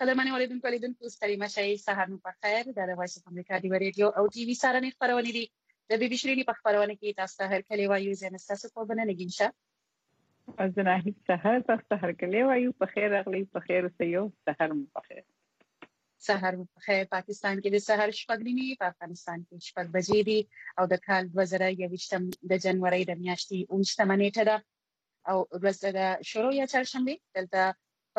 قدرمن اوریدونکو ستړي مشئ سهار مو په خیر د وایس اف امریکا دی ریډیو او ټي وي سره نه خبرونه دي د بي بي شيرینی په خبرونه کې تاسو ته هر کلی وایو زه نستاسو په بنه نګینشه ازنه هیڅ سهار تاسو هر کلی وایو په خیر اغلی په خیر اوسئ سهار مو په خیر سهار مو په خیر پاکستان کې د سهار شپږ نیمې په افغانستان کې شپږ بجې دي او د کال 2021 د جنوري د میاشتې 19 نیټه ده او ورځ د شروع یا چهارشنبه دلته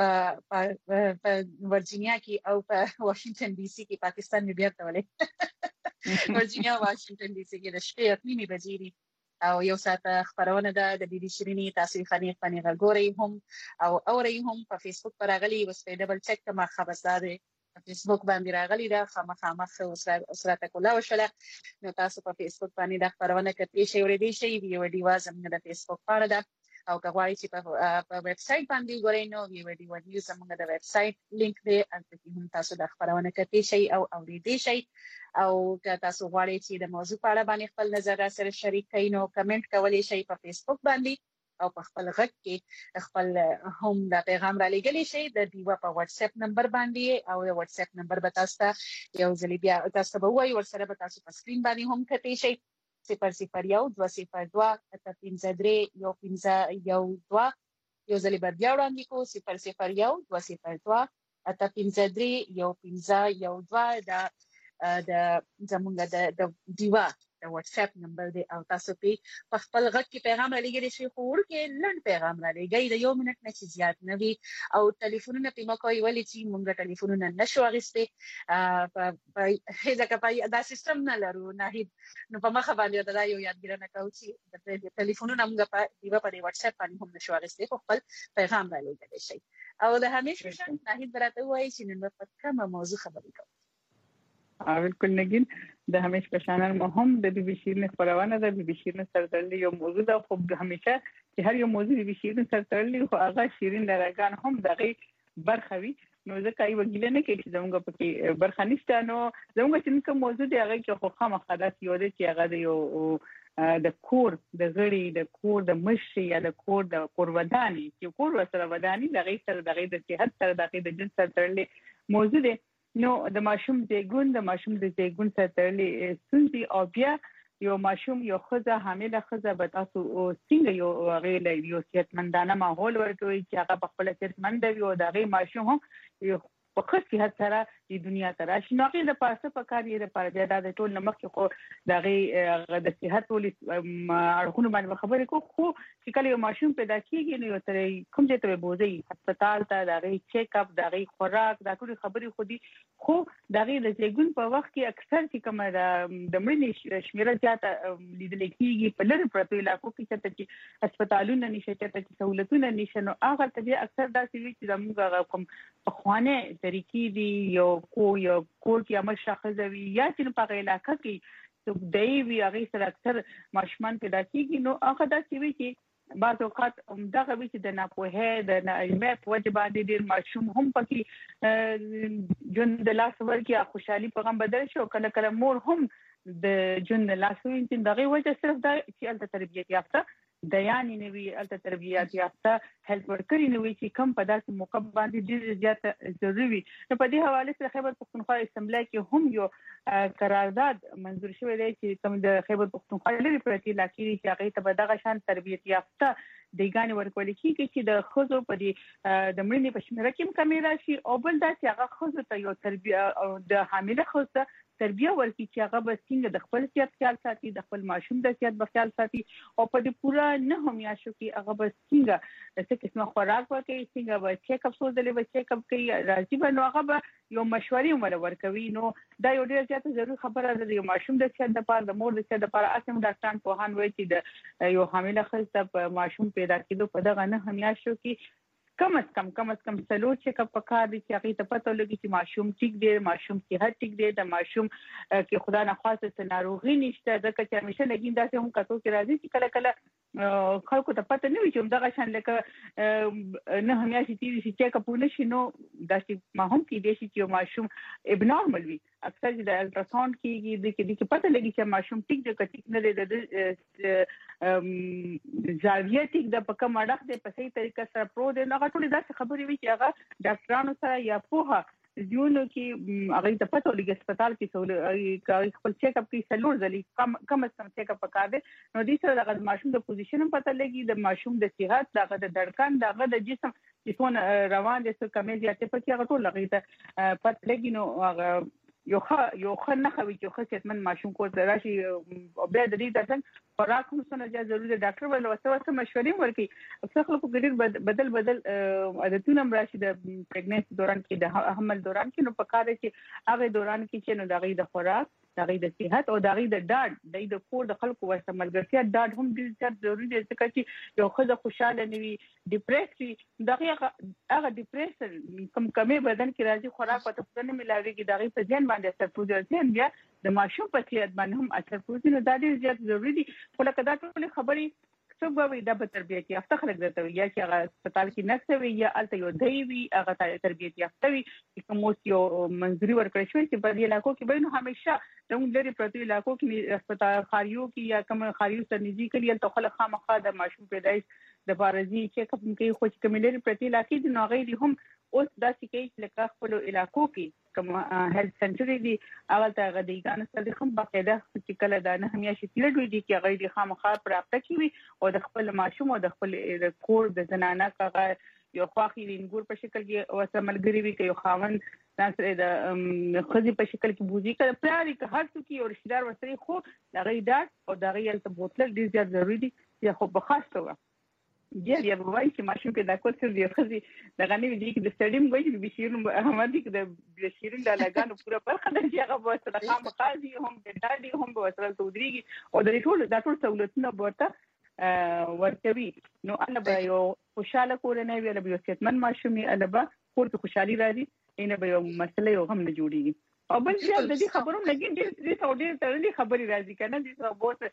په ورجینیا کې او په واشنگټن ډي سي کې پاکستان مې بیرته ولې ورجینیا واشنگټن ډي سي کې د شپې 8 بجې دي او یو ساعت خبرونه ده د بي بي شيرینی تاسو خاني غوري هم او اوري هم په فیسبوک پر غلي وسپې ډبل چک کما خبردار فیسبوک باندې راغلی دا خامخ اوسراته کولا وشله نو تاسو په فیسبوک باندې د خبرونه کتئ شي ورې شي ویډیو زموږ د فیسبوک پاڼه ده او کغواړئ چې په ویب سټ باندې ګورئ نو ویډیو نیوز زموږ د ویب سټ لینک دی البته هم تاسو د خبرونه کتئ شي او اوریدئ شي او که تاسو غواړئ چې د موضوع په اړه باندې خپل نظر سره شریک کړئ نو کمنټ کولی شئ په فیسبوک باندې او په خپل غږ کې خپل هم د پیغام را لګلی شي د دیوا په واتس اپ نمبر باندې او د واتس اپ نمبر به تاسو ته یو ځل بیا تاسو به وایي ورسره به تاسو په سکرین باندې هم کتئ شي 001-202 853 151 یو ځل بیا وړاندې کو 001-202 853 151 د زمونږ د دیوا د واتس اپ نمبر دی او تاسو په خپل غږ کې پیغام را لګیږي شي خو ورکه لند پیغام را لګي د 1 منټ نه زیات نه وي او ټلیفونونه په مکوې ولې چې مونږ ټلیفونونه نشو اغسته په ځکه په دا سیستم نه لرو نه نو په مخه باندې دا یو یادګیرنه کوي چې د ټلیفونونه موږ په دیوا په واتس اپ باندې هم نشو اغسته خو خپل پیغام را لګیږي شي او د همیشه شان نه درته وایي چې نن په کومه موضوع خبرې کوو بالکل نگین د همیشه پشانان مهم د بي بي شيرینی خبرونه ده بي بي شيرینی سره تړلې یو موضوع ده خو همیشه چې هر یو موضوع بي بي شيرینی سره تړلې خو هغه شیرین لرګان هم دغه برخه وي نو ځکه یو وګیله نه کوي چې زموږ په برخه نشته نو زموږ چې کوم موضوع دی هغه کې خو خامخا داسې یو دی چې هغه د یو د کور د غړي د کور د مشي یا د کور د قرباني چې کور سره وداني دغه سره دغه د صحت سره دغه د جنس سره تړلې موضوع دی نو د ماشوم زیګون سره تړلې سنتي او بیا یو ماشوم یو خزه حامله خزه به تاسو څنګه یو غیر یو صحتمندانه ماحول ورکوي چې هغه په خپل صحتمند وي او دغه ماشوم هم یو په خاص صحت سره د دنیا ته راشي نو هغه د پاسه په کار یې لپاره بیا د ټول نمک خو دغه د صحت ټول اړخونه باندې خبرې خو چې کله یو ماشوم پیدا کیږي نو تر کوم ځای ته بوزي هسپتال ته دغه چیک اپ دغه خوراک دا ټول خبرې خو دي خو دغه د زیګون په وخت کې اکثر چې کومه د مړینې شمیره زیاته لیدل کیږي په لږ پرتو علاقو کې چې هسپتالونه نشته چې سہولتونه نشته نو هغه ته اکثر داسې وي چې موږ کوم په خوانه طریقې دی یو کور کې عمل شخص دی یا چې په علاقې کې څوک دی وی هغه سره اکثر ماشومان پیدا کیږي نو هغه داسې وي چې بعض اوقات دغه وی چې د ناپوهه د علمي په وجه باندې ډیر ماشوم هم پکې جون د لاس ورکه خوشحالي پیغام بدل شو کله مور هم د جون د لاس وین چې دغه وجه صرف دا چې الته تربیت یافته د یانې نوې الته تربیت یافته هیلپ ورکړي نوې چې کم په داسې موقع باندې ډیر زیات ضروري وي نو په دې حواله سره خیبر پختونخوا اسمبلی کې هم یو قرارداد منظور شوی دی چې کوم د خیبر پختونخوا لري پرتی علاقې چې هغه ته دغه شان تربیت یافته دیګان ورکول کیږي چې د خزو په دې د مړینې په شمیره کې کمی راشي او بل دا چې هغه خزو ته یو تربیت او د حامله خزو تربیه ورکړي چې هغه به څنګه د خپل صحت خیال ساتي د خپل ماشوم د صحت په خیال ساتي او په دې پورا نه هم یاشو کې هغه به څنګه څه قسمه خوراک ورکړي څنګه به چیک اپ سوزلې به چیک اپ کوي راځي به نو هغه به یو مشورې ورکوي نو دا یو ډیر زیات ضروري خبره ده یو ماشوم د صحت لپاره د مور د صحت لپاره اسیم ډاکټران په هان وایي چې د یو حامله ښځه په ماشوم پیدا کېدو په دغه نه هم یاشو کې کم از کم سلو چیک اپ پکار دي چې هغه ته پته لګي چې ماشوم ټیک دی ماشوم صحت ټیک دی د ماشوم کې خدا نه خواسته ناروغي نشته ځکه چې همیشه لګین داسې هم کتو کې راځي چې کله خلکو ته پته نه وي چې دغه شان لکه نه همیاشي چې چیک اپ ونشي نو دا چې ما هم کې دي چې یو ماشوم ابنورمال وي اکثر د الټراساوند کېږي د کې پته لګي چې ماشوم ټیک د کټیک نه د زاویه ټیک د پکم اړه د په صحیح طریقه سره پرو د نه غټولې دا خبرې وي چې هغه ډاکټرانو سره یا پوها ځینو کې هغه ته پته ولګي هسپتال کې خپل چیک اپ کې سلور ځلې کم از کم چیک اپ وکړي نو دې سره د ماشوم د پوزیشن پته لګي د ماشوم د صحت دغه د دړکان دغه د جسم چې څونه روان دي څه کمې زیاتې پکې هغه ټول لګي ته پته لګي نو هغه یو ښه نه خوي چې ښه صحتمند ماشوم کو راشي او بیا د دې ترڅنګ خوراک هم څنګه ضروري ده ډاکټر ول وسه مشورې ورکړي اکثر خلکو ګډیر بدل عادتونه راشي د پریګننسي دوران کې د حمل دوران کې نو په کار کې هغه دوران کې چې نو دغه د خوراک دغه د صحت او دغه د ډاډ د کور د خلکو ورسره ملګرتیا ډاډ هم ډیر ضروري دی ځکه چې یو خزه خوشاله نوي ډیپریس دغه هغه ډیپریشن کمې بدن کې راځي خوراک په تاسو نه ملاويږي دغه په ځین باندې اثر کوي بیا د ماشوم په صحت باندې هم اثر کوي نو دا ډیر زیات ضروري دي خو لکه دا ټول خبرې څوک به د تربیت یافته خلک درته یا چې هغه هسپتال کې نرس وي یا الته یو دی وي هغه تربیت یافته وي کوم یو منځري ورکړی شوی چې په دې علاقو کې به نو همیشه د لري پرتی علاقو کې هسپتال خاریو کې یا کوم خاریو سره نږدې کړي ته خلک خامخا د ماشوم پیدایش د بارزي چیک اپ کوي خو چې کوم لري پرتی علاقې د ناغې هم اوس داسې کې لکه خپل علاقو کې کوم هیلث سنټر دي هغه ته غديګان سره هم باقاعده چې کله دا نه همیاشي تلډ وي دي چې هغه د خامخا پراپته کوي او د خپل ماشوم او د خپل کور د زنانه هغه یو خواخي وینګور په شکل کې او سملګری وي کې یو خاون تاسو د خزي په شکل کې بوزي کړه پلاري که هر څوک یو رشتہدار وسري خو دغه ډاټ او دغه یلته بوتل ډیر زیات ضروری دي یا خو په خاص توګه بیا وایي چې ماشوم کې دا کوڅه دی خزي دغه نه دی چې د سټډیم وایي چې بشیرون احمدي کې د بشیرون د لګانو پورا برخه د هغه وسره خامخازي هم د ډاډي هم وسره تودريږي او د ټول سہولتونه ورته ورکوي نو الله به یو خوشاله کورنۍ وي الله به یو صحتمند ماشوم وي الله به کور ته خوشحالي راځي اینه به یو مسله یو هم نه جوړیږي او بل ځل د دې خبرو لګین دې سعودي ترلي خبري راځي کنه دې سره بوت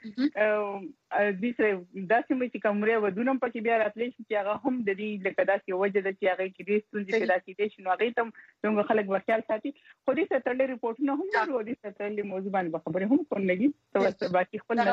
دې سره داسې مې چې کومره ودونم پکې بیا راتلې چې هغه هم د دې لکه داسې وجه د چې هغه کې دې ستونزې پیدا کیدې شنو هغه تم څنګه خلک ورخیال ساتي خو دې سره ترلي ریپورتونه هم ورو دې سره ترلي موضوع باندې خبرې هم کوم لګي ته باقي خپل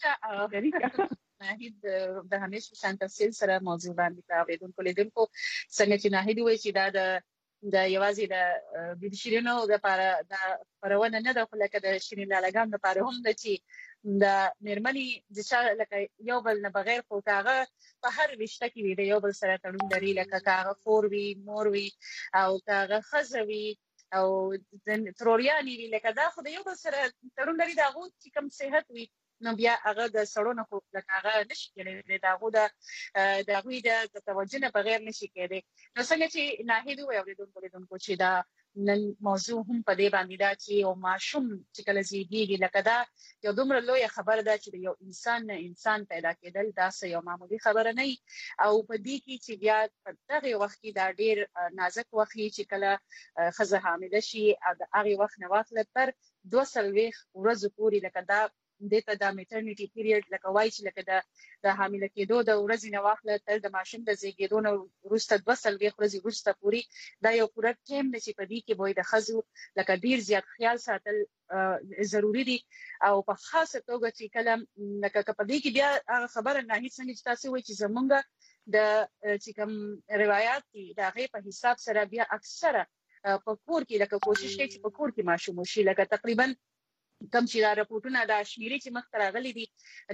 نظر ناهید د همیشه شان تفصیل سره موضوع باندې کاوریدونکو لیدونکو څنګه چې ناهید وایي چې دا د یوازې د شیرینو د لپاره د پرونه نه د خلک د شیرین لاګان د لپاره هم د چې د نرمني د چا لکه یو بل نه بغیر خو کاغه په هر رشته کې وي د یو بل سره تړون لري لکه کاغه فور وي مور وي او کاغه خزوي او د ترورياني وی لکه دا خو د یو بل سره تړون لري دا غو چې کم صحت وي نو بیا هغه د سړونو خو لکه هغه نشي کېدای دا غو د غوي د توجه نه بغیر نشي کېدای نو څنګه چې ناهید وي اوریدونکو چې دا نن موضوع هم په دې باندې دا چې او ماشوم چې کله زیږیږي لکه دا یو دومره لوی خبره ده چې یو انسان پیدا کېدل دا یو معمولی خبره نه او په دې کې چې بیا په دغه وخت کې دا ډیر نازک وخت چې کله خزه حامله شي د هغه وخت نه واخله تر 2 ورځې پورې لکه دا دته د میټرنیټي پیریډ لکه وای چې لکه د حامله کېدو د ورځې نه واخله تر د ماشوم د زیږیدو نه وروسته 2 ورځې وروسته پوری دا یو پوره ټیم چې په دې کې وای د خزو لکه ډیر زیات خیال ساتل ضروری دي او په خاصه توګه چې کله لکه په دې کې بیا هغه خبره نه هیڅ څنګه چې تاسو وای چې زمونږ د چې کوم روایت دي دا غي په حساب سره بیا اکثره په کور کې لکه کوشش کوي چې په کور کې ماشوم شي لکه تقریبا کم چې دا راپورټونه دا شمیرې چې مخ ته راغلي دي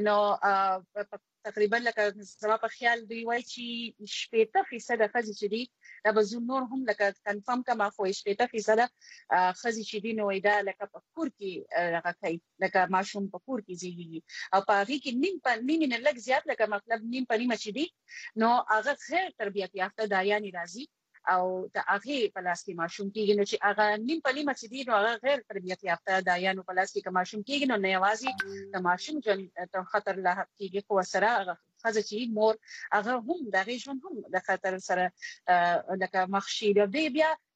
نو تقریبا لکه زما په خیال دی وای چې 80% خزي چې دي دا به زو نور هم لکه کنفرم کما خو 80% خزي چې دي نو دا لکه په کور کې هغه کوي لکه ماشوم په کور کې زیږي او په هغه کې نیم نه لګ زیات لکه مطلب نیم پنیمه چې دي نو هغه خیر تربیت یافته دایانی راځي او د هغه پلاس کې ماشوم کېږي نو چې هغه نیم پلیمه چې دي نو هغه غیر تربیت یافته دا یا نو پلاس کې ماشوم کېږي نو نه یوازې د ماشوم جن ته خطر لا کېږي خو سره هغه خزه چې مور هغه هم د غیژن هم د خطر سره لکه مخشي دی بیا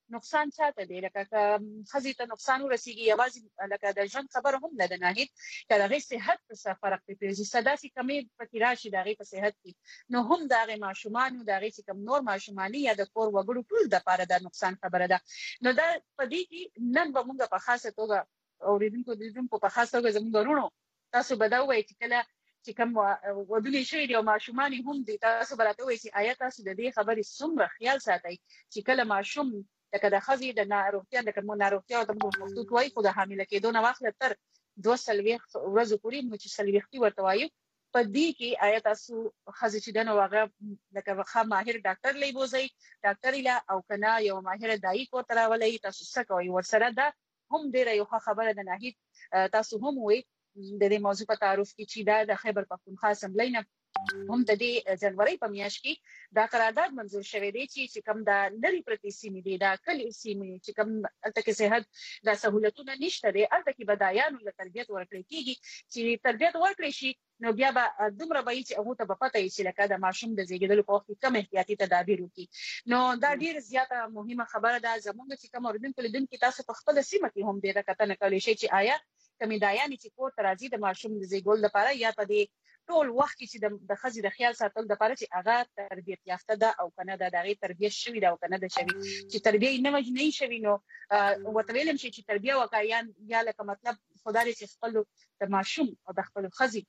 نقصان چاته دی لکه خزي ته نقصان ورسیږي یوازې لکه د ژوند خبر هم نه د ناهید کله غي صحت څه فرق پیږي صداسي کمی پکې راشي د غي په صحت کې نو هم د غي ماشومان د غي کم نور ماشومانی یا د کور وګړو ټول د پاره د نقصان خبره ده نو دا پدې کې نن به موږ په خاصه توګه اوریدونکو په خاصه توګه زموږ ورونو تاسو به دا وایي چې کله چې کوم ودونی شي دی او ماشومان هم دي تاسو برته وایي چې آیا تاسو د دې خبرې څومره خیال ساتئ چې کله ماشوم لکه د خزي د ناروغتیا د کوم ناروغتیا د مفتوت وای خو د حامله کېدو نه واخله تر 2 ورځې پورې نو چې سلويختي ورته وایي په دې کې آیا تاسو خزي چې دنه واغه لکه واخه ماهر ډاکټر لې بوزي ډاکټر لا او کنا یو ماهر دای کو تراولې تاسو څه کوي ورسره دا هم ډیره یو خبره ده نه تاسو هم وایي د دې موضوع په تعارف کې چې دا د خیبر پختونخوا اسمبلی نه هم د دې جنوري په میاشت کې دا قرارداد منزور شوی دی چې کوم د لری پرتی سیمې دي دا کلی سیمې چې کوم الته کې صحت د سہولتونو نشته دي الته کې بدایانو له تربیت ورکړي کیږي چې تربیت ورکړي شي نو بیا به دومره به چې هغه ته پته یې چې لکه د ماشوم د زیږیدلو په وخت کې کم احتیاطي تدابیر وکړي نو دا ډیر زیاته مهمه خبره ده زموږ چې کوم اوریدونکو لیدونکو تاسو په خپل سیمه کې هم ډیره کتنه کولی شي چې آیا کمی دایانی چې کور ته راځي د ماشوم د زیږول لپاره یا په دې ټول وخت چې د خزي د خیال ساتل د لپاره چې هغه تربیت یافته ده او کنه د دغه تربیت شوی ده او کنه د شوی چې تربیت نه وجنی شوی نو وتویلم چې تربیت وکایان یا لکه مطلب خدای چې خپل د ماشوم او د خپل خزي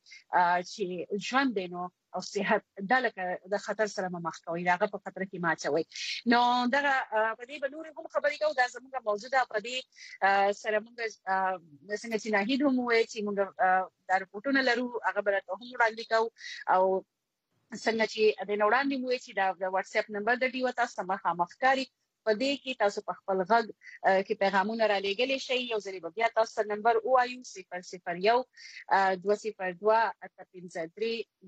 چې ژوند دینو او صحت د لکه د خطر سره مخ کوي هغه په خطر کې ماچوي نو دا په دې بنور هم خبرې کوو دا زموږه موجوده په دې سره موږ څنګه چې ناهید هم وایي چې موږ دا رپورټونه لرو هغه برته هم وړاندې کوو او څنګه چې د نوړاندې مو چې دا واتس اپ نمبر د ډیو تاسو مخامخ کاری په دې کې تاسو په خپل غږ کې پیغامونه را لېږلی شئ یو ځل بیا تاسو نمبر وایو 001 202 853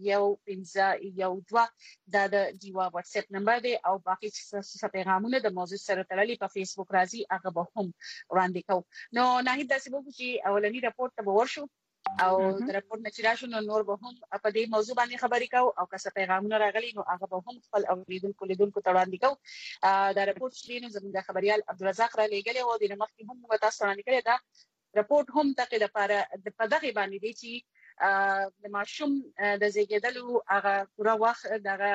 1512 دا د جیوا واتس اپ نمبر دی او باقي څه پیغامونه د موضوع سره تړلي په فیسبوک راځي هغه به هم وړاندې کوو نو نه دا څه وګورئ چې اولنی راپورټ ته ورشو او د راپورټ نشراشو نور به هم په دې موضوع باندې خبرې کوو او که څه پیغامونه راغلي نو هغه به هم خپل اوریدونکو لیدونکو ته وړاندې کوو دا راپورټ چې نو زموږ خبريال عبدالرزاق را لېږلی او د مخکې هم تاسو وړاندې کړی دا راپورټ هم تقې لپاره په دغه باندې دی چې د ماشوم د زیږیدلو هغه پوره وخت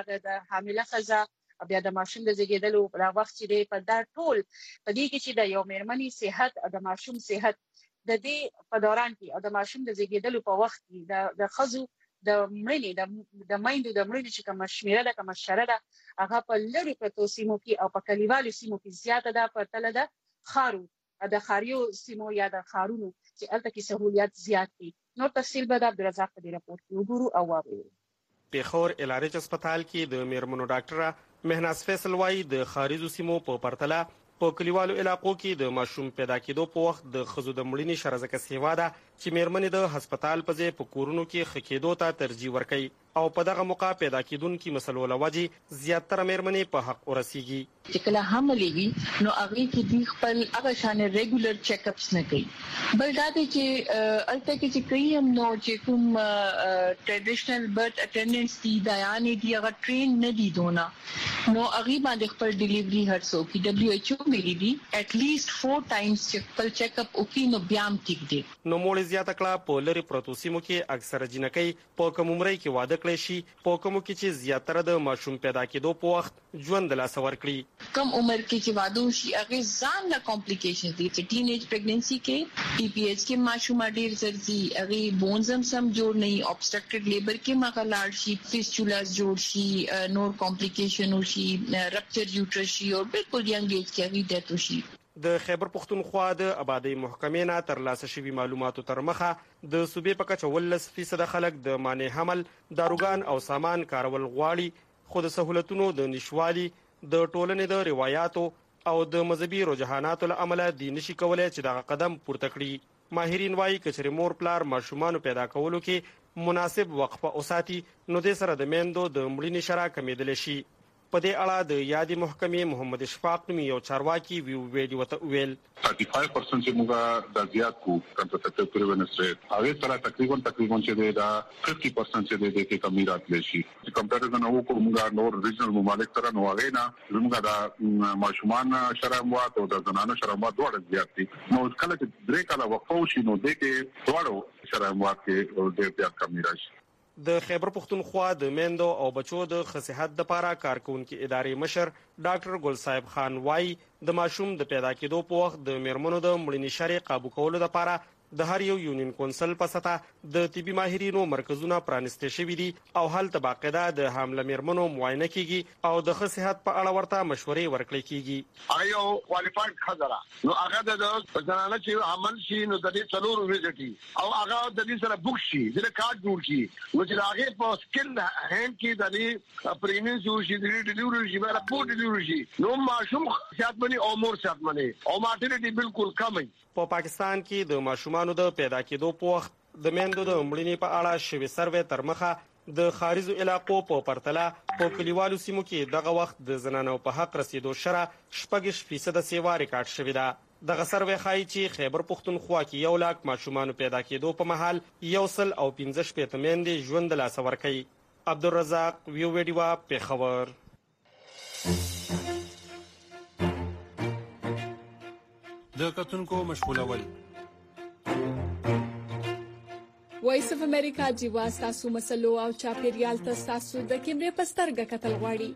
د حامله ښځه بیا د ماشوم د زیږیدلو په وخت چې په دا ټول په دې کې چې د یو مېرمنې صحت او د ماشوم صحت د دې په دوران کې او د ماشوم د زیږیدلو په وخت کې د خزو د مړینې د مایندو د مړینې چې کوم شمیره ده کوم شره ده هغه په لری پروتو سیمو کې او په کلیوالو سیمو کې زیاته ده په تل ده خارو د خاریو سیمو یا د خارونو چې الته کې سہولیات زیات دي نو تفصیل به د عبدالرزاق په راپورټ کې وګورو او واورو پیښور الارج هسپتال کې د میرمنو ډاکټر مهناز فیصل وايي د خارجو سیمو په پرتله په کلیوالو علاقو کې د ماشوم پیدا کېدو په وخت د خزو د مړینې شرزکه سیوا ده چې میرمنې د هسپتال په ځای په کورونو کې خکېدو ته ترجیح ورکوي او په دغه موقع پیدا کېدونکي مسلو لوجې زیاتره میرمنې په حق ورسیږي چې کله حملې وي نو هغه کې دی خپل هغه شان ریګولر چیک اپس نه کوي بل دا دی چې الته کې چې کوي هم نو چې کوم ټریډیشنل برث اټینډنټس دي دایانې دي هغه ټرین نه دي دونه نو هغه باندې خپل ډیلیوري هرڅو کې دبليو ایچ او ویلي دي اټ لیست 4 ټایمز چې خپل چیک اپ وکړي نو بیا هم ټیک دي نو مول زیاته کړه په لری پروتو سیمو کې اکثره جنکۍ په کوم عمر کې واده کړي شي په کوم کې چې زیاتره د ماشوم پیدا کېدو په وخت ژوند لا سور کړی کم عمر کې چې واده شي هغه ځان لا کمپلیکیشنز دي چې ټین ایج پریګننسي کې ټي پی ایچ کې ماشوم ډیر زرزي هغه بونز هم سم جوړ نه اوبسټرکټډ لیبر کې مغلاړ شي فیسچولاز جوړ شي نور کمپلیکیشن وشي رپچر یوټرس شي او بالکل ینګ ایج کې هغه ډیث وشي د خیبر پختونخوا د آبادی محکمې نه ترلاسه شوي معلوماتو تر مخه د صوبې په کچه 18% خلک د مانع حمل داروګان او سامان کارول غواړي خو د سہولتونو د نشوالي د ټولنې د روایتو او د مذهبي رجحاناتو له امله د نشي کولای چې دغه قدم پورته کړي ماهرین وايي کچري مور پلار ماشومان پیدا کولو کې مناسب وقفه اوساتي نو د سره د میندو د مړینې شرا کمیدل شي په دې اړه د یادې محکمې محمد اشفاق نومي یو چارواکي ویډیو ته ویل 35% چې موږ د زیات کو کنټرسپټیو پریونس ریټ هغه سره تقریبا چې دا 50% چې د دې کمی راتلی شي کمپیریزن او کوم موږ نور ریجنل ممالک سره نو هغه نه موږ دا ماشومان شرموات او د زنانه شرموات ډېر زیات دي نو کله چې درې کاله وقفو شي نو د کې ډېر شرموات کې ډېر زیات کمی راشي د خیبر پختونخوا د میندو او بچو د صحت لپاره کارکونکو ادارې مشر ډاکټر ګل صاحب خان وايي د ماشوم د پیدا کېدو په وخت د میرمنو د مړینې شرې قابو کولو لپاره د هر یو یونین کونسل په سطح د طبي ماهرینو مرکزونه پرانیستي شوي دي او هلته باقاعده د حامله میرمنو معاینه کیږي او د صحت په اړه ورته مشورې ورکړل کیږي ایو کوالیفاید خزره نو هغه د زنانه چې عمل شي نو د دې څلور ورځې او هغه د دې سره بوک شي د کارت جوړ شي نو چې هغه په سکل هند کې د دې پریمینس شي د ډیلیوري شي بل په ډیلیوري شي نو ماشوم صحت باندې او مور صحت باندې او ماټرنټي بالکل کم په پاکستان کې د ماشومانو د پیدا کېدو په وخت د میندو د مړینې په اړه شوی سروې تر مخه د خارجو علاقو په پرتله په کلیوالو سیمو کې دغه وخت د زنانو په حق رسیدو شره 6% سیوا ریکارډ شوی دا دغه سروې ښایي چې خیبر پختونخوا کې 1 لک ماشومان پیدا کېدو په مهال 115 میندې ژوند له لاسه ورکړي عبدالرزاق ویو ویډیو پیښور د کتونکو مشغولول وایس اف امریکا جیوا تاسو مسلو او چاپیریال تاسو د کیمرې پسترګه کتل غواړي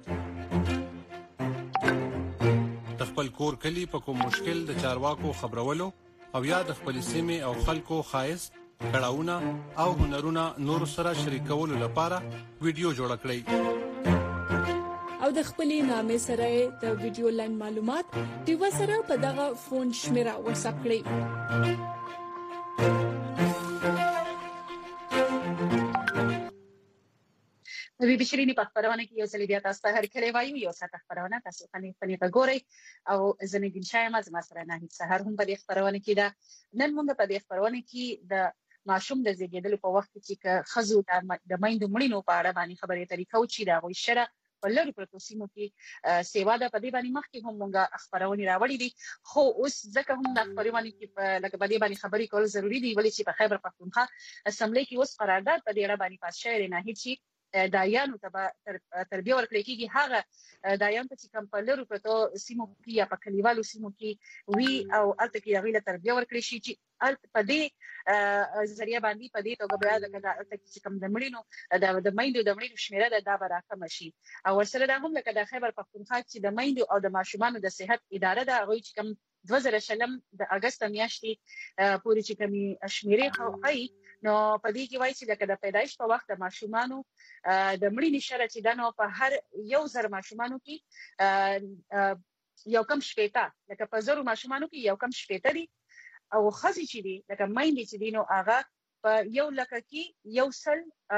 خپل کور کلی په کوم مشکل د چارواکو خبرولو او یا د خپل سیمه او خلکو خایس کړهونه او هنرونه نور سره شریکولو لپاره ویډیو جوړ کړئ او د خپلې نامې سره د ویډیو لاین معلومات دیو سره په دغه فون شمیره واتس اپ کړئ وی بشرینی په خبرونه کې یو ځل بیا تاسو ته هر کله وایو یو څه خبرونه تاسو فني په ګوري او زنګین شای ما زما سره نه هیڅ سحر هم په خبرونه کې دا نن موږ په خبرونه کې د ماشوم د زیږیدلو په وخت کې خزو د مایندو مړینو په اړه باندې خبرې طریقو چې دا وي شره په لری پروتوسیمو کې سیوا د پدې باندې مخکې هم موږ خبرونه راوړې دي خو اوس ځکه هم د خبرونه کې لکه پدې باندې خبرې کول ضروری دي ولې چې په خیبر پختونخوا اسمبلی کې اوس قرارداد په دې اړه باندې پاس شوی نه هیڅ دایانو ته تربیه ورکړي کیږي هغه دایان ته چې کمپلرو پروتو سیمو کې یا په کلیوالو سیمو کې وی او الته کې هغه له تربیه ورکړي شي چې الته په دې ذریعہ باندې په دې توګه بیا د چې کم د مړینو د مایندو د مړینو شمیره د راکم شي او ورسره د هم لکه د خیبر پختونخوا چې د مایندو او د ماشومانو د صحت اداره د هغه چې کم 2000 د اگست میاشتې پورې چې کمی شمیره خوي نو په دې کې وایي چې د پیدایش په وخت د ماشومانو د مړینې شره چې دنو په هر یو زر ماشومانو کې یو کم شپېته لکه په زرو ماشومانو کې یو کم شپېته دي او خزي چې دي لکه مایندې چې دي نو هغه په یو لکه کې یو سل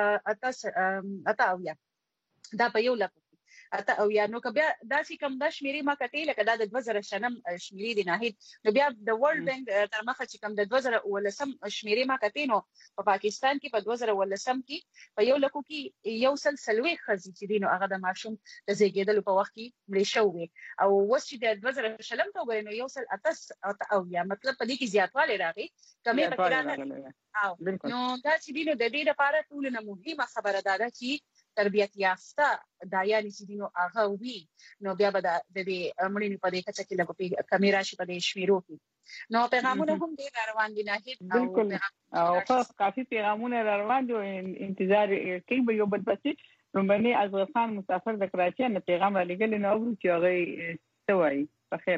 اته او یا دا په یو لکه اته او یا نو کبه دا چې کوم د شمیرې ما کته لکه دا د 2000 شمیرې دی نه نو بیا د ورلد بانک تر مخه چې کوم د 2000 شمیرې ما کته نو په پاکستان کې په 2000 کې په یو لکو کې یو سلسلوي خزي چې دي نو هغه د ماشوم د زیږیدلو په وخت کې مړ شوی او وس چې د 2000 ته وګورئ نو یو سل اتس او یا مطلب په دې کې زیاتوالی راغی کمې پکې او نو دا چې دي نو د دې لپاره ټول نه مهمه خبره ده چې تربیت یافته دایانې چې دي نو هغه وی نو بیا به د دې مړینې په دې کچه کې لګو په کیمرا شي په دې شمیرو کې نو پیغامونه هم ډیر روان دي نه او کافي پیغامونه روان دي انتظار کوي به یو بل پسې رومبني ازغفان مسافر د کراچۍ نه پیغام را لګل نو چې هغه توای په خیر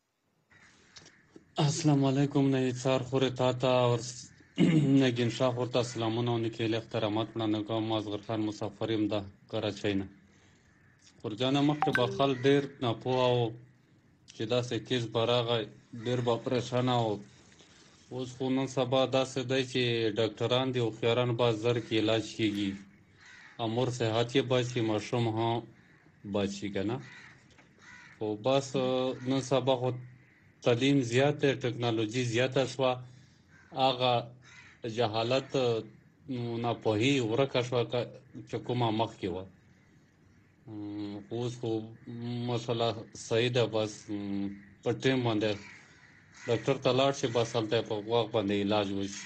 السلام علیکم نه څار خوره تا اور نگین شاه ورته سلامونه ونکړي احترامات وړاندې کوم مازغر خان مسافر يم د کراچۍ نه ورجانه مخکې به خل ډیر نه پوهاو چې داسې کیس براغه ډیر به پریشان او اوس خو نن سبا داسې دی چې ډاکټران دي او خياران به زر کې علاج کیږي امور صحت یې بچي ماشوم ها بچي کنه او بس نن سبا خو تعلیم زیاته ټکنالوژي زیاته شو هغه جهالت نه پوهي ورکه شو چې کومه مخ کې و اوس خو مسله صحیح ده، بس په ټیم باندې ډاکټر ته لاړ شي، بس هلته په وخت باندې علاج وشي.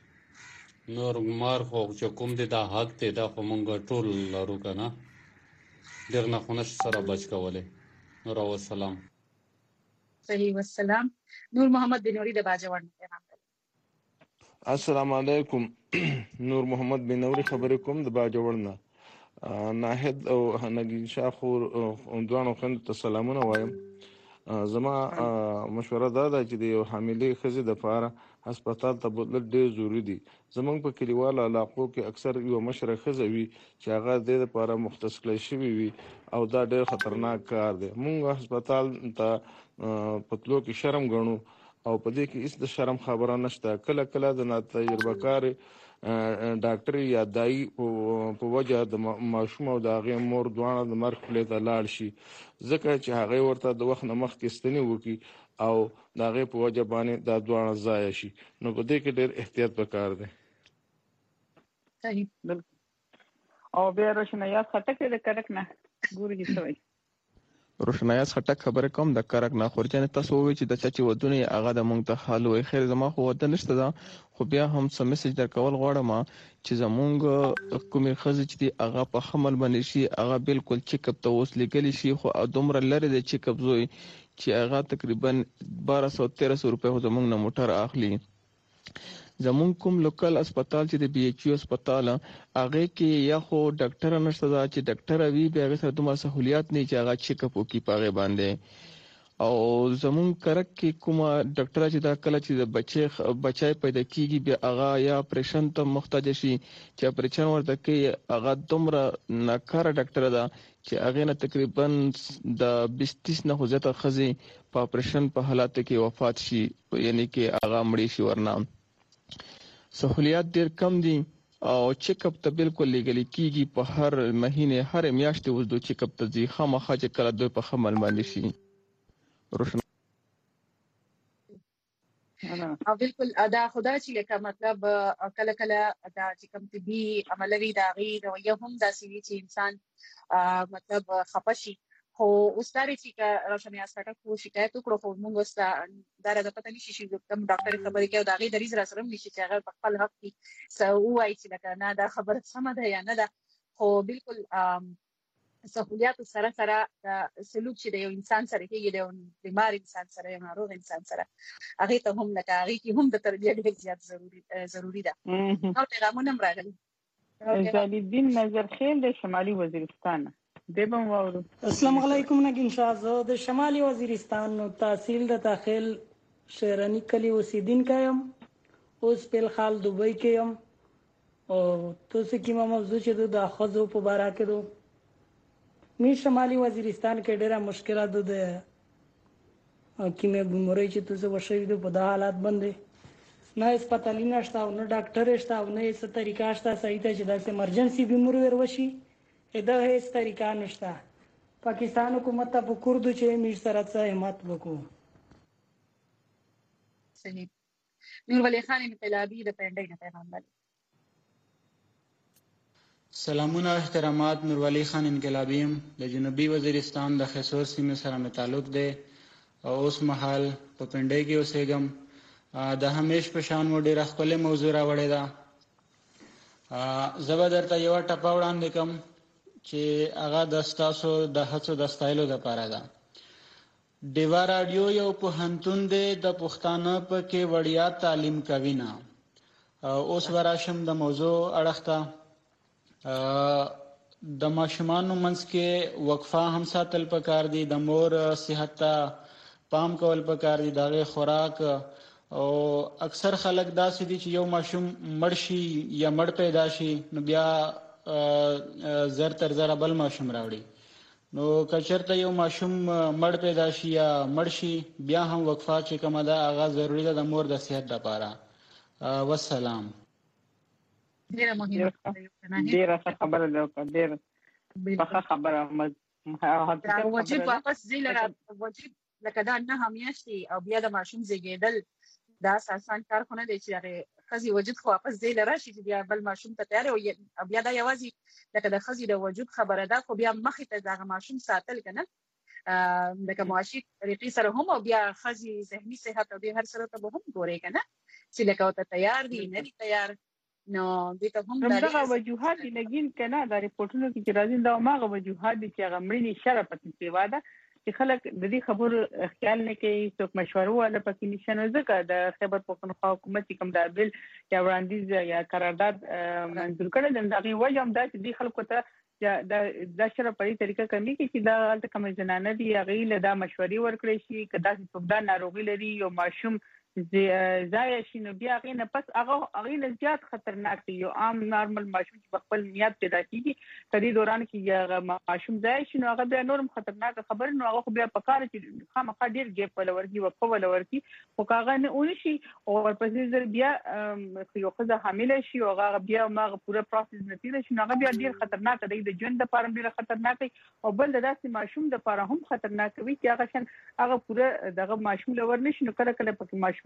نور مار خو چې کوم دی دا حق دی، دا خو مونږ ټول لرو که نه، ډېر نه خو نشو سره بچ کولی. نور والسلام. صحیح والسلام. نور محمد بنوري د باجوړ نه پیغام دی. السلام علیکم. نور محمد بنوري خبرې کوم د باجوړ نه. ناهد او نګین شاه خور دوانو خویندو ته سلامونه وایم. زما مشوره دا ده چې د یو حاملې ښځې دپاره هسپتال ته بوتل ډېر ضروري دي. زموږ په کلیوالو علاقو کې اکثر یوه مشره ښځه وي چې هغه د دې دپاره مختص کړی شوي وي او دا ډېر خطرناک کار دی. موږ هسپتال ته په تلو کې شرم ګڼو او په دې کې هېڅ د شرم خبره نشته. کله کله د ناتجربه کارې ډاکټر یا دایي په وجه د ماشوم او د هغې مور دواړه د مرګ خولې ته لاړ شي، ځکه چې هغې ورته د وخت نه مخکې ستنې وکړي او د هغې په وجه باندې دا دواړه ضایع شي. نو په دې کې ډېر احتیاط پکار دی. صحیح. او بیا روشنایات خټک د کرک نه ګوري چې څه وایي. روشنایات خټک خبره کوم د کرک نه. خورجانې تاسو ووایئ چې د چا چې ودونه یې هغه د مونږ ته حال وایي. خیر زما خو واده نشته ده، خو بیا هم څه میسج درکول غواړم چې زمونږ کومې ښځې چې دي هغه په حمل باندې شي، هغه بالکل چیک اپ ته اوس لیږلی شي، خو دومره لرې دی چیک اپ زوی چې هغه تقریبا 1200-1300 روپۍ خو زمونږ نه موټر اخلي. زمونږ کوم لوکل اسپتال چې د بي ایچ یو اسپتال هغې کې یا خو ډاکټره نشته ده چې ډاکټره وي، بیا هغې سره دومره سهولیات نه چې هغه چیک اپ وکړي په هغې باندې. او زمونږ کرک کې کومه ډاکټره چې دا کله چې د بچی پیدا کېږي بیا هغه یا اپریشن ته محتاج شي چې اپریشن ورته کوي، هغه دومره ناکاره ډاکټره ده چې هغې نه تقریبا د 20-30 نه خو زیاته ښځې په اپریشن په حالاتو کې وفات شي، یعنې کې هغه مړې شي. ورنه سهولیات ډېر کم دي او چیک اپ ته بالکل لیږلی کېږي په هر مهینې هر میاشتې اوس دوی چیک اپ ته ځي، خامخا چې کله دوی په حمل باندې شي. او بالکل دا خدا چې لکه مطلب کله کله دا چې کوم طبي عملوي دا غي رویه هم داسې وي چې انسان مطلب خپه شي. خو اوس دا چې روشنایات خټک خو شکایت وکړو، خو موږ اوس دا راته پته نشي چې کوم ډاکټر خبرې کوي او د هغې دریځ را سره هم نشي چې هغه په خپل حق کې څه ووایي چې لکه نه دا خبره سمه ده یا نه ده. خو بالکل سهولیاتو سره سره سلوک چې د یو انسان سره کېږي، د یو بیمار انسان سره، یو ناروغ انسان سره، هغې ته هم لکه هغې کې هم د تربیه ډېر زیات ضروري ده. او پیغامونه هم راغلي. جلالالدین نظرخیل د شمالي وزیرستان دی به واورو. السلام علیکم. نګین شاه، زه د شمالي وزیرستان تحصیل د تاخیل شیرانی کلی اوسیدونکی یم. اوس په الحال دوبۍ کې یم او تاسو کې موضوع چې د ښځو په باره کې دو می شمالي وزیرستان کې ډېره مشکلات د کیمه بیماری چې تاسو وشوي د په دا حالات باندې نه هسپتالي نشته او نه ډاکټر شته او نه هیڅ طریقه شته صحیح ته چې داسې ایمرجنسي بیماری وروشي، دا هیڅ طریقه نشته. پاکستان حکومت ته پکور دو چې موږ سره څه همت وکړو. صحیح. نور ولی خان انقلابی د پنډۍ نه پیغام لري. سلامونه احترامات. نور ولی خان انقلابی یم د جنوبي وزیرستان د خیسور سیمې سره مې تعلق دی او اوس مهال په پنډۍ کې اوسېږم. د همیش په شان مو ډېره ښکلې موضوع راوړې ده. زه به درته یوه ټپه وړاندې کړم چې هغه د ستاسو د هڅو د ستایلو دپاره ده. ډیوا راډیو یو پوهنتون دی، د پښتانه پکې وړیا تعلیم کوي نه. اوس به راشم د موضوع اړخ ته. د ماشومانو منځ کې وقفه هم ساتل پکار دي، د مور صحت ته پام کول پکار دي، د هغې خوراک. او اکثر خلک داسې دي چې یو ماشوم مړ شي یا مړ پیدا شي نو بیا زر تر زره بل ماشوم راوړي. نو که چېرته یو ماشوم مړ پیدا شي یا مړ شي بیا هم وقفه چې کومه ده هغه ضروري ده د مور د صحت دپاره. والسلام. ډېره ښه خبره ده، ډېره ښه خبره. وجیب واپس ځي وجیب لکه دا 9 میاشتې او بیا د ماشوم زیږېدل دا آسان کار خو نه دی چې هغې خزي وجود خو واپس دی لراشي چې بیا بل ماشوم ته تیار او بیا دا یوازې لکه د خزي د وجود خبره ده خو بیا مخې ته دغه ماشوم ساتل کنه د معاشي طریقې سره هم او بیا خزي ذهني صحت او هر سره ته هم ګوري کنه چې لکه ته تیار دي نه دي تیار نو دې ته هم دغه وجوهات دي لګین کنه دا ریپورتونو کې چې راځي دا ماغه وجوهات دي چې هغه مړینې شرف پکې سیوا ده چې خلک د دې خبرو خیال نه کوي څوک مشوره ولا پکې نشنه ځکه د خیبر پختونخوا حکومت کوم دا بل یا وړاندیز یا قرارداد منظور کړل د هغه وجه هم دا چې د خلکو ته دا شرف په طریقه کوي چې دا غلطه کوم جنانه دي هغه له دا مشورې ورکړي شي کدا چې څوک دا ناروغي لري یو ماشوم زای شي نو بیا غینه پس هغه نه زیات خطرناک دی یو عام نارمل ماشوم چې خپل میاد پیدا کیږي په دې دوران کې هغه ماشوم زای شي نو هغه بیا نورم خطرناک خبر نو هغه بیا پکاره چې خامخا ډیر ګیپ ولورږي او په ولورږي او هغه نه اون شي او ورپسې ځل بیا یو خزه حامل شي او هغه بیا ماغه پوره پروسس نه تیر شي نو هغه بیا ډیر خطرناک دی د ژوند لپاره ډیر خطرناک او بل داسې ماشوم د لپاره هم خطرناک وي چې هغه شان هغه پوره دغه ماشوم لور نشي نو کله کله پکې ماشومان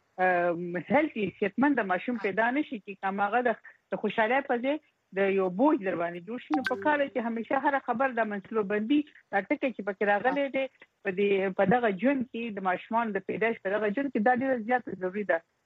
هیلتي صحتمند ماشوم پیدا نشي چې کومه د خوشاله پځه د یو بوج در باندې جوړ شي نو په کار کې همیشه هر خبر د منسلو بندي راټکه چې پکې راغلي دي په دغه ژوند کې د ماشومان د پیدائش په دغه ژوند کې دا ډیره زیات ضروری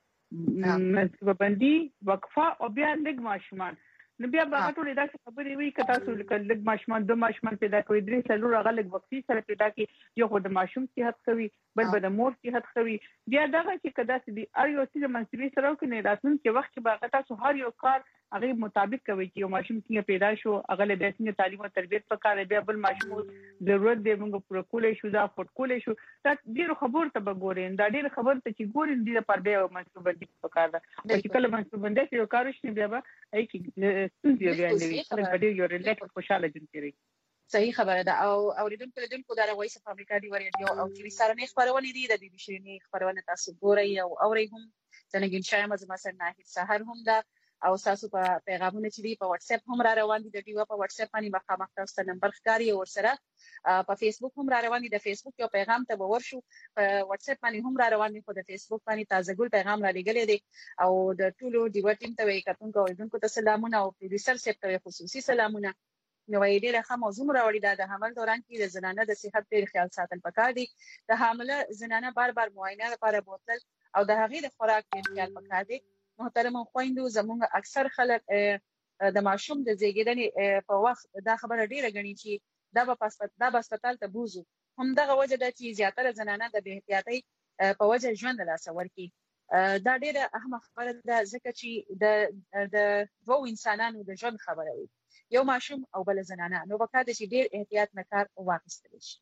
ده منسلو بندي وقفه او بیا لږ ماشومان نو بیا به ټول دا خبرې وي که تاسو لږ ماشومان دوه ماشومان پیدا کوي درې څلور هغه لږ وقفي سره پیدا کوي یو خو د ماشوم صحت کوي بل به د مور صحت کوي بیا دغه چې کدا سي ار یو څه منسوي سره کوي راتلونکي وخت کې به تاسو هر یو کار هغه مطابق کوي چې یو ماشوم څنګه پیدا شو هغه له داسې تعلیم او تربیت په کار بیا بل ماشوم ضرورت دی موږ پوره کولای شو دا فوټ کولای شو دا ډیر خبر ته به ګورین دا ډیر خبر ته چې ګورین دي پر بیا منسوبه دي په کار ده چې کله منسوبه دي چې یو کار شنه بیا به ای کې ستونزې بیا نه وي خلک به یو ریلیکس خوشاله ژوند کوي صحیح خبره ده او اوریدونکو د وایس اف امریکا دی ورېډیو او ټي وي سره خبرونه دي د بي بي سي خبرونه تاسو ګورئ او اورئ هم څنګه شایم از ما سره نه سحر هم ده او تاسو په پیغامونه چې دی په واتس اپ هم را روان دي د ټي وي په واتس اپ باندې مخامخ تاسو نمبر ښکاری او سره په فیسبوک هم را روان دي د فیسبوک یو پیغام ته ورشو په واتس اپ باندې هم را روان دي په د فیسبوک باندې تازه ګل پیغام را لګلې دي او د ټولو ډیو ټیم ته وایي کتونکو اوریدونکو ته سلامونه او پروډوسر سیب ته خصوصي سلامونه نو ډیره ښه موضوع راوړی دا د حمل دوران کې د زنانه د صحت ډیر خیال ساتل پکار دي د حامله زنانه بار معاینه لپاره بوتل او د هغې د خوراک ډیر خیال پکار دي محترم خويندو زموږ اکثر خلک د ماشوم د زیږیدنې په وخت دا خبره ډیره غني چې دا په هسپتال ته بوزو هم دغه وجه ده چې زیاتره زنانه د بې احتیاطۍ په وجه ژوند له لاسه ورکړي دا ډیره اهمه خبره ده ځکه چې د دوه انسانانو د ژوند خبره وي یو ماشوم او بل زنانه نو وکړه چې ډیر احتیاط نه کار واخیستل شي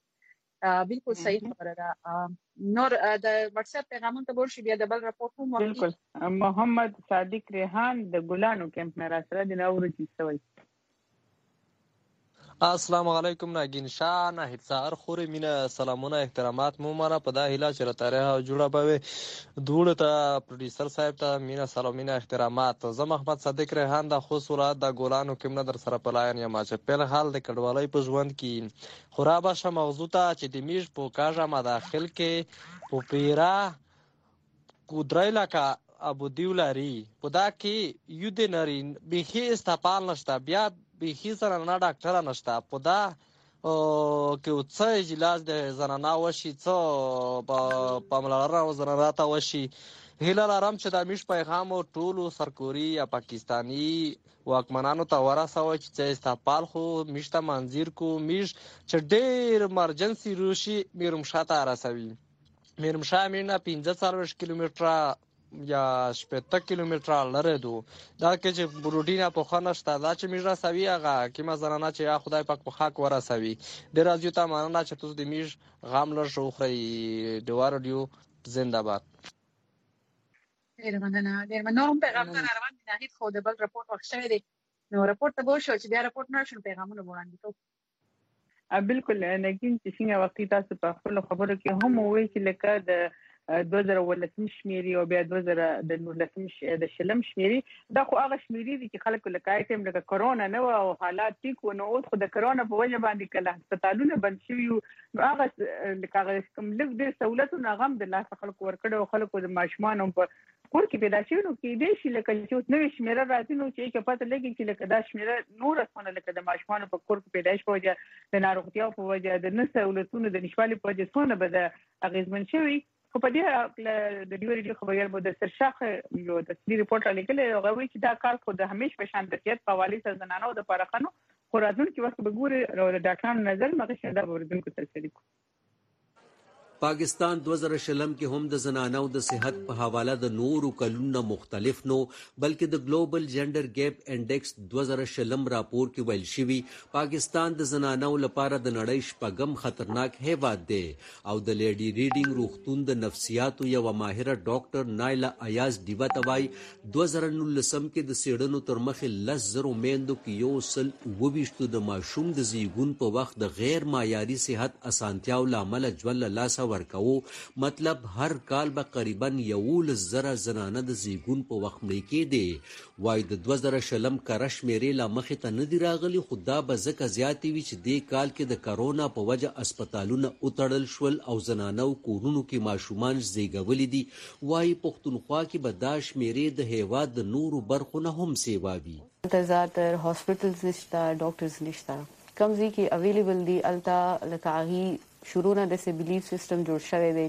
بالکل صحیح خبره ده نور د واتس اپ پیغامونو ته ورشي بیا د بل راپورټ هم بالکل محمد صادق ریحان د ګلانو کیمپ نه را سره د نور چیستوي السلام علیکم ناگین شاه ناهید سهار خوري مینه سلامونه احترامات مو مره په دا هیله چې راتاره جوړه بوي دوړ ته پروډوسر صاحب ته مینه سلامونه احترامات زه محمد صادق ریحان د خو صورت د ګولانو کوم نه در سره پلاین یا ما چې په حال د کډوالۍ په ژوند کې خرابه شه موضوع ته چې د میش په کاژه ما داخل کې په پیرا کودرایلا کا ابو دیولاری په دا کې یو د نرین به استپال نشته بیا بیخی سره نه ډاکټر نشته په دا کې څه اجلاس د زنانه وشي څه پاملرنه او زنانه وشي هیله لرم چې د میش پیغام ټولو سرکوري یا پاکستانی واکمنانو ته ورسوي چې استقبال خو میشته منظر کو میش چې ډېر ایمرجنسي روشي میرمشاته رسوي میرمشا مینا 45 کیلومتره یا 70 کیلومتره لره دو دا کې چې بروډینا په خانه شته دا چې میژه سوي هغه کې ما زنانه چې یا خدای پاک په خاک ورسوي ډیر ازیو ته ماننه چې تاسو د میژ غام لر شو خري دوار دیو زنده باد ډیر مننه نو هم پیغام نه روان دي نه خو د بل راپورټ وښه دی نو راپورټ ته وشو چې بیا راپورټ نه شو پیغامونه وړاندې کوو بالکل نګین چې څنګه وخت تاسو په خپل خبرو کې هم وایي چې لکه د 2019 شمیري او بیا 2019 د شلم شمیري دا خو هغه شمیري دي چې خلکو لکه ایتم لکه کرونا نه او حالات ټیک و نو اوس خو د کرونا په وجه باندې کله هسپتالونه بند شوي نو هغه لکه کوم لږ ډېر سہولتونه هغه هم د لاس خلکو ورکړي او خلکو د ماشومان هم په کور کې پیدا شوي نو کېدای شي لکه چې اوس نوې شمیره راځي نو چې پته لګي چې لکه دا شمیره نور څونه لکه د ماشومانو په کور کې پیدایش په وجه د ناروغتیا په وجه د نه سہولتونو د نشوالي په وجه څونه به د اغیزمن شوي خو په دې د ډیو ریډیو خبريال مو د سرشاخ یو تفصیلي رپورټ لیکلی او غوي چې دا کال خو د همیش په شان د صحت په حواله سره زنانو د پرخنو خو راځون چې وخت به ګوري د ډاکټرانو نظر مغه شنده ورودونکو تسلی کو پاکستان 2020 کې هم د زنانو د صحت په حواله د نورو کلونو مختلف نو بلکې د ګلوبل جندر ګیپ انډیکس 2020 راپور کې ویل شوی پاکستان د زنانو لپاره د نړۍ شپږم خطرناک هیواد دی او د لیډي ریډینګ روغتون د نفسیاتو یو ماهره ډاکټر نایلا ایاز دیوا توای 2019 کې د سیډنو تر مخې 10,000 میندو کې یو سل وبېشتو د ماشوم د زیږون په وخت د غیر معیاري صحت اسانتیاو لامل ژوند لاس ورکو مطلب هر کال به قریبا 11,000 زنانه د زیږون په وخت مړې کېدې وای د 2020 کرش مېرې لا مخې ته نه دی راغلی خو دا به ځکه زیاتې وي چې دې کال کې د کرونا په وجه اسپتالونه وتړل شول او زنانو کورونو کې ماشومان زیږولي دي وای پښتونخوا کې به دا شمېرې د هیواد د نورو برخو نه هم سیوا وي زیاتر هاسپټلز نشته ډاکټرز نشته کمزې کې اویلیبل دي التا لکاغي شروع نه د بیلیف سیستم جوړ شوی دی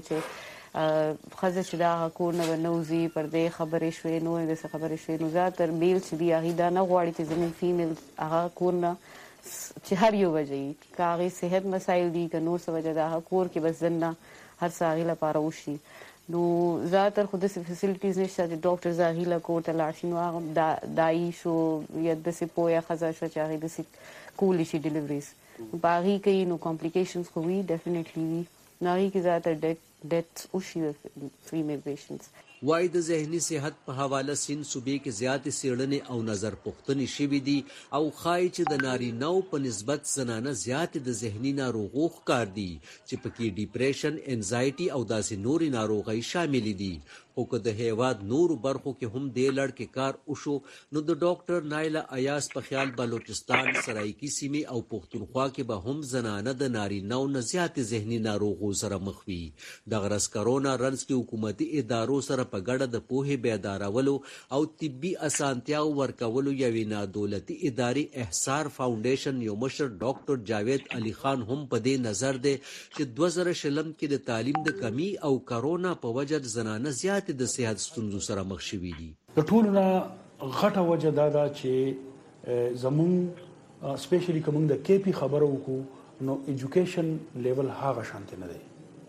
چې خزه چې دا کور نه نوزي پر دې خبرې شوې نو د څه خبرې شوې نو زیاتر میل چې دی هغه دا نه غواړي چې زموږ فیمیل هغه کور نه چې هر یو وجې کاغي صحت مسایل دي که نور څه وجه دا کور کې بس ځنه هر څه لپاره وشي نو زیاتر خو داسې فیسیلیټیز نشته چې ډاکټرز هغې له کور ته لاړ شي نو هغه دایي شو یا داسې پویه ښځه شوه چې هغې داسې کولی شي ډیلیوریز باغی کوي نو کمپلیکیشنز خو وي ډیفینیټلی وي نو هغې کې زیاتر ډیتس وشي د فیمیل پیشنټس وای د ذهني صحت په حواله سین صوبې کې زیاتې څېړنې او نظر پوښتنې شوي دي او ښایي چې د نارینهو په نسبت زنانه زیاتې د ذهني ناروغو ښکار دي چې پکې ډیپریشن انزایټي او داسې نورې ناروغۍ شاملې دي خو که د هیواد نورو برخو کې هم دې لړ کې کار وشو نو د ډاکټر نایلا ایاز په خیال بلوچستان سرایکي سیمې او پښتونخوا کې به هم زنانه د نارینهو نه زیاتې ذهني ناروغو سره مخ وي دغه ورځ کرونا رنځ کې حکومتي ادارو سره په ګډه د پوهې بیدارولو او طبي اسانتیاو ورکولو یوې نادولتي ادارې احسار فاونډیشن یو مشر ډاکټر جاوید علي خان هم په دې نظر دی چې 2020 کې د تعلیم د کمی او کرونا په وجه زنانه زیات د صحت ستونزو سره مخ شوي دي د ټولو نه غټه وجه دا ده چې زموږ سپیشلی کوم د کې پی خبرو وکړو نو ایجوکیشن لیول هغه شانته نه دی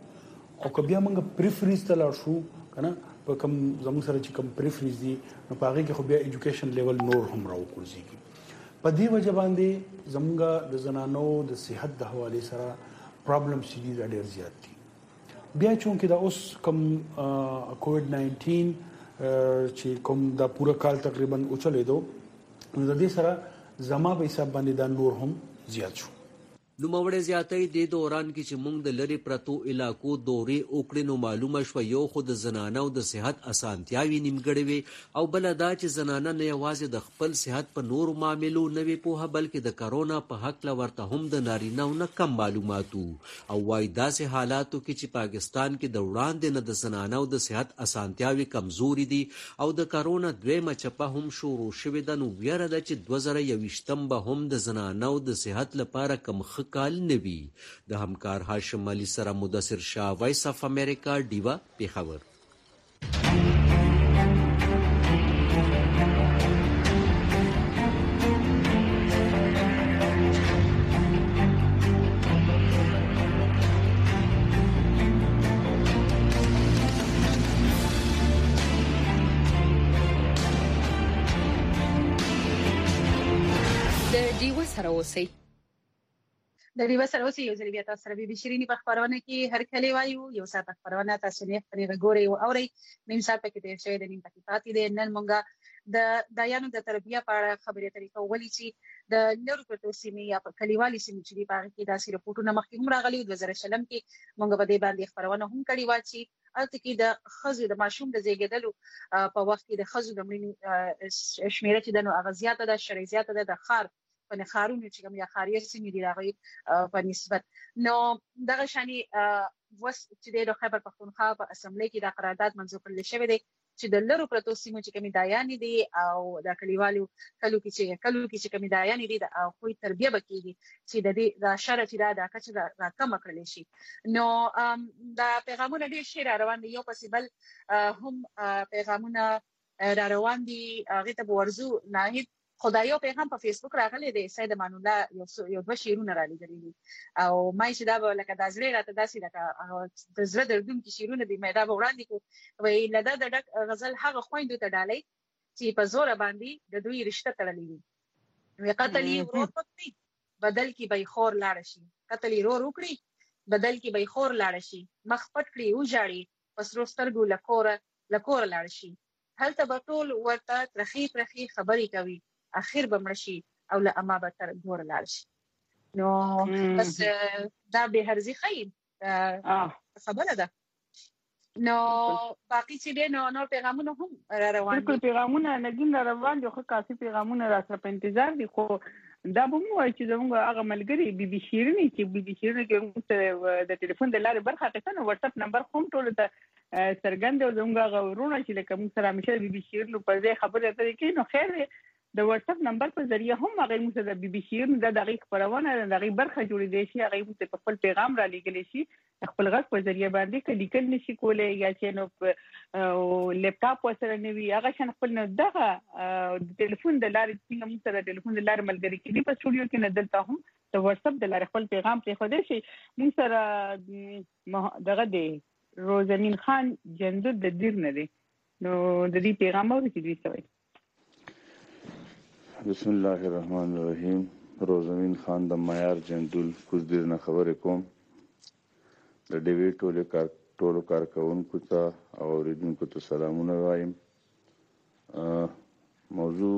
او که بیا موږ پریفریز ته لاړ شو کنه په کوم زموږ سره چې کوم پریفریز دي نو په هغه کې خو بیا ایجوکیشن لیول نور هم راوکړي په دې وجه باندې زموږ د زنانو د صحت د حواله سره پرابلم سي دي ډېر زیات دي بیا چونکه دا اوس کوم کووډ 19 چې کوم دا پوره کال تقریبا اوچلې دو نو د دې سره زما په حساب باندې دا نور هم زیات شو نوموړی زیاتې د دوران کې چې موږ د لری پرتو علاقو دورې وکړې نو معلومه شو یو خو د زنانو د صحت اسانتیاوي نیمګړې وي او بل دا چې زنانه نه یوازې د خپل صحت په نورو معاملو نه وي پوهه بلکې د کرونا په حق لورته هم د نارینهو نه کم معلوماتو او وای داسې حالاتو کې چې پاکستان کې د وړاندې نه د زنانو د صحت اسانتیاوي کمزوري دي او د کرونا دویمه چپه هم شروع شوې ده نو ویره ده چې 2021 به هم د زنانو د صحت لپاره کم کال نوی د همکار هاشم علي سره مدثر شاه وایس اف امریکا ډیوا پیښور د ډیوا سره اوسئ د ډیوا سره اوسئ یو ځل بیا تاسو سره به شيرینی په خبرونه کې هر کله وایو یو ساعت خبرونه تاسو نه پرې غوړې او اوري نیم ساعت کې تیر شوی د نیم پاتې پاتې د نن مونږه د دایانو د تربیه په اړه خبرې طریقه ولې چې د نورو پروتو سیمې یا په کلیوالي سیمې چې په اړه کې داسې رپورټونه مخکې هم راغلي 2020 کې مونږ په دې باندې خبرونه هم کړې و چې البته کې د خزو د ماشوم د زیږیدلو په وخت کې د خزو د مړینې شمیره چې د نو اغازيات د شریزيات د خار په خارونو چې کوم یا خاري سیمې دی راغلي په نسبت نو دغه شانی وس چې د خیبر پختونخوا په اسمبلی کې د قرارداد منظور کړل شوی دی چې د لرو پرتو سیمو چې کوم دایانې دي او د کلیوالو کلو کې چې کوم دایانې دي او خو تربیه بکیږي چې د دې د شرط د کچ را کم کړل شي نو دا پیغامونه ډیر شي را روان دي یو پسیبل هم پیغامونه را روان دي هغه ته ورزو ناهید خدایو پیغام په فیسبوک راغلی دی سید امان الله یو دوه شیرونه را لګري دي او مې چې دا لکه د ازلې راته داسې لکه د زړه دردون کې شیرونه دي مې دا وړاندې کو وای لدا د ډک غزل هغه خويندو ته ډالۍ چې په زور باندې د دوی رشتہ تړلې دي وی قتل یې ورور پکې بدل کې به خور لاړ شي قتل یې ورور وکړي بدل کې به خور لاړ شي مخ پټ کړي او جاړي پس روسترګو لکور لاړ شي هلته به ټول ورته ترخی خبرې کوي اخر بمرشي او لا اما به تر ګور لاړ شي نو بس دا به هرزي خیر خبره ده نو باقي چې نو پیغامونه هم روان دي پیغامونه نګین روان دي خو کافي پیغامونه را سره په انتظار دي خو دا به مو چې زموږ هغه ملګری بي شیرینی چې بي شیرینی کې د ټلیفون د لارې برخه اخیستنه واتس اپ نمبر کوم ټول ته سرګند او زموږ غوړونه چې لکه موږ سره همیشه بي شیرینو په ځای خبره اترې کوي نو خیر د واتس اپ نمبر په ذریعہ هم هغه موږ د بي شیرین د دقیق خبرونه د دقیق برخه جوړې دي شي هغه موږ په خپل پیغام را لګلی شي خپل غږ په ذریعہ باندې لیکل نشي کولای یا چې نو لپټاپ وسره نوي هغه شان خپل نه دغه د ټلیفون د لارې څنګه موږ سره ټلیفون د لارې ملګری کړي په سټوډیو کې نه دلته هم د واتس اپ د لارې خپل پیغام پرې خو دې شي موږ سره دغه دی روزمین خان جندل د دیر نه دی نو د دې پیغام اوري چې دوی سوي بسم الله الرحمن الرحیم روزمین خان د معیار جندول کوزدیر نه خبرې کوم د ډیوی ټولو کارکونکو ته او اوریدونکو ته سلامونه وایم موضوع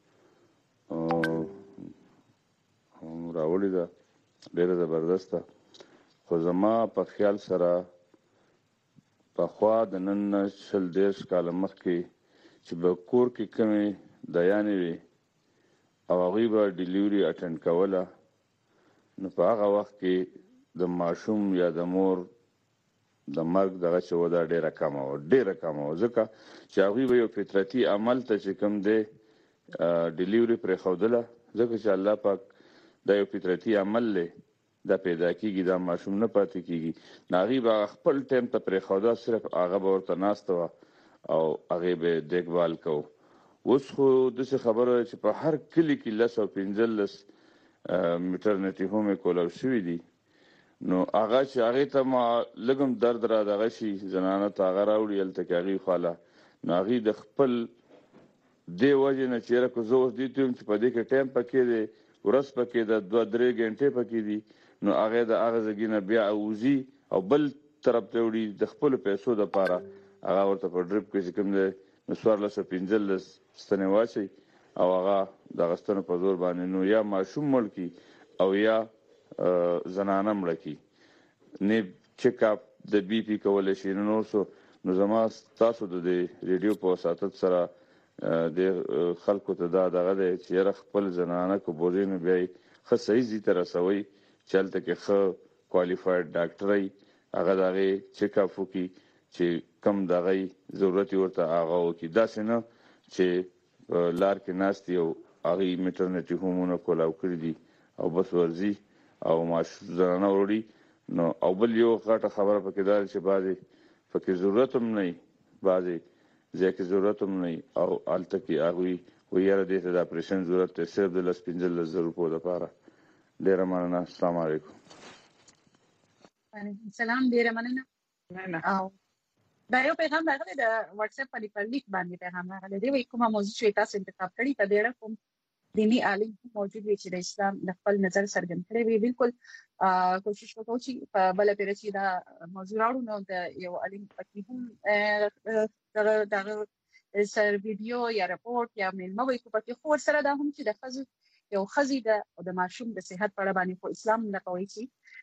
راوړی ده ډېره زبردسته خو زما په خیال سره پخوا د نن 40 کاله مخکې چې به کور کې کومې دایانې وي او هغوی به ډیلیوري اټینډ کوله نو په هغه وخت کې د ماشوم یا د مور د مرګ دغه چې وه دا ډېره کمه وه ځکه چې هغوی به یو فطرتي عمل ته چې کوم دی ډیلیوري پرېښودله ځکه چې الله پاک دا یو فطرتي عمل دی دا پیدا کېږي دا ماشوم نه پاتې کېږي نو هغوی به خپل ټایم ته پرېښوده صرف هغه به ورته ناسته وه او هغې به یې دیکبال کوو اوس خو داسې خبره چې په هر کلي کې 10 او 15 میټرنټي هوم کولاو شوي دي نو هغه چې هغې ته ما لږ هم درد را دغه شي زنانه ته هغه راوړي هلته کې هغې خواله نو هغې د خپل دې وجې نه چې یاره که زه اوس دې ته یم چې په دې کې ټایم پکې دی ورځ پکې ده 2-3 غنټې پکې دي نو هغې د هغه ځګي نه بیا اوځي او بل طرف ته وړي د خپلو پیسو دپاره هغه ورته په ډریپ کې چې کوم دی نو 1415 ستنې واچي او هغه د اغستنو په زور باندې نو یا ماشوم مړ کی او یا زنانه مړه کی نه چیک اپ د بی پی کولای شي نو زما تاسو د ریډیو په وساتت سره د خلکو ته دا دغه دی چې خپل زنانه کو بوزینو بیا ښه صحیح ځای ته رسوي چلته کې ښه کوالیفاید ډاکټرۍ هغه د هغې چیک اپ وکړي چې کم دغه ضرورت ورته هغه وکړي داسې نه چې لار کې ناست دي او هغې میټرنټي هومونه کولاو کړي دي او بس ورځي او زنانه وړي نو او بل یو غټه خبره پکې دا چې بعضې پکې ضرورت هم نه وي بعضې ځای کې ضرورت هم نه وي او هلته کې هغوی وایي یاره دې ته د اپریشن ضرورت دی صرف د 10-15 روپو دپاره ډېره مننه السلام علیکم وعلیکم السلام ډېره مننه او دا یو پیغام راغلی د واتس اپ په لیک باندې پیغام راغلی دی وایي کومه موضوع چې تاسو انتخاب کړي په دې اړه کوم دینی عالم موجود وي چې د اسلام د خپل نظر څرګند کړی وي بالکل کوشش وکړو چې په بل پیره چې دا موضوع راوړو نو د یو عالم پکې هم دغه سر ویډیو یا راپورټ یا میلمه وي په کې خو سره دا هم چې د خزو یو خزي د ماشوم د صحت په اړه باندې خو اسلام نه کوي چې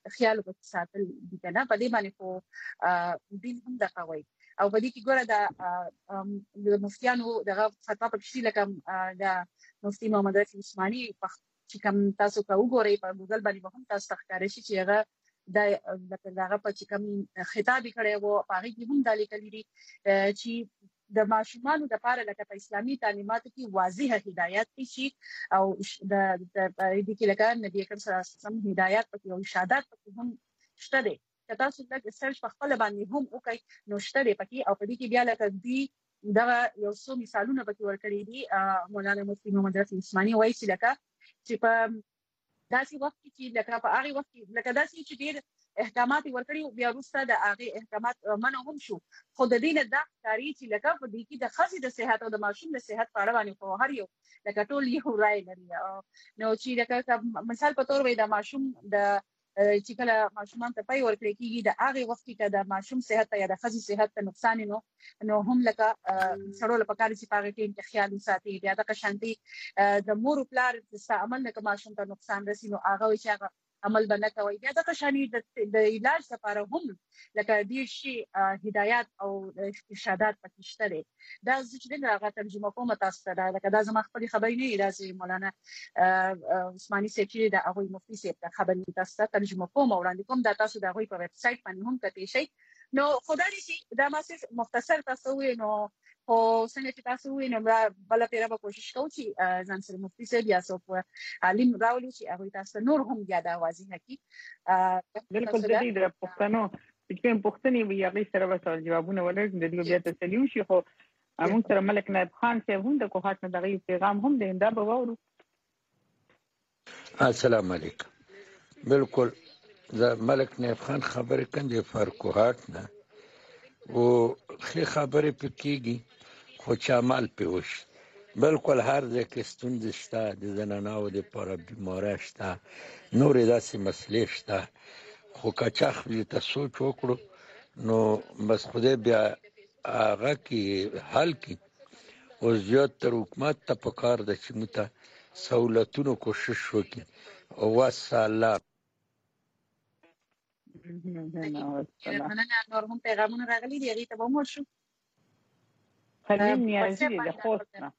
خیال وکړي ساتل دي کنه په دې باندې خو دین هم دا کوي او په دې کې ګوره د مفتیانو دغه فتوا پکې لکه د مفتی محمد رفیع عثماني چې کوم تاسو کو وګورئ په ګوګل باندې هم تاسو ښکاري شي چې هغه دغه په چې کوم خطاب کړي وو هغه کې هم د لیکلي دي چې د ماشومانو د لپاره لکه په اسلامي تعلیماتو کې واضح هدایت شي او د دې کې لکه نبی کریم صلی الله علیه وسلم هدایت او ارشادات هم شته دي که تاسو د سرچ په خپل باندې هم وکړئ نو شته دي پکې او په دې کې بیا لکه دی دا یو څو مثالونه پکې ورکړي دي مولانا مفتی محمد رفیع عثماني وایي چې په داسې وخت کې لکه په هغه وخت کې لکه داسې چې ډېر احکامات ورکړي بیا وروسته د هغه احکامات منع هم شو خو د دې نه دا ښکاري چې لکه په دې کې د ښځې د صحت او د ماشوم د صحت په اړه باندې خو هر یو لکه ټول یو رائے لري نو چې لکه مثال په تور وي د ماشوم د چې کله ماشومان ته پای ورکړي کېږي د هغه وخت کې د ماشوم صحت یا د ښځې صحت ته نقصان نو هم لکه سړو لپاره کار چې پاره کې خیال وساتي بیا د قشانتي د مور او پلار د عمل نه ماشوم ته نقصان رسي نو هغه چې عمل بنه کوي بیا د قشانی د علاج لپاره هم لکه دې شی هدایت او ارشادات پکې شته دي دا چې دغه ترجمه کوم تاسو ته لکه دا زما خپل خبرې نه دا چې مولانا عثماني سیفی د هغه مفتی سیف ته خبرې تاسو ته ترجمه کوم وړاندې کوم دا تاسو د هغه په ویب سټ باندې هم کتئ شئ نو خدای دې دا ما صرف مختصر تاسو نو خو څنګه چې تاسو وینم بل پیره به کوشش کوو چې ځان سره مفتی سیف یا څوک عالم راولو چې هغه تاسو نور هم زیاده واضح کړي بالکل د دې د پښتنو چې پښتني وي هغه سره وسول جوابونه ولرم د دې بیا تسلیو شي خو موږ سره ملک نائب خان صاحب هم د کوهات نه دغه پیغام هم د انده بوورو السلام علیکم بالکل ز ملک نائب خان خبرې کندې فرقوهات نه او خې خبرې پکېږي خو چامل پیوش بالکل هر ځای کې ستونزې شته د زنانو لپاره بیمارۍ شته نورې داسې مسلې شته خو که چا خپلې ته سوچ وکړو نو بس خدای بیا هغه کې حل کړي او زیات تر حکومت ته پکار ده چې موږ ته سهولتونو کوشش وکړي او والسلام مننه نور هم پیغامونه راغلي دي هغه ته به مو شو خلیل نیازی د خوست نه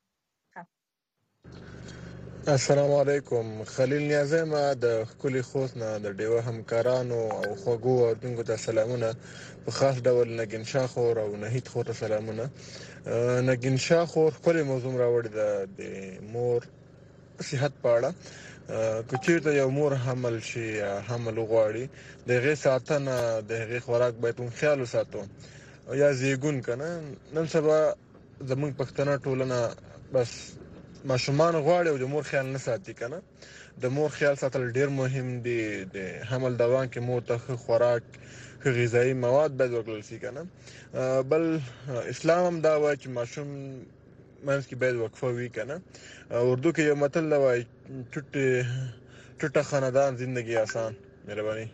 السلام علیکم خلیل نیازی ما د کلی خوست نه د ډیوه همکارانو او خوګو او دنګو ته سلامونه په خاص ډول نگین شاه خور او نهید خور ته سلامونه نگین شاه خور خپل موضوع راوړی د مور صحت په اړه کچیرته یو مور حمل شي حمل غواړي دغه ساتنه دغه خوراک باید په خیال وساتو یا زیګون کنه نن سبا زمونږ پښتنه ټولنه بس ماشومان غواړي او د مور خیال نه ساتي کنه د مور خیال ساتل ډیر مهم دي د حمل دوام کې مور ته خوراک غذایی مواد باید ورکړل شي کنه بل اسلام هم دا وایي چې ماشوم منځ کې باید وقفه وي کنه اردو کې یو متل وایي ټوټه خاندان زندگی آسان مهرباني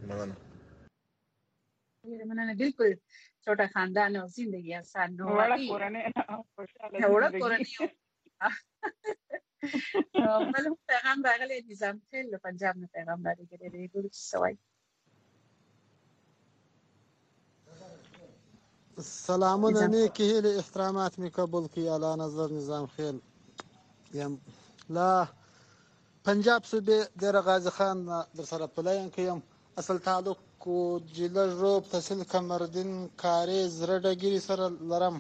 مننه بالکل छोटा खानदान और जिंदगी आसान हो रही है बड़ा पुरानी मालूम पैगाम रागले निजाम खेल पंजाब में पैगाम डाली के दे गुरु सवाई سلامونه نیکی هیله احترامات می قبول کی اعلی نظر نظام خیل یم لا پنجاب صوبه در غازی خان در سره پلاین کیم اصل تعلق کو جله روب تحصیل کمردین کاری زرډګری سره لرم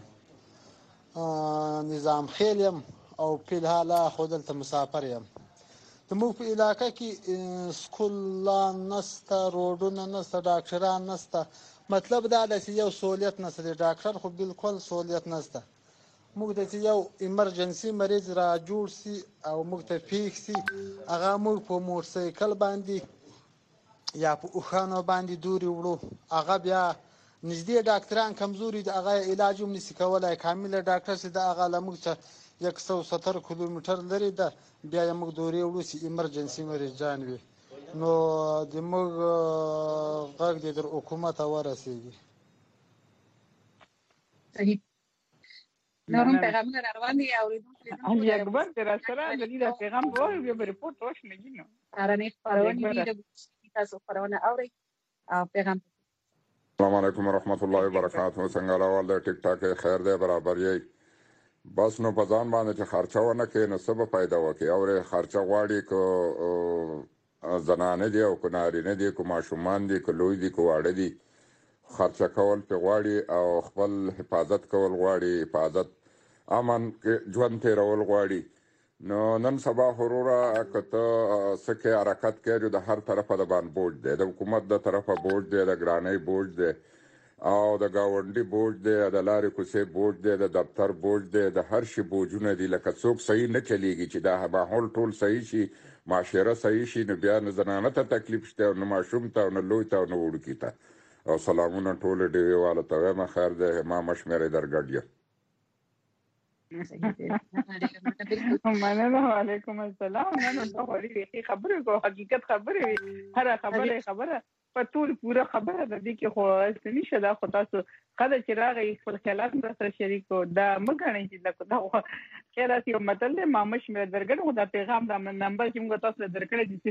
نظام خیل یم او په حاله خودلته مسافر یم د مو په علاقې کې سکولان نسته روډونه نسته ډاکټران نسته مطلب دا دی چې یو سہولیت نشته دی ډاکټر خو بالکل سہولیت نشته موږ ته یو ایمرجنسي مریض را جوړ سي او موږ ته پیښ سي هغه موږ په موټرسایکل باندې یا په اوخانو باندې دوري وړو هغه بیا نږدې ډاکټران کمزوري دي هغه علاج هم نشي کولای کامل ډاکټر چې دا هغه لمغ ته 170 کیلومتر لري ده بیا موږ دوري وړو چې ایمرجنسي مریض جان وي نو د موږ غږ د حکومت ورسېږي صحیح نورم پیغامونه روان دي اوریدونکو علي اکبر تر سره د دې پیغام وایي به رپورت وښنه کینو ارانه خبرونه دي تاسو خبرونه اوري پیغام. السلام علیکم ورحمت الله وبرکاته. څنګه راول د ټیک ټاک خیر دی برابر یې بس نو په ځان باندې چې خرچه ونه کې نو څه به پیدا وکړي او خرچه غواړي کو زنانه دي او کو نارینه دي کو ماشومان دي کو لوی دي کو واړه دي خرچه کول په غواړي او خپل حفاظت کول غواړي حفاظت امن ژوند تیرول غواړي نو نن سبا هروره کته سکه حرکت کوي د هر طرفه د باندې بوج دی د حکومت د طرفه بوج دی د ګرانۍ بوج دی او د گاونډي بوج دی د لارې کوڅې بوج دی د دفتر بوج دی د هر شي بوجونه دي لکه څوک صحیح نه چلیږي چې دا ماحول ټول صحیح شي معاشره صحیح شي نو بیا نه زنانه ته تکلیف شته او نه ماشوم ته او نه لوی ته او نه وړوکي ته او سلامونه ټول ډیویواله ته وایم خیر دی ما مشمره درګډ مننه وعلیکم السلام نن دا وړي خبره کو حقیقت خبره هر خبره په ټول پوره خبره د دې کې خو نشته دا خو تاسو قد چې راغی خپل خیالات سره شریکو دا مګنه چې دا خیالات یو متل ما مشمره درګډ خو دا پیغام دا نمبر چې موږ تاسو درکړی د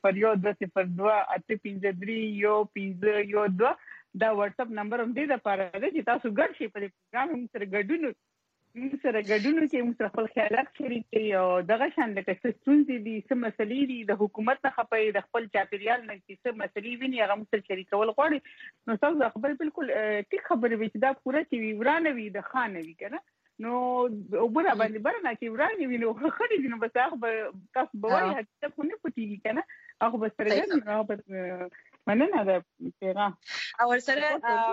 00102031512 دا واتس اپ نمبر هم دې د پاره چې تاسو ګډ شي په پروګرام سره ګډون سره ګډون کې موږ خپل خیالات شریکي او دغه شان د ستونزې دي څه مسلې دي د حکومت نه خپې د خپل چاپیریال نه څه مسلې ویني هغه موږ سره شریکول غواړي نو تاسو خبر بالکل ټیک خبره وي چې دا پوره چې ورانه وي د خان وي کنه نو وګوره باندې برنه چې ورانه وي نو خړې دي نو بس هغه تاسو به وایي چې څه نه پټیږي کنه هغه بس ترګر نو مننه دا پیغام او سره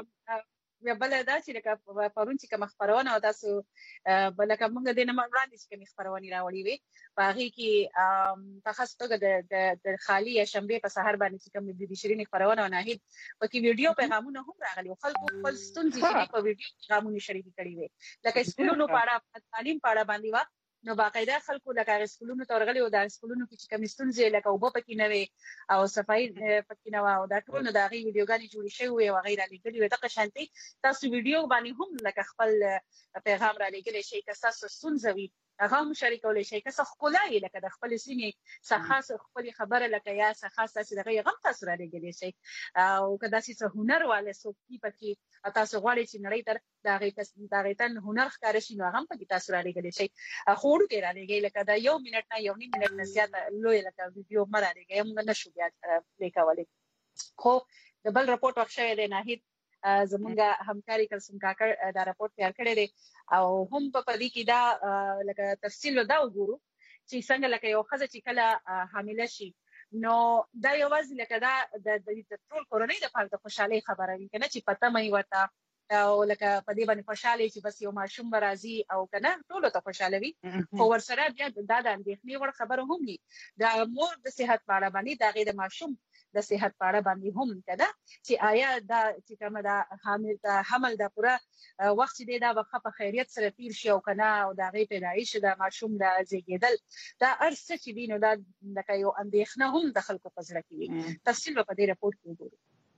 یا بل دا چې لکه پرون چې کوم خبرونه او تاسو بلکې موږ د نن وړاندې چې کوم خبرونه راوړي وي په هغه کې تخصص توګه د خالی شنبه په سحر باندې چې کوم د شیرین خبرونه نه هیڅ پکې ویډیو پیغامونه هم راغلي خلکو خپل ستونزې چې په ویډیو پیغامونه شریک کړي وي لکه سکولونو په اړه تعلیم په اړه باندې وا نو باقاعده خلکو لکه سکولونو تورغلي او د سکولونو کې چې کوم ستونزې لکه وب پکې نه وي او صفائی پکې نه و او دا ټول نو دا غي ویډیوګانې جوړې شوی او غیره لګلې وي دغه شانتي تاسو ویډیو باندې هم لکه خپل پیغام را لګلې شي که تاسو ستونزې وي هغه هم شریکولای شي که څه خولای لکه د خپل سیمې څخه خپل خبره لکه یا څه خاصه چې دغه غم تاسو را لګلې شي او کدا چې هنر والے سوکي پکې تاسو غواړئ چې نړۍ تر دغه تن هنر ښکار شي نو هم پکې تاسو را لګلې شي خوړو کې را لګي لکه دا یو منټ نه یو نیم منټ نه زیات لوی لکه ویډیو مره لګي موږ نشو بیا لیکولای خو د بل رپورت واخښه دی نه هیڅ زمونږه همکاري کلسم کاکړ دا راپورټ تیار کړی دی او هم په دې کې دا لکه تفصیل دا وګورو چې څنګه لکه یو ښځه چې کله حامله شي نو دا یوازې لکه دا د ټول کورنۍ د پاره د خوشحالي خبره وي کنه چې پته مې وته او لکه په دې باندې خوشاله چې بس یو ماشوم راځي او کنه ټول ته خوشاله وي خو ورسره بیا دا د اندېښنې وړ خبره هم دي دا مور د صحت په اړه باندې دا غي د ماشوم د صحت په اړه باندې هم کده چې آیا دا چې کوم دا حمل دا پوره وخت دې دا وخت په خیریت سره تیر شي او کنه او دا غي پیدایش د ماشوم د زیږیدل دا ارڅ چې دینو دا لکه یو اندېښنه هم د خلکو په زړه کې وي تفصیل په دې راپورټ کې وګورئ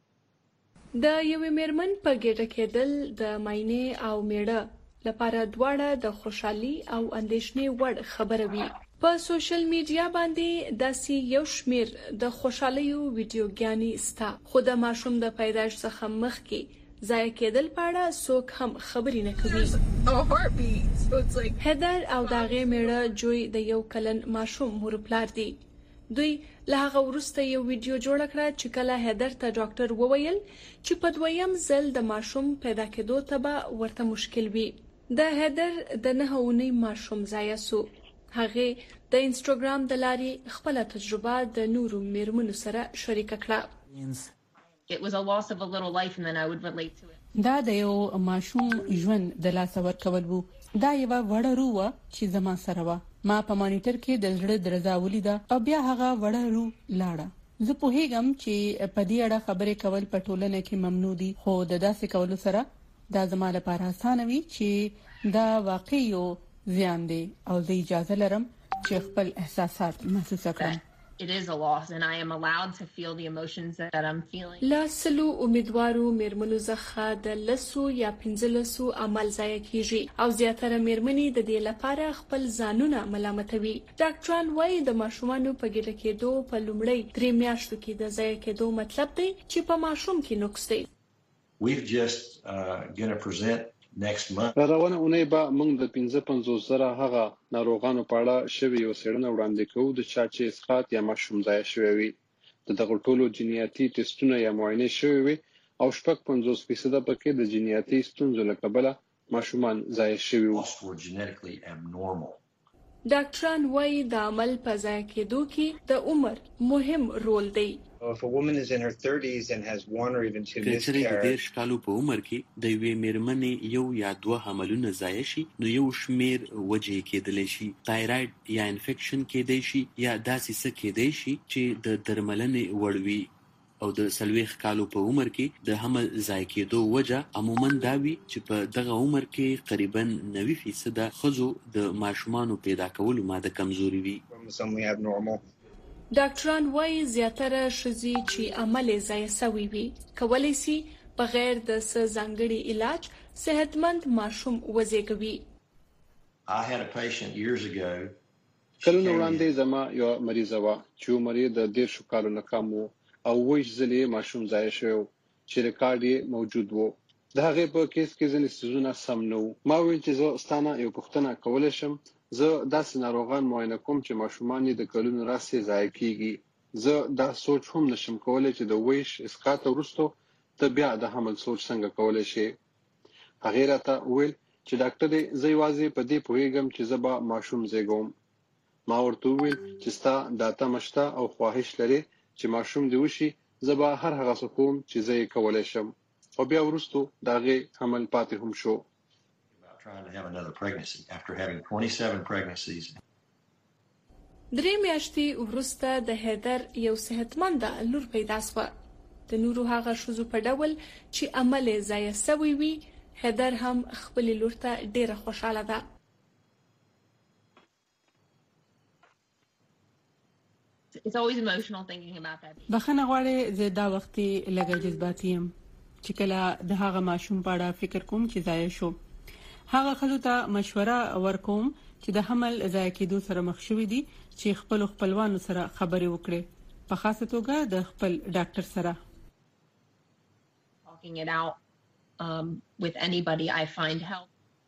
د یوې میرمن په ګډه کېدل د ماینې او میړه لپاره دواړه د خوشحالي او اندېښنې وړ خبره وي په سوشل میډیا باندې داسې یو شمیر د خوشحالي ویډیوګانې ستا خو د ماشوم د پیدایش څخه مخکې ضایع کېدل په اړه څوک هم خبرې نه کوي هدر او داغه میړه جوی د یو کلن ماشوم مور پلار دی دوی له هغه وروسته یو ویډیو جوړ کړ چې کله هدر ته ډاکټر وویل چې په دویم ځل د ماشوم پیدا کېدو ته به ورته مشکل وي د هدر د 9 اونۍ ماشوم ضایع شو هغه د انستګرام د لارې خپل تجربه د نورو میرمنو سره شریک کړه دا د یو ماشوم ژوند د لاس ورکول وو دا یو وړه رو چې زما سره و ما په مانیټر کې د زړه درزا ولیده او بیا هغه وړه رو لاړه زه په هیګم چې په دې اړه خبرې کول په ټولنه کې ممنوع دي خو د داسې کولو سره دا زما لپاره اسانه وي چې دا واقعي یو زیان دی او زه اجازه لرم چې خپل احساسات محسوس کړم it is a loss and I am allowed to feel the emotions that I'm feeling. لاسلو امیدوارو میرمنو څخه د لسو یا 15 عمل ضایع کیږي او زیاتره میرمنې د دې لپاره خپل ځانونه ملامتوي. ډاکټران وايي د ماشومانو په ګډه کېدو په لومړی 3 میاشتو کې د ضایع کېدو مطلب دی چې په ماشوم کې نقص دی. We've just going to present next month. روانه اونۍ به موږ د 55,000 هغه ناروغانو په اړه شوی یو څېړنه وړاندې کوو د چا چې اسقاط یا ماشوم ضایع شوی وي. دغه ټولو جینیاتي ټیسټونه یا معاینې شوی وي او 50% پکې د جینیاتي ستونزو له کبله ماشومان ضایع شوی وو. ډاکټران وايي د عمل په ضایع کېدو کې د عمر مهم رول دی. If a woman is in her 30s and has one or even two miscarriages کالو په عمر کې د یوې میرمنې یو یا دوه حملونه ضایع شي نو یو شمیر وجې کېدلی شي تایراید یا انفیکشن کېدی شي یا داسې څه کېدی شي چې د درملنې وړ وي او د 40 کالو په عمر کې د حمل ضایع کېدو وجه عموما دا وي چې په دغه عمر کې تقریبا 90% ښځو د ماشومانو پیدا کولو ماده کمزوري وي. ډاکټران وايي زیاتره ښځې چې عمل ضایع شوی وي کولای شي بغیر د ځانګړي علاج صحتمند ماشوم وزېږوي. I had a patient years ago. کله وړاندې زما یو مریضه و چې عمر یې د 10 کالو نه کم و او وایي ځلې ماشوم ضایع شو چې ریکارډ یې موجود و. د هغه په کیس کې ځینې سيزونه سم نه و. ما ویل چې زه ستانه یو پوښتنه کولای شم. زه داسې ناروغان معاینه کوم چې ماشومان یې د کلونو راځي ضایع کیږي. زه دا سوچ هم نشم کولای چې د ویش اسقاط وروسته ته بیا د حمل سوچ څنګه کولای شي. هغه راته ویل چې ډاکټر زه یوازې په دې پوهیږم چې زه به ماشوم زېږوم. ما ورته ویل چې ستا داتا مشته او خواهش لري چې ماشوم دی وشي زه به هر هغه څه کوم چې زه یې کولای شم. او بیا وروسته داغه حمل پاتې هم شو. Trying to have another pregnancy after having 27 pregnancies. 3 میاشتې وروسته د هیدر یو صحتمند لور پیدا شو. د نورو هغه شوزو په ډول چې عمل ضایع شوی وي هیدر هم خپل لور ته ډیره خوشاله ده. It's always emotional thinking about that. بخنه غواړي زه دا وخت لګی جذباتي يم چې کله د هغه ماشوم په اړه فکر کوم چې ضایع شو. هغه خلکو ته مشوره ورکوم چې د حمل ضایع کېدو سره مخ شوي دي چې خپلوانو سره خبرې وکړي په خاصه توګه د خپل ډاکټر سره. Talking it out with anybody I find help.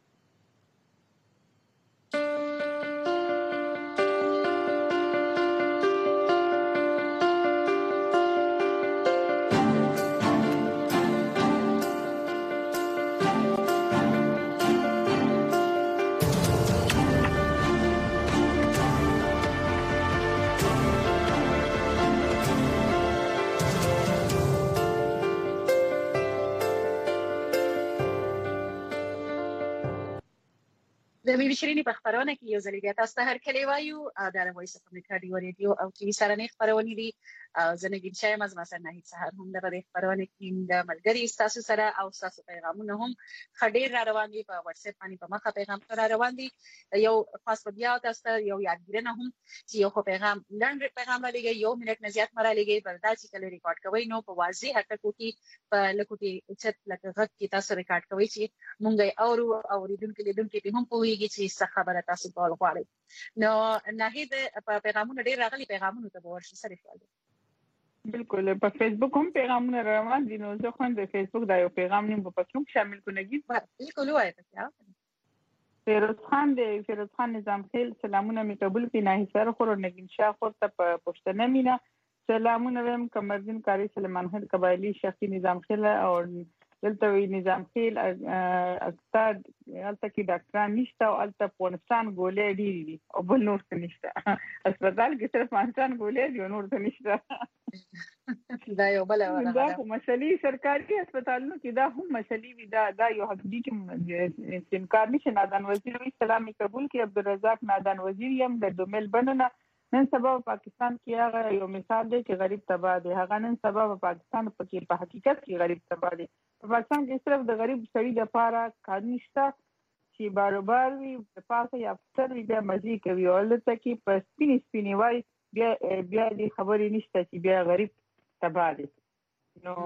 د بیبي شيرینې په خبرونه کې یو ځل بیا تاسو ته هر کلی وایو د وایس اف امریکا دی ریډیو او ټي وي سره نه خبرونه دي زنګین شایم از مثلا نه هیڅ سحر هم د خبرونه کې د ملګری تاسو سره او تاسو پیغامونه هم خډیر را روان دي په واتس اپ باندې په مخه پیغام را روان دي یو خاص په بیا تاسو یو یادګیرنه هم چې یو پیغام لنډ پیغام را لګي یو منټ نه زیات مرا لګي بلدا چې کله ریکارډ کوي نو په واضح حرکت کې په لکوټي چت لکه غږ کې تاسو ریکارډ کوي چې مونږ او لیدونکو هم پوهیږي چې څه خبره تاسو کول غواړئ. نو ناهید په پیغامونو ډیر راغلي پیغامونو ته ورشي سره فعال. بالکل په فیسبوک هم پیغامونه روان دي نو زه خو د فیسبوک دا یو پیغام نیم په پښتو شامل کونګي. بالکل وایي تاسو. فیروز خان نظام خیل سلامونه می قبول کی نه سره خور نگین شاه خور ته په پښتنه مینا سلامونه ویم کمردین کاری سلیمان خیل قبایلی شخصي نظام خیل او دلته وی نظام خیل استاد الته کې ډاکټران نشته او الته پونستان ګولې ډېری او بل نور څه نشته. هسپتال کې صرف پونستان ګولې دی نور څه نشته. دا یو بل ولا دا مسلې سرکاري هسپتالونو کې دا هم مسلې وي دا یو حقیقي چې انکار نشي. نادان وزیر اسلامي قبول کې عبدالرزاق نادان وزیر یم د دومل بننه نن سبا پاکستان کې هغه یو مثال دی چې غریب تباہ دی. هغه نن سبا پاکستان په حقیقت کې غریب تباہ دی. په پاکستان کې صرف د غریب سړي لپاره کار نشته چې باروبار وي د پاسه یا افسر وي د مزي کوي او لته کې په سپینې وای بیا دې خبرې نشته چې بیا غریب تباه دي. نو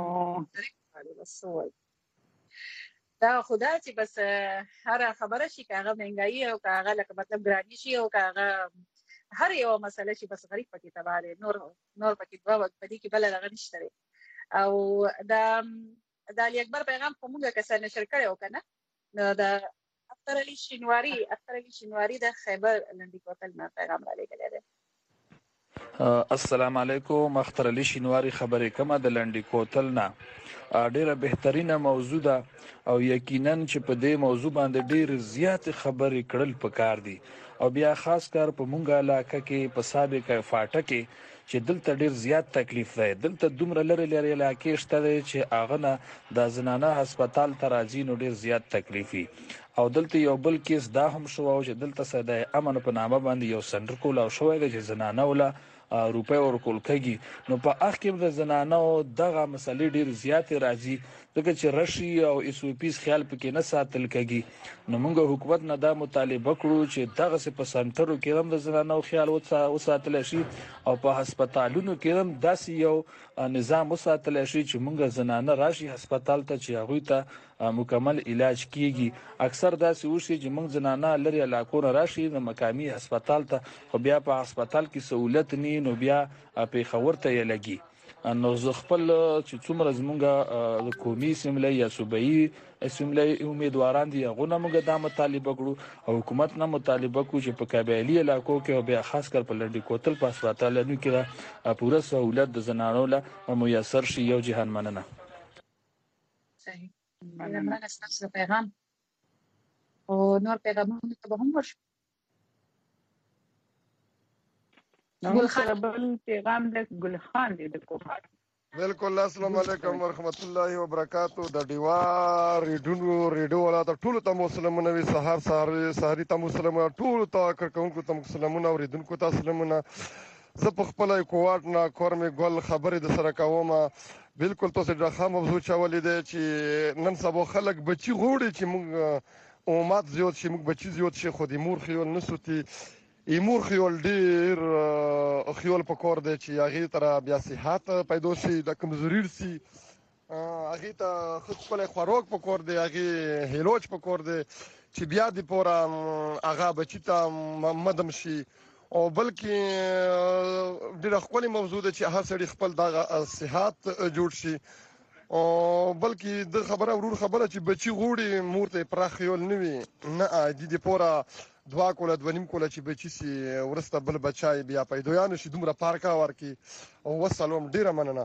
دا خدا چې بس هر خبره شي کاغه مهنګایي او کاغه لکه مطلب ګرانی شي او کاغه هر یو مسله شي بس غریب پکې تباه دي. نور پکې دوا پدې کې بل لغه نشته. او دا علي اکبر پیغام کومه کسر نشر کړو کنه. نو دا اختر علي شینواری د خیبر لنډی کوتل نه پیغام را لګل دی. السلام علیکم. اختر علي شینواری خبرې کومه د لنډی کوتل نه. ډیره بهترینه موضوع ده او یقینا چې په دې موضوع باندې ډیر زیات خبرې کړل پکار دي او بیا خاص کار په مونږه علاقه کې په سابقه فاټه کې چې دلته ډیر زیات تکلیف دی. دلته دومره لري علاقې شته چې اغه نه د زنانه هسپتال ته راځي نو ډیر زیات تکلیفي. او دلته یو بل کیس دا هم شو چې دلته صدای امن په نامه باندې یو سنټر کول او شوې د زنانه ولا روپے ورکول کېږي. نو په اخر د زنانو دغه مسلې ډیر زیات راځي ځکه چې رشي او اس او پیس خیال پکې نه ساتل کېږي. نو موږ حکومت نه دا مطالبه کړو چې دغه په سنټرو کې هم د زنانو خیال وساتل شي او په هسپتالونو کې هم داسې یو نظام وساتل شي چې موږ زنانه راشي هسپتال ته چې هغه ته مکمل علاج کیږي. اکثر داسې وشي چې موږ زنانه لري علاقو راشي د مقامی هسپتال ته خو بیا په هسپتال کې سہولت نه نو بیا په خبرته یې لګي. نو زه خپل چې څومره زمونږه د قومي اسمبلی یا صوبایي اسمبلی امیدواران دي هغه موږ دا مطالبه کړو او حکومت نه مطالبه کوو چې په قبایلی علاقو کې او بیا خاص کر په لنډی کوتل په هسپتالونو کې پوره سہولت د زنانو له میسر شي. یو جهان مننه. صحیح. مننه ستاسو پیغام او نور پیغامونه ته هم ورشو. بل پیغام د ګل خان دی د کوهات. بالکل. السلام علیکم ورحمت الله وبرکاتہ. د دیوا ریډیو ولا ټول ته مسلمانونه وي سحری ته مسلمانونه ټول ته کوونکو ته مسلمانونه اوریدونکو ته مسلمانونه. زه په خپل کوهات نه کورمه ګل خبرې د سره کوم. بالکل تاسو د خام موضوع چولې ده چې نن سبا خلک بچي غوړي چې موږ اومات زیات شي موږ بچي زیات شي خو د مور خیال نسوتي ایمور خیال ډیر خیال پکور دی چې هغه تر بیا صحت پیدا شي د کمزوري سي هغه ته خپل خوراک پکور دی هغه هیلوچ پکور دی چې بیا د پورا هغه بچی ته مدم شي او بلکې ډیر خپل موضوع دی چې هر سړي خپل د صحت جوړ شي او بلکې د خبره ورور خبره چې بچي غوړي مور ته پراخ خیال نه وي نه د پورا دوا کوله دونیم کوله چې بچی سي ورسته بل بچای بیا پیدایان شي دومره پارکا ورکی او وسلام ډیره مننه.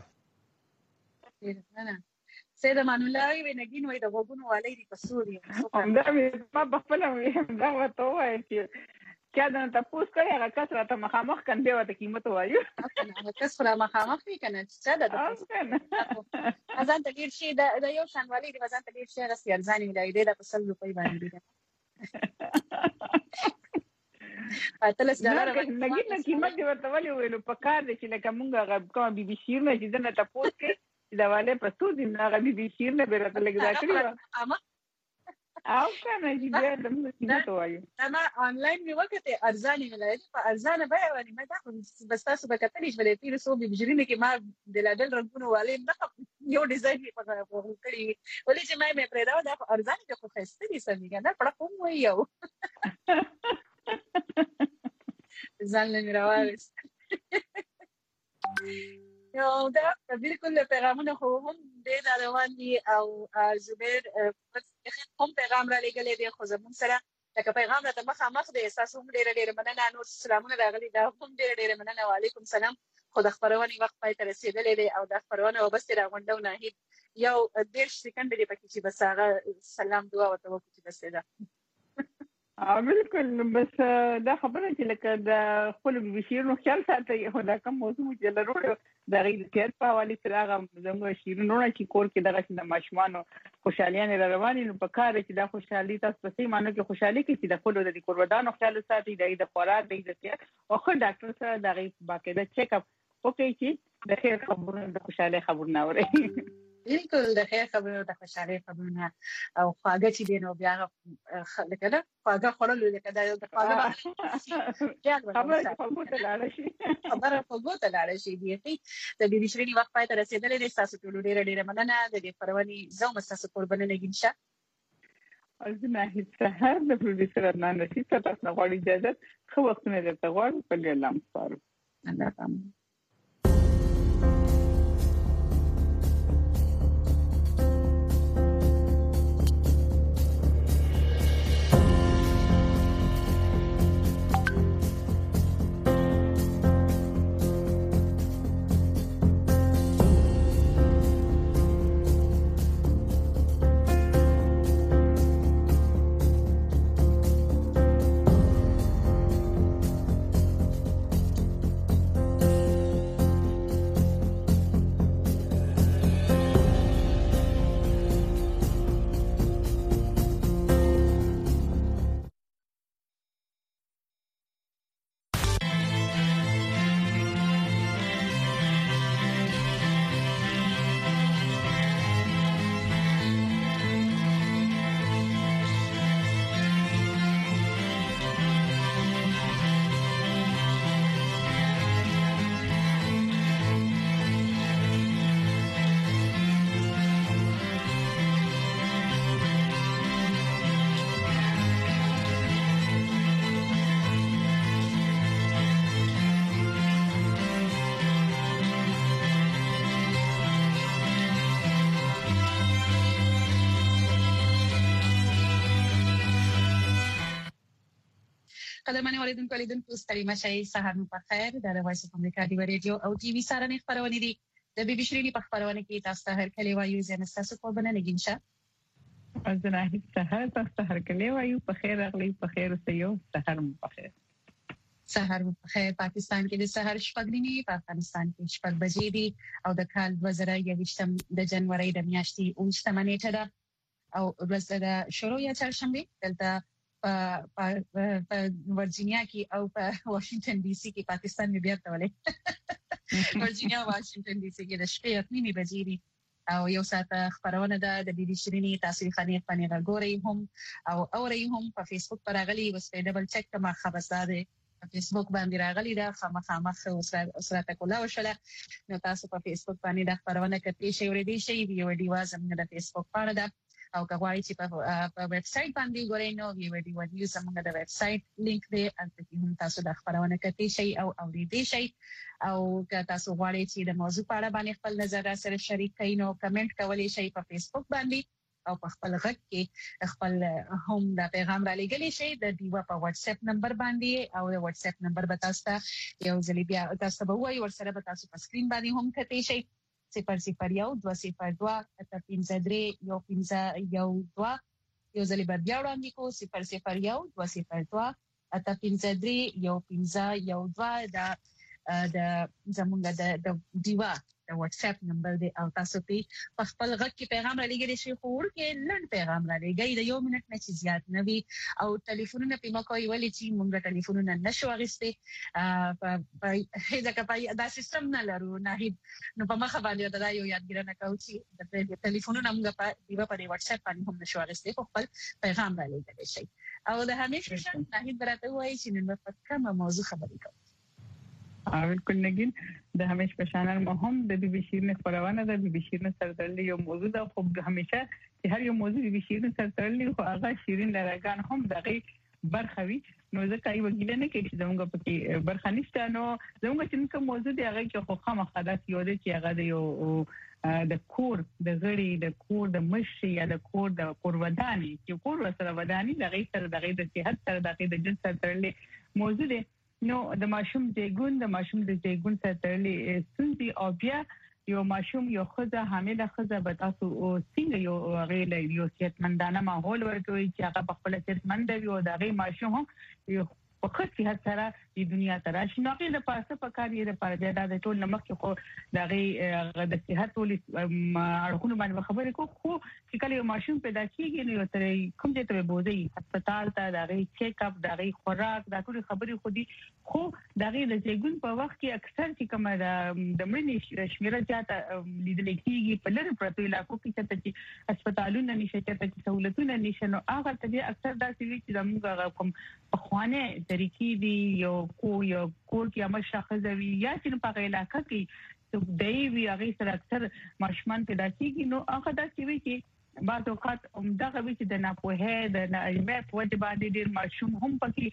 سید امان الله وی نګین وای د وګونو والي دی پسوري دا ما بخپل دا وته وای چې کله دا تاسو کوي هغه کثرت مخامخ کنده وته قیمت وایو هغه کثرت مخامخ کنه چې دا ازان تغیر شي دا یو شانوالي دی ازان تغیر شي غسی ارزاني ولای دی د 100 روپۍ باندې اتلس ډالر نګین قیمت دی ورته ویلو په کار دي چې لکه مونږه کوم بي بي شیر نه چې نه تاسو کې دا والے پرستو دي نه بي بي شیر نه بیرته لګا کړی او کنه چې دا د قیمت وایي انا آنلاین می وکړه ارزاني ولای په ارزانه به ونی ما دا بس تاسو به کتلی چې ولې تیر سو بي بجرینه کې ما د لابل رنگونو والے نه یو ډیزاین په کړی ولې چې مې پرې دا ارزاني ته خو خسته دي سمېګا نه پړه کوم وایو ځان له راوړس یو دا بالکل پیغامونه خو هم د روان دي او زبیر هم پیغام را لګلې دي خو زمون سره لکه پیغام راته مخامخ د احساس هم ډېر مننه نور سلامونه راغلي دا هم ډېر مننه وعلیکم سلام خو د خبرونه وخت پای ته رسیدلې دي او د خبرونه وبس راغونډو نه هیڅ یو 10 سکند دی پکې چې بس هغه سلام دعا وته وکړي بس دا بالکل بس دا خبره چې لکه د خپل بشیرونو خیال ساتي خو دا کوم موضوع چې لرو د غیر کېر په حواله سره هغه زموږ شیرونو چې کور کې دغه د ماشومان خوشحالي نه رواني نو په کار چې دا خوشحالي تاسو په سي معنی کې خوشحالي کې چې د خپل د قربانانو خیال ساتي د خوراک د او خو ډاکټر سره دغه باقاعده چیک اپ وکړي چې د خیر خبرونه د خوشحالي خبرونه اوري بالکل د خیر خبرو د خوشاله خبرونه او خواږه چې دین او بیا لکه دا خواږه خورل لکه دا د خواږه باندې خبره په ګوته لاړ شي دی د دې شری وخت پای ته رسیدلې د تاسو ټول ډېر مننه د دې پرونی زوم تاسو قربانه نګینشه ازنه هیڅ سحر د پروډوسر عدنان رشید تاسو نه غواړي اجازه خو وختونه درته غواړم په لام سپارو الله تعالی قدرمن اوریدونکو لیدونکو ستړي مشي سهار مو په خیر د وایس اف امریکا دی رادیو او ټي وي سره نه خبرونه دي د بي بي شيرینی په خبرونه کې تاسو ته هر کلی وایو زنه تاسو په بنه نګینشه ازنه هیڅ سهار تاسو هر کلی وایو په خیر اغلی په خیر اوسئ سهار مو په خیر سهار مو په خیر پاکستان کې د سحر شپږ نیمه په افغانستان کې شپږ بجې دي او د کال 2021 د جنوري د میاشتې 19 نیټه ده او ورځ د شروع یا چهارشنبه دلته په ورجینیا کې او په واشنگټن ډي سي کې پاکستان مې بیا تولې ورجینیا واشنگټن ډي سي کې د شپې 8:30 بجې دي او یو ساعت خبرونه ده د بي بي شيرینی تاسو خاني خاني غوري هم او اوري هم په فیسبوک پر غلي وسپې ډبل چک کما خبرزاده په فیسبوک باندې راغلي دا خامخ اوسره کولا وشله نو تاسو په فیسبوک باندې د خبرونه کوي شي ورې شي ویو دی وازم د فیسبوک باندې ده او کغواړئ چې په ویب سټ باندې ګورئ نو ویډیو ودیو زموږ د ویب سټ لینک دی البته هم تاسو د خبرونه کوي شي او اوریدئ شي او که تاسو غواړئ چې د موضوع په اړه باندې خپل نظر سره شریک کړئ نو کمنټ کولی شئ په فیسبوک باندې او په خپل غږ کې خپل هم د پیغام را لګلی شي د دیوا په واتس اپ نمبر باندې او د واتس اپ نمبر به تاسو یو ځل بیا تاسو به وایي ورسره به تاسو په سکرین باندې هم کتئ شي 001-202-853-152 یو ځل بیا وړاندې کو 001-202-853-152 د زمونږ د دیوا د واتس اپ نمبر دی او تاسو په خپل غږ کې پیغام را لګی شي خو ورکه لږ پیغام را لګی د 1 منټ نه چې زیات نه وي او ټلیفونونه په مکوې ولې چې موږ ټلیفونونه نشو اغسته په هدا کې دا سیستم نه لرو نه نو په مخه باندې دا یو یادګرنه کوي چې د ټلیفونونه موږ په دیوا په واتس اپ باندې هم نشو اغسته خو خپل پیغام را لګی شي او د همیشه شان نه برته وایي چې نن په کومه موضوع خبرې کوو بالکل نگین د همیش په شانل مهم د بي بي شيرینی خبرونه د بي بي شيرینی سره تړلې یو موضوع ده خو همیشه چې هر یو موضوع بي بي شيرینی سره تړلې خو هغه شیرین لرګان هم دغه برخه وي نو ځکه یو ګیله نه کوي چې زموږ په برخه نشته نو زموږ چې کوم موضوع دی هغه کې خو خامخا د یو دی چې هغه د یو د کور د غړي د کور د مشي یا د کور د قرباني چې کور سره وداني دغه سره دغه د صحت سره دغه د جنس سره تړلې موضوع دی نو د ماشوم د زیګون سره تړلې ستونزې او بیا یو ماشوم یو خزه حامله خزه به تاسو څنګه یو غیر یو صحتمندانه ماحول ورکوي چې هغه په خپل صحتمند وي او دغه ماشوم هم وخت صحت سره د دنیا ته راشي نو هغه د پاسه په کار یې لپاره بیا د ټول نمک خو د د صحت ټول اړخونه باندې خبرې کو خو چې کله یو ماشوم پیدا کیږي نو تر کوم ځای ته بوزي هسپتال ته د چیک اپ د خوراک د ټول خبرې خو دي خو د زیګون په وخت کې اکثر چې کومه د مړینې شمیره زیاته لیدل کیږي په لږ پرتو علاقو کې چې هسپتالونه نشي چې سہولتونه نشي نو هغه ته اکثر داسې وي چې موږ کوم خوانه طریقې دي یو کور کې عمل شخص وي یا چې په علاقې کې دی وی هغه سره اکثر ماشومان پیدا کیږي نو هغه داسې وي چې بعض اوقات دغه وی چې د ناپوهه د علمي په وجه باندې ډیر ماشوم هم پکې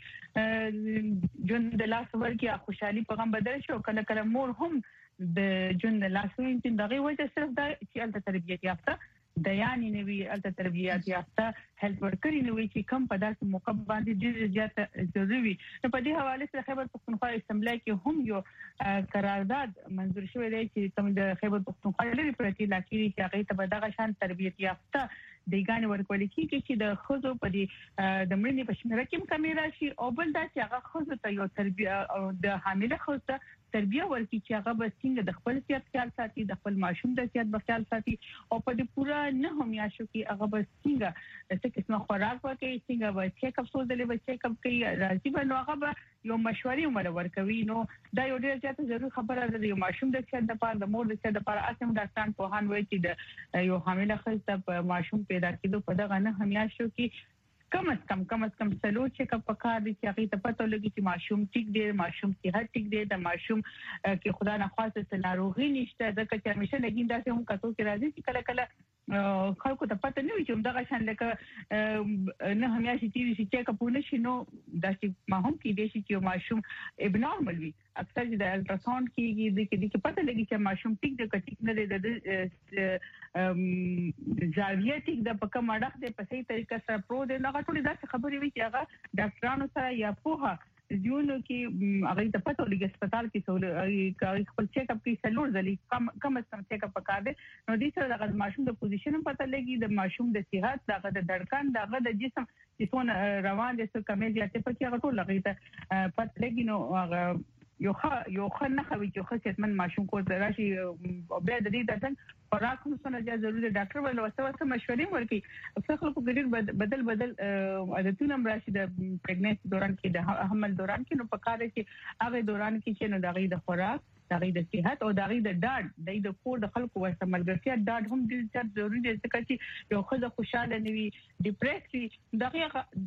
جون د لاس ورکی خوشحالي په غم بدل شو کله کله مور هم د جون د لاس ورکی دغه وجه صرف د چې تربیت یافته د یانې نوی الته تربیت یافته هیلث ورکر نوی چې کم په داسې موقع باندې ډیر زیات ضروري نو په دې حواله سره خیبر پختونخوا اسمبلی کې هم یو قرارداد منظور شوی دی چې کوم د خیبر پختونخوا لري پرتی لاکې چې هغه ته دغه شان تربیت یافته دیګان ورکول کیږي چې د خزو په دې د مړینې په شمیره کې کمی راشي او بل دا چې هغه خزو ته یو تربیه او د حامله خزو تربیه ورکړي چې هغه به څنګه د خپل صحت خیال ساتي د خپل ماشوم د صحت خیال ساتي او په دې پورا نه هم یاشو کې هغه به څنګه څه قسمه خوراک ورکړي څنګه به چیک اپ سوزلې به چیک اپ کوي راځي به نو هغه به یو مشورې ورکوي نو دا یو ډېر زیات ضروري خبره ده یو ماشوم د صحت لپاره د مور د صحت لپاره اسیم ډاکټران په هان وایي چې د یو حامله ښځه په ماشوم پیدا کېدو په دغه نه هم یاشو کې کم از کم سلو چیک اپ پکار دي چې هغه ته پته لګي چې ماشوم ټیک دی ماشوم صحت ټیک دی د ماشوم کې خدا نه خواسته ناروغي نشته د کچ همیشه لګین داسې هم کتو کې راځي چې کله کله خلکو ته پته نه وي چې دغه شان لکه نه همیشه چې چیک اپ ونه شي نو داسې ما هم کې دي چې ماشوم ابنورمال وي اکثر د الټراساوند کېږي د کې پته لګي چې ماشوم ټیک دی کټیک نه دی د زاویه ټیک د پکه مړخ دی په صحیح طریقه سره پرو دی نو ټول دا خبرې وي چې هغه ډاکټرانو سره یا پوها ژوند کې هغه ته پته لګي هسپتال کې سہولت خپل چیک اپ کې سلور ځلې کم از کم چیک اپ وکړي نو دې سره د ماشوم د پوزیشن پته لګي د ماشوم د صحت دغه د دړکان دغه د جسم چې څونه روان دي څه کمې زیاتې پکې هغه ټول لګي ته پته لګي نو هغه یو خنه خوي چې خصيتمن ماشوم کو راشي بیا د دې دتن خوراک هم څنګه ضروري ډاکټر ول وسوسه مشورې ورکړي اکثر خلکو ګډیر بدل عادتونه راشي د پریګننسي دوران کې د حمل دوران کې نو په کار کې هغه دوران کې چې نو دغه د خوراک دغه د صحت او دغه د ډاډ د کور د خلکو ورسره ملګرتیا ډاډ هم ډیر ضروري دی ځکه چې یو خزه خوشاله نوي ډیپریسي دغه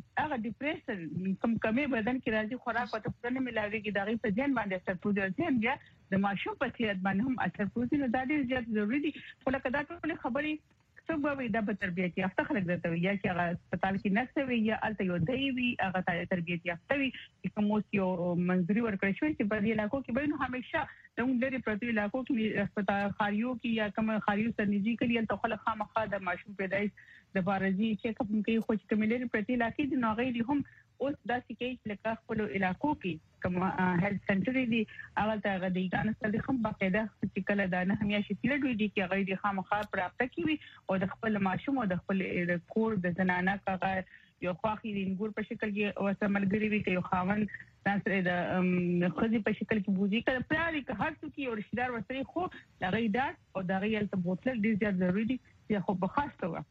ډیپریشن کمې بدن کې راځي خوراک په تاسو نه ملاويږي دغه په ځین باندې اثر پروزي بیا د ماشوم په صحت باندې هم اثر پروزي نو دا ډیر زیات ضروري دي ولکه دا ټول خبرې څه به د تربیت یافته خلک درته وي یا چې هغه هسپتال کې نشته وي یا الته یو دی وي هغه تربیت یافته وي چې کوم یو منځري ورکړی شوی چې په دې علاقو کې به نو همیشه د لري پرتی علاقو کې هسپتال خاریو کې یا کوم خاریو سره نږدې کړي ته خلک خامخا د ماشوم پیدایش د بارزي چیک اپ کوي خو چې کوم لري پرتی علاقې د ناغې هم اوس داسې کې لکه خپل علاقو کې کوم هیلث سنټر دي هغه ته غديګان سره هم باقاعده چې کله دا نه همیشه تلډ وي دي چې غوړي خامخا پراپته کوي او د خپل ماشوم او د خپل کور د زنانه کاغه یو خواخي د انګور په شکل کې او سملګری وي چې یو خاون تاسو د خزي په شکل کې بوزي کله پراري که هر څوک یو رشتہدار ورسره خو دا غیدار او دا غیل ته بوتل ډیر زیات ضروری دي چې خو په خاص توګه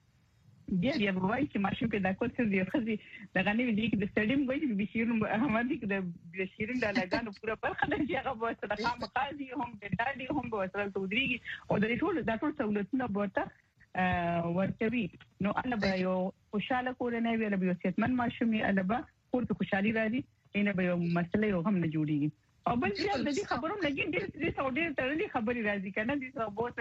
بیا وایي چې ماشوم پیدا کول څه دی خزي دا غني دي چې د سټډیم وایي چې بشیرون احمدي کې د بشیرون د لګانو پورا برخه ده چې هغه به سره خام قاضي هم ډاډي هم به سره تودريږي او د ټول د ټول سہولتونه ورته ورکوي نو الله به یو خوشاله کور نه وي الله به صحتمن ماشومي الله به کور ته خوشحالي راځي نه به یو مسله یو هم نه جوړيږي او بل ځل د دې خبرو لګي ډېر سعودي ترلي خبري راځي کنه دي بہت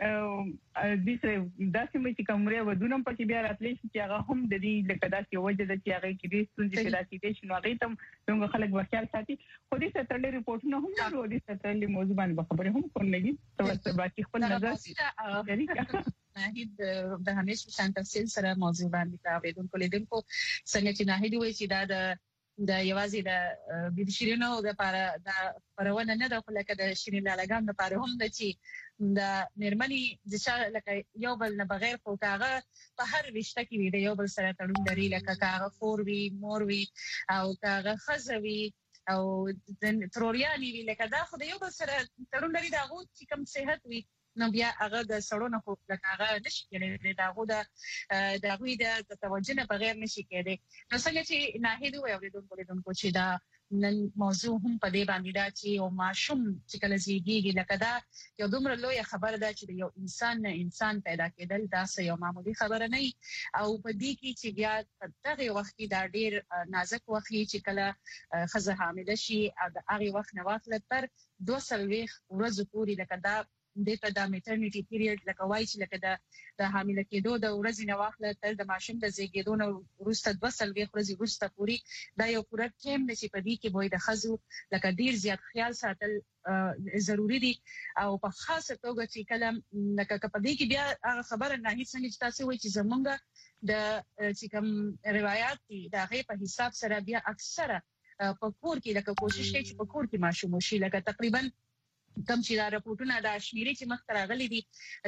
دې داسې مې چې کومره ودونه پکې بیا راتلې چې هغه هم د دې لکه داسې وجه د چې هغه کې دې ستونزې پیدا کېدې شنو هغه ته څنګه خلک ورکړل ساتي خو دې ستړي ریپورتونه هم ورو دي ستړي موضوع باندې خبرې هم کولې ته باقي خپل نظر ناهید د همیش شان تفصیل سره موضوع باندې تاویدون کولیدونکو څنګه چې ناهید وایي چې دا د د یوازې د بي شیرینو د لپاره د پرونه نه د لکه د شیرین لالاګان لپاره هم د چې د مېرمنې د چا لکه یو بل نه بغیر خو کاغه په هر رشته کې وي د یو بل سره تړون لري لکه کاغه خور وي مور وي او کاغه خزوي او د ترورياني وی لکه دا خو د یو بل سره تړون لري دا غو چې کوم صحت وي نو بیا هغه د سړونو خو لکه هغه نشي کېدای دا غو د غوي د توجه نه بغیر نشي کېدای نو څنګه چې ناهید وي اوریدونکو چې دا نن موضوع هم په دې باندې دا چې او ماشوم چې کله زیږیږي لکه دا یو دومره لوی خبره ده چې یو انسان نه انسان پیدا کېدل دا یو معمولی خبره نه او په دې کې چې بیا په دغه وخت کې دا ډیر نازک وخت چې کله خزه حامله شي او د هغه وخت نه واخله تر 2 ورځې پورې لکه دا دته د میټرنیټي پیریډ لکه وای چې لکه د حامله کېدو د ورځې نه واخله تر د ماشوم د زیږیدو نه وروسته 2 ورځې وروسته پوري دا یو پوره ټیم د چې په دې کې وای د خزو لکه ډیر زیات خیال ساتل ضروری دي او په خاصه توګه چې کله لکه په دې کې بیا هغه خبره نه هیڅ څنګه چې تاسو وایي چې زمونږ د چې کوم روایت دي دا غي په حساب سره بیا اکثره په کور کې لکه کوشش کوي چې په کور کې ماشوم شي لکه تقریبا کم چې دا راپورټونه د شمیرې چې مخ راغلي دي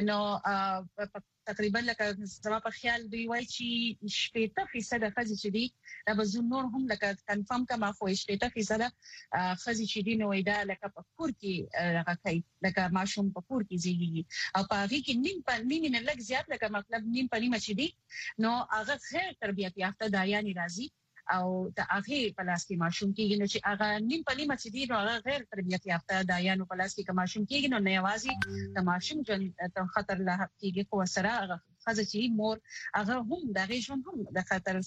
نو تقریبا لکه زما په خیال دی وای چې 70% خزي چې دي دا به زه نور هم لکه کنفرم کما خو 70% خزي چې دي نو دا لکه په کور کې راغی لکه ماشوم په کور کې زیږي او په هغه کې نیم نه لږ زیات لکه مطلب نیم په نیمه چې دي نو هغه خیر تربیت یافته دایانی راځي او د هغه پلاس کې ماشوم کېږي نو چې هغه نیم په نیمه چې دی نو هغه غیر تربیت یافته دایانو پلاس کې ماشوم کېږي نو نه یوازې د ماشوم جن خطر له کېږي خو سره هغه خزه چې مور هغه هم د غیشون هم د خطر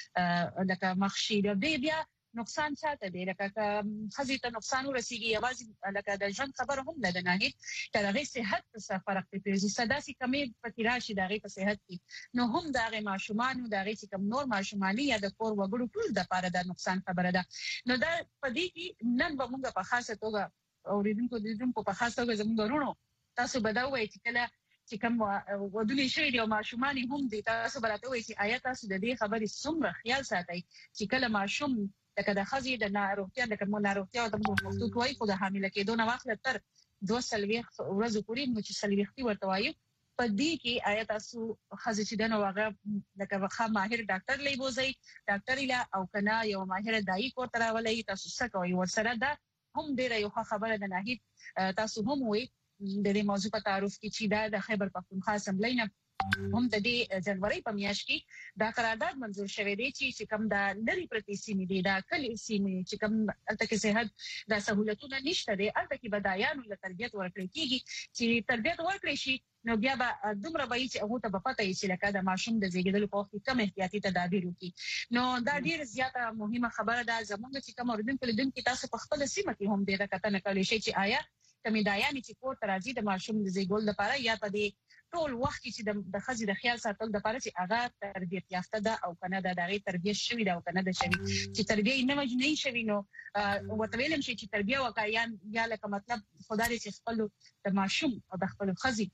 سره لکه مخشي دی بیا نقصان چاته دی لکه خزي ته نقصان ورسیږي یوازې لکه د ژوند خبر هم نه نه کله صحت څخه فرق پیږي سداسي کمی پکې راشي دغه په صحت کې نو هم دغه ماشومان او دغه چې کوم نور ماشومانی یا د کور وګړو ټول د لپاره د نقصان خبره ده نو دا پدې کې نن به موږ په خاصه توګه اوریدونکو په خاصه توګه زموږ ورونو تاسو بدوي چې کله چې کوم ودونی شي دی او ماشومان هم دي تاسو براته وایي چې آیا تاسو د دې خبرې څومره خیال ساتئ چې کله ماشوم لکه د خزي د ناروغتیا د کوم ناروغتیا د مختوط وای خو د حامله کېدو نه واخله تر 2 ورځې پورې نو چې سلويختي ورته وایي په دې کې آیا تاسو خزي چې د نوغه لکه وخا ماهر ډاکټر لې بوزي ډاکټر لا او کنا یو ماهر دای کو تراولې تاسو څه کوي ورسره دا هم ډیره یو خبره ده نه تاسو هم وي د دې موضوع په تعارف کې چې دا د خیبر پختونخوا اسمبلی نه هم د دې جنوري په میاشت کې دا قرارداد منزور شوه دی چې کوم دا لري پرتی سیمې دي دا کلی سیمې چې کوم الته کې صحت د سہولتونو نشته دي الته کې بدایانو له تربیت ورکړي کیږي چې تربیت ورکړي شي نو بیا به دومره وایي چې هغه ته په پته یې چې لکه د ماشوم د زیږیدلو په وخت کم احتیاطي تدابیر وکړي نو دا ډیر زیاته مهمه خبره ده زموږ چې کوم اوریدونکو لیدونکو تاسو په خپل سیمه کې هم ډیره کتنه کولی شي چې آیا کمی دایانی چې کور ته راځي د ماشوم د زیږول لپاره یا په دې ټول وخت چې د خزي د خیال ساتل د لپاره چې هغه تربیت یافته ده او کنه د هغه تربیت شوی ده او کنه د شوی چې تربیت نه مجنی شوی نو وتویلم چې تربیت وکایان یا لکه مطلب خدای چې خپل د ماشوم او د خپل خزي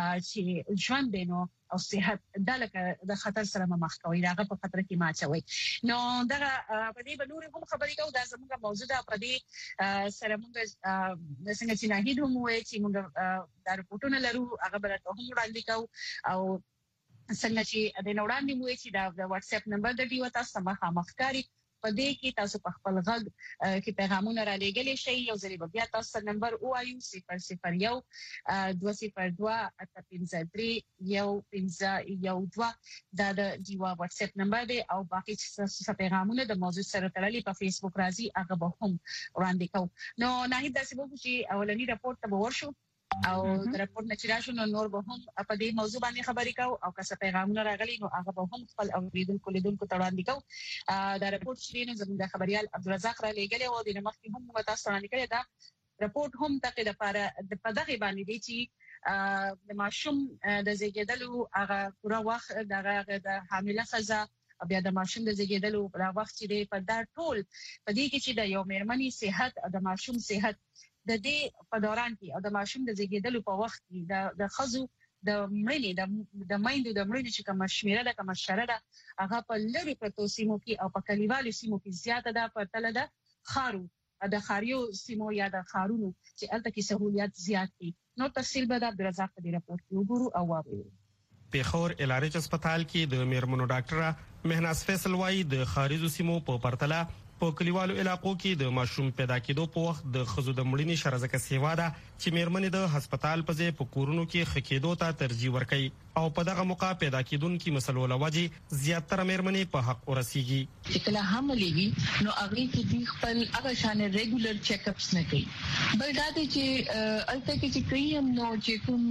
چې ژوند دینو او صحت د لکه د خطر سره مخ کوي داغه په خطر کې ماچوي نو دا په دې بنور هم خبرې کوو دا زموږه موضوع ده په دې سره موږ څنګه چې نه هیڅ هم وایي چې موږ دا رپورټونه لرو هغه بل ته هم وړاندې کوو او څنګه چې د نوړاندې مو چې دا واتس اپ نمبر د ډیو تاسو مخکاري په دې کې تاسو په خپل غږ کې پیغامونه را لېږلی شئ یو ځل بیا تاسو نمبر وایو 001 202 853 112 دا د دیوا واتس اپ نمبر دی او باقي څه پیغامونه د موضوع سره تړلي په فیسبوک راځي هغه به هم وړاندې کوو نو نه هیڅ داسې وو چې اولنی راپورټ ته ورشو او د راپورټ نه چې راشو نو نور به هم په دې موضوع باندې خبرې کوو او که څه پیغامونه راغلي نو هغه به هم خپل اوریدونکو لیدونکو ته وړاندې کوو دا راپورټ چې نن زموږ د خبريال عبدالرزاق را لېږلی او د مخکې هم تاسو وړاندې کړی دا راپورټ هم تقې د لپاره په دغه باندې دی چې د ماشوم د زیږیدلو هغه پوره وخت د حامله ښځه بیا د ماشوم د زیږیدلو په وخت چې په دا ټول په دې کې چې د یو مېرمنې صحت او د ماشوم صحت د دې په دوران کې او د ماشوم د زیږیدلو په وخت کې د خزو د مړینې د میندو د مړینې چې کوم شمیره ده کوم شره ده هغه په لری پروتو سیمو کې او په کلیوالو سیمو کې زیاته ده په تل ده خارو د خاریو سیمو یا د خارونو چې الته کې سہولیت زیات دي. نو تفصیل به د عبدالرزاق په رپورت کې وګورو او واورو. پیښور الارچ هسپتال کې د میرمنو ډاکټره مهناز فیصل وايي د خارجو سیمو په پرتله په کلیوالو علاقو کې د ماشوم پیدا کېدو په وخت د خزو د مړینې شرزکه سیوا ده چې میرمنې د هسپتال په ځای په کورونو کې خکېدو ته ترجیح ورکوي او په دغه موقع پیدا کېدونکو مسلو لوجې زیاتره میرمنې په حق ورسیږي. چې کله حملې وي نو هغه کې د خپل هغه شان ریګولر چیک اپس نه کوي. بل دا چې الته کې چې کوي هم نو چې کوم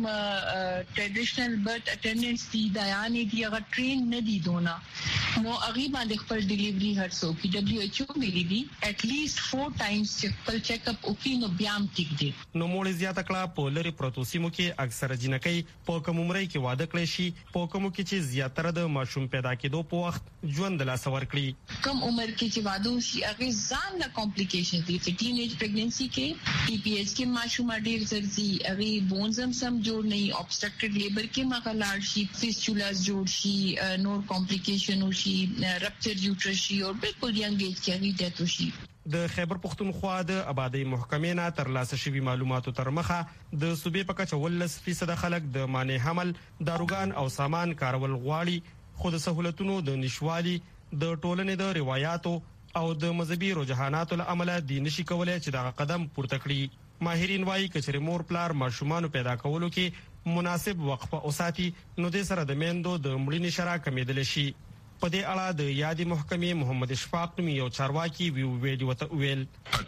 ټریډیشنل برث اټینډنټس دي دایانې دي هغه ټرین نه دي دونه نو هغه باندې خپل ډیلیوري هرڅو کې WHO ملي دي at least 4 times چې خپل چیک اپ وکړي نو بیا هم ټیک دي. نو مول زیاته کړه په لری پروتوسیمو کې اکثره جنکۍ په کوم عمر کې واده کړي شي په کوم کې چې زیاتره د ماشوم پیدا کېدو په وخت ژوند لا سور کړي. کم عمر کې چې واده شي هغه ځان لا کمپلیکیشن دي چې ټینیج پریګننسي کې PPH کې ماشوم ډیر زرزي هغه بونز هم سم جوړ نه obstructed labor کې مغلار شي فیسچولاز جوړ شي نور کمپلیکیشن وشي رپچر یوټرس شي او بالکل ینګ ایج کې هغه ډیث وشي. د خیبر پختونخوا د آبادی محکمې نه ترلاسه شوی معلوماتو تر مخه د صوبې په کچه 18% خلک د مانع حمل داروګان او سامان کارول غواړي خو د سہولتونو د نشوالي د ټولنې د روایتو او د مذهبي رجحاناتو له امله د نشي کولای چې دا قدم پورته کړي. ماهرین وایي کچري مور پلار ماشومان پیدا کولو کې مناسب وقفه اوساتي نو د سره د میندو د مړینې شرا کمیدل شي. په دې اړه د یادې محکمې محمد اشفاق نومي یو چارواکي ویډیو ته ویل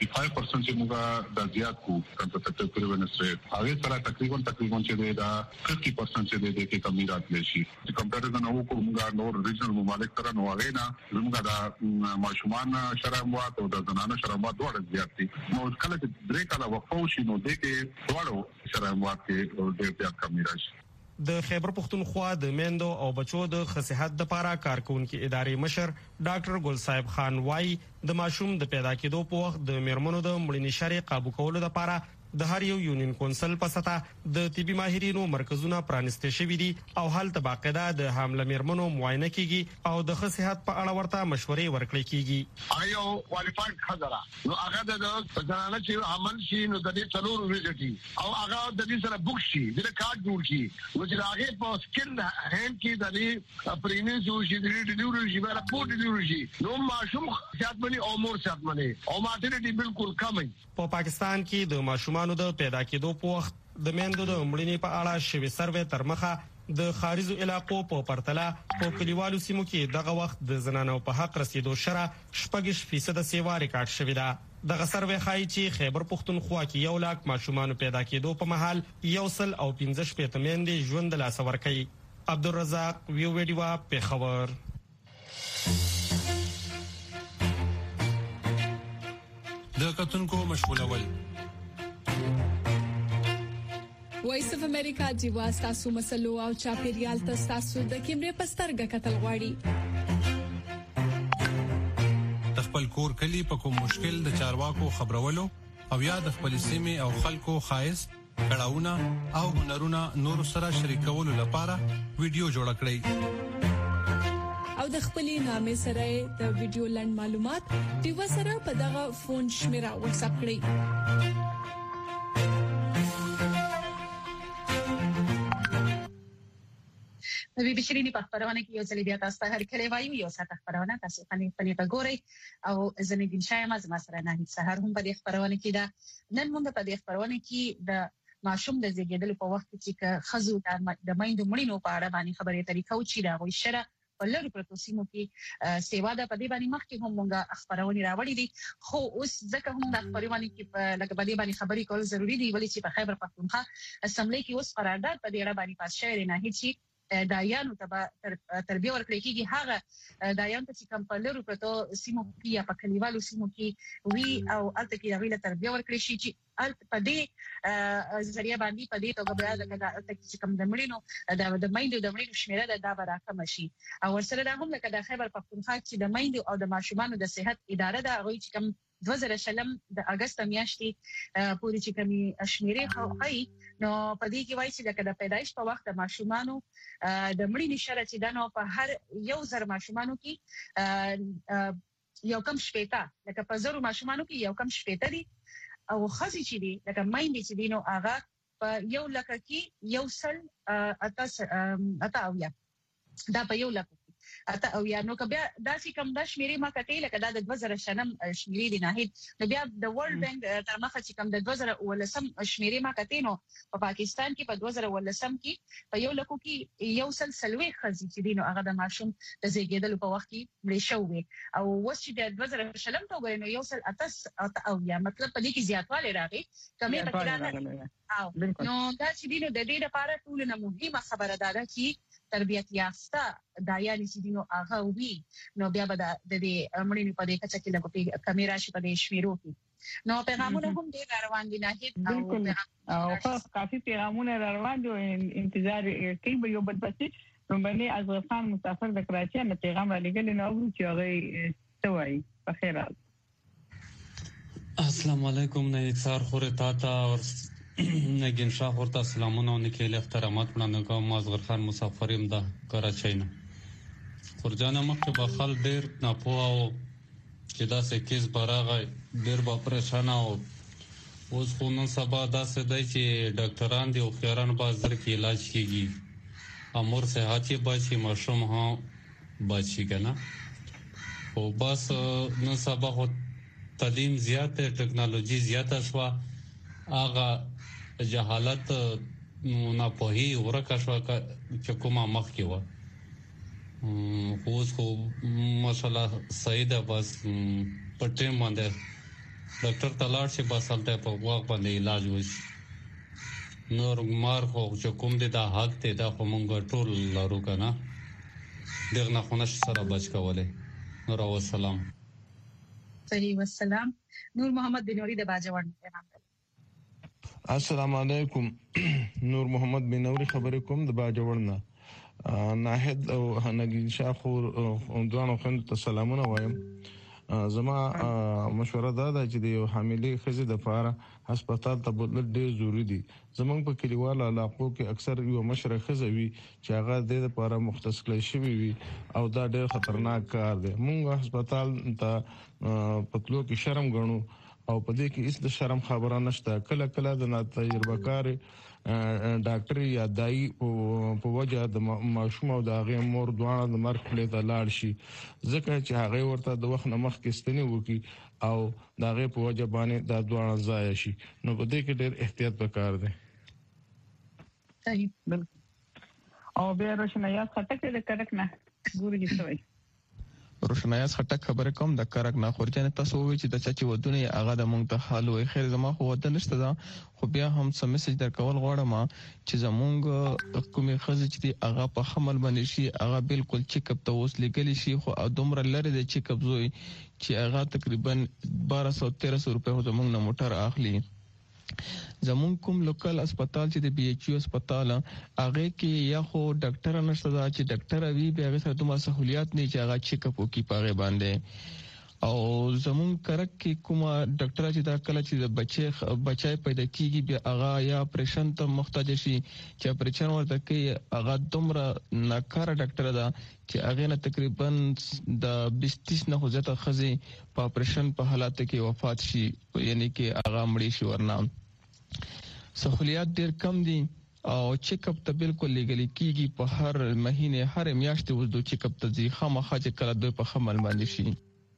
35% چې موږ د زیات کو کنټرکټر پریونس ریټ هغه سره تقریبا چې دا 50% چې د دې کمی راتلی شي چې کمپیریزن او کوم موږ نور ریجنل ممالک سره نو هغه نه موږ د ماشومان شرموات او د زنانو شرموات ډېر زیات دي. نو کله چې درې کاله وقفه وشي نو د کې ډېر شرموات کې ډېر زیات کمی راشي. د خیبر پختونخوا د میندو او بچو د صحت لپاره کارکونکو ادارې مشر ډاکټر ګل صاحب خان وايي د ماشوم د پیدا کېدو په وخت د میرمنو د مړینې شرې قابو کولو لپاره د هر یو یونین کونسل په سطح د طبي ماهرینو مرکزونه پرانیستي شوي دي او هلته باقاعده د حامله میرمنو معاینه کیږي او د صحت په اړه ورته مشورې ورکړل کیږي. ایو کوالیفاید خزره نو هغه د ځانانه چې عمل شي نو د دې څلور ورځې او هغه د دې سره بوک شي د کارت جوړ کی نو چې هغه په سکل هند کې د دې پرینس او شي د ډیلیوري شي بل په ډیلیوري شي نو ماشوم صحتمنی او مور صحتمنی او ماټرنټي بالکل کم. په پاکستان کې د ماشومان د پیدا کېدو په وخت د میندو د مړینې په اړه شوی سروې تر مخه د خارجو علاقو په پرتله په کلیوالو سیمو کې دغه وخت د زنانو په حق رسیدو شره 6% سیوا ریکارډ شوی دا. دغه سروې ښایي چې خیبر پختونخوا کې 1 لک ماشومان پیدا کېدو په مهال 115 میندې ژوند له لاسه ورکړي. عبدالرزاق ویډیو پیښور. د کتونکو مشغولول وایس اف امریکا جیوا تاسو مسلو او چاپیریال تاسو د کیمرې پسترګه کتل غواړي د خپل کور کلی په کوم مشکل د چارواکو خبرولو او یا د خپل سیمه او خلکو خایس کړهونه او هنرونه نور سره شریکولو لپاره ویډیو جوړ کړئ او د خپلې نامې سره د ویډیو لند معلومات دیو سره په دغه فون شمیره واتس اپ کړئ. نو به شيريني په خبرونه کې یو ځل بیا تاسو ته هر کله وایو یو ساعت خبرونه تاسو پني په ګوري او زنیدین شایمه زما سره نه هیڅ سحر هم په دې خبرونه کې دا نن موږ په دې خبرونه کې د ماشوم د زیږیدل په وخت کې خزو د مایندو مړینو په اړه باندې خبرې طریقو چې دا وي شره په لری پروتوسیمو کې سیوا ده په دې باندې مخکې هم موږ خبرونه راوړې دي خو اوس ځکه هم د خبرونه کې لکه په دې باندې خبرې کول ضروری دي ولې چې په خیبر پختونخوا اسمبلی کې اوس قرارداد په دې اړه باندې پاس شوی نه هیڅ دایانو ته تربیه ورکړي کیږي هغه دایان ته چې کوم په لری پروتوسیمو کې یا په کلیوالو سیمو کې وی او الته کې هغه تربیه ورکړي شي چې په دې ذریعہ باندې په دې توګه بیا د چې کوم د مړینو د مایندو د مړینو شمیره د راکم شي او ورسره هم لکه د خیبر پختونخوا چې د مایندو او د ماشومانو د صحت اداره د هغه چې کوم 2020 د اگست میاشتې پورې چې کمی شمیرې خو نو په دې کې وایي چې د پیدایش په وخت د ماشومانو د مړینې شرط چې د نو په هر یو زر ماشومانو کې یو کم شپېته لکه په زرو ماشومانو کې یو کم شپېته دي او خزي چې دي لکه مایندې چې دي نو هغه په یو لکه کې یو سل اته او یا دا په یو لکه اته او یا نو کبه دا چې کم د شمیرې ما کتې لکه دا د 2000 شمیرې دي نه نو بیا د ورلد بانک تر مخه چې کم د 2000 شمیرې ما کتې نو په پاکستان کې په 2010 کې په یو لکو کې یو سلسلوي خزي چې دي نو هغه د ماشوم د زیږیدلو په وخت کې مړ شوی او وس چې د 2020 ته وګورئ نو یو سل اته او یا مطلب په دې کې زیاتوالی راغی کمې پکې او نو دا چې دي نو د دې لپاره ټول نه مهمه خبره ده چې تربیت یافته دایانې چې دي نو هغه وي نو بیا به د دې مړینې په دې کچه کې لکه کمې راشي په دې شمیرو کې نو پیغامونه هم ډېر روان دي نه او کافي پیغامونه روان دي انتظار کوي به یو بل پسې رومبني ازغر خان مسافر د کراچۍ نه پیغام را لګل نو چې هغه توای په خیر السلام علیکم نه اکثر خوره تاتا اور نگین شاه ورته سلامونه او نکیل احترامات وړاندې کوم ازغر خان مسافریم د کراچۍ نه خورجانه مخکې به خلک ډېر ناپوه او چې داسې کیس به راغی ډېر به پریشانه او اوس خو نن سبا داسې دی چې ډاکټران دي هوښیاران به زر کې علاج کېږي امور صحت یې بچي ماشوم هم بچي که نه خو بس نن سبا خو تعلیم زیات دی ټکنالوژي زیاته شوه هغه جهالت ناپوهي ورکه شوه چې کومه مخکې وه خو اوس خو ماشاءالله صحیح ده بس په ټیم باندې ډاکټر ته لاړ شي بس هلته په وخت باندې علاج وشي نور مار خو چې کوم دی دا حق دی دا خو مونږ ټول لرو که نه دغه نه خو نشي سره بچ کولی نور وسلام صحیح والسلام نور محمد بنوري د باجوړ پیغام السلام علیکم نور محمد بنوري خبرې کوم د باجوړ نه ناهد او نگین شاه خور دوانو خند ته سلامونه وایم زما مشوره دا ده چې د یو حاملې ښځې دپاره هسپتال ته بوتل ډېر ضروري دي زموږ په کلیوالو علاقو کې اکثر یوه مشره ښځه وي چې هغه د دې دپاره مختص کړی شوي وي او دا ډېر خطرناک کار دی موږ هسپتال ته په تلو کې شرم ګڼو او په دې کې هیڅ د شرم خبره نشته کله کله د ناتجربه کار ډاکټر یا دای په وجه د ماشوم او د هغې مور دواړه د مرګ خولې ته لاړ شي ځکه چې هغې ورته د وخت نه مخکې ستنې وکړي او د هغې په وجه باندې دا دواړه ضایع شي نو په دې کې ډېر احتیاط پکار دی صحیح بالکل او بیا روشنایات خټک د کرک نه ګوري شوی روشنایات خټک خبره کوم د کرک نه خورجان تاسو وی چې د چچي ودونه هغه د مونږ ته حال وي خیر زما خو ود نشته دا خو بیا هم سم میسج درکول غواړم چې زمونږ کومې خزې چې هغه په حمل باندې شي هغه بالکل چیک اپ ته اوس لګلی شي خو دومره لري د چیک اپ زوی چې هغه تقریبا 1200-1300 روپے زمونږ نه موټر اخلي زمون کوم لوکل هسپتال چې د بي ایچ یو هسپتال هغه کې یا خو ډاکټر نشته دا چې ډاکټر وی به هغه سره دومره سہولیات نه چې هغه چیک اپ وکي پاغه باندې او زمون کرک کې کومه ډاکټر چې دا کله چې بچای پیدا کیږي به هغه یا اپریشن ته محتاج شي چې اپریشن ورته کوي هغه دومره ناکاره ډاکټر دا چې هغه نه تقریبا د 20-30 نه زیاته خزي په اپریشن په حالت کې وفات شي یعنی کې هغه مړی شي ورنه سہولیات ډیر کم دي او چیک اپ ته بالکل لګلی کیږي په هر مهینه هر میاشت وځو چیک اپ ته ځي خامخا چې کله دوی په خمل باندې شي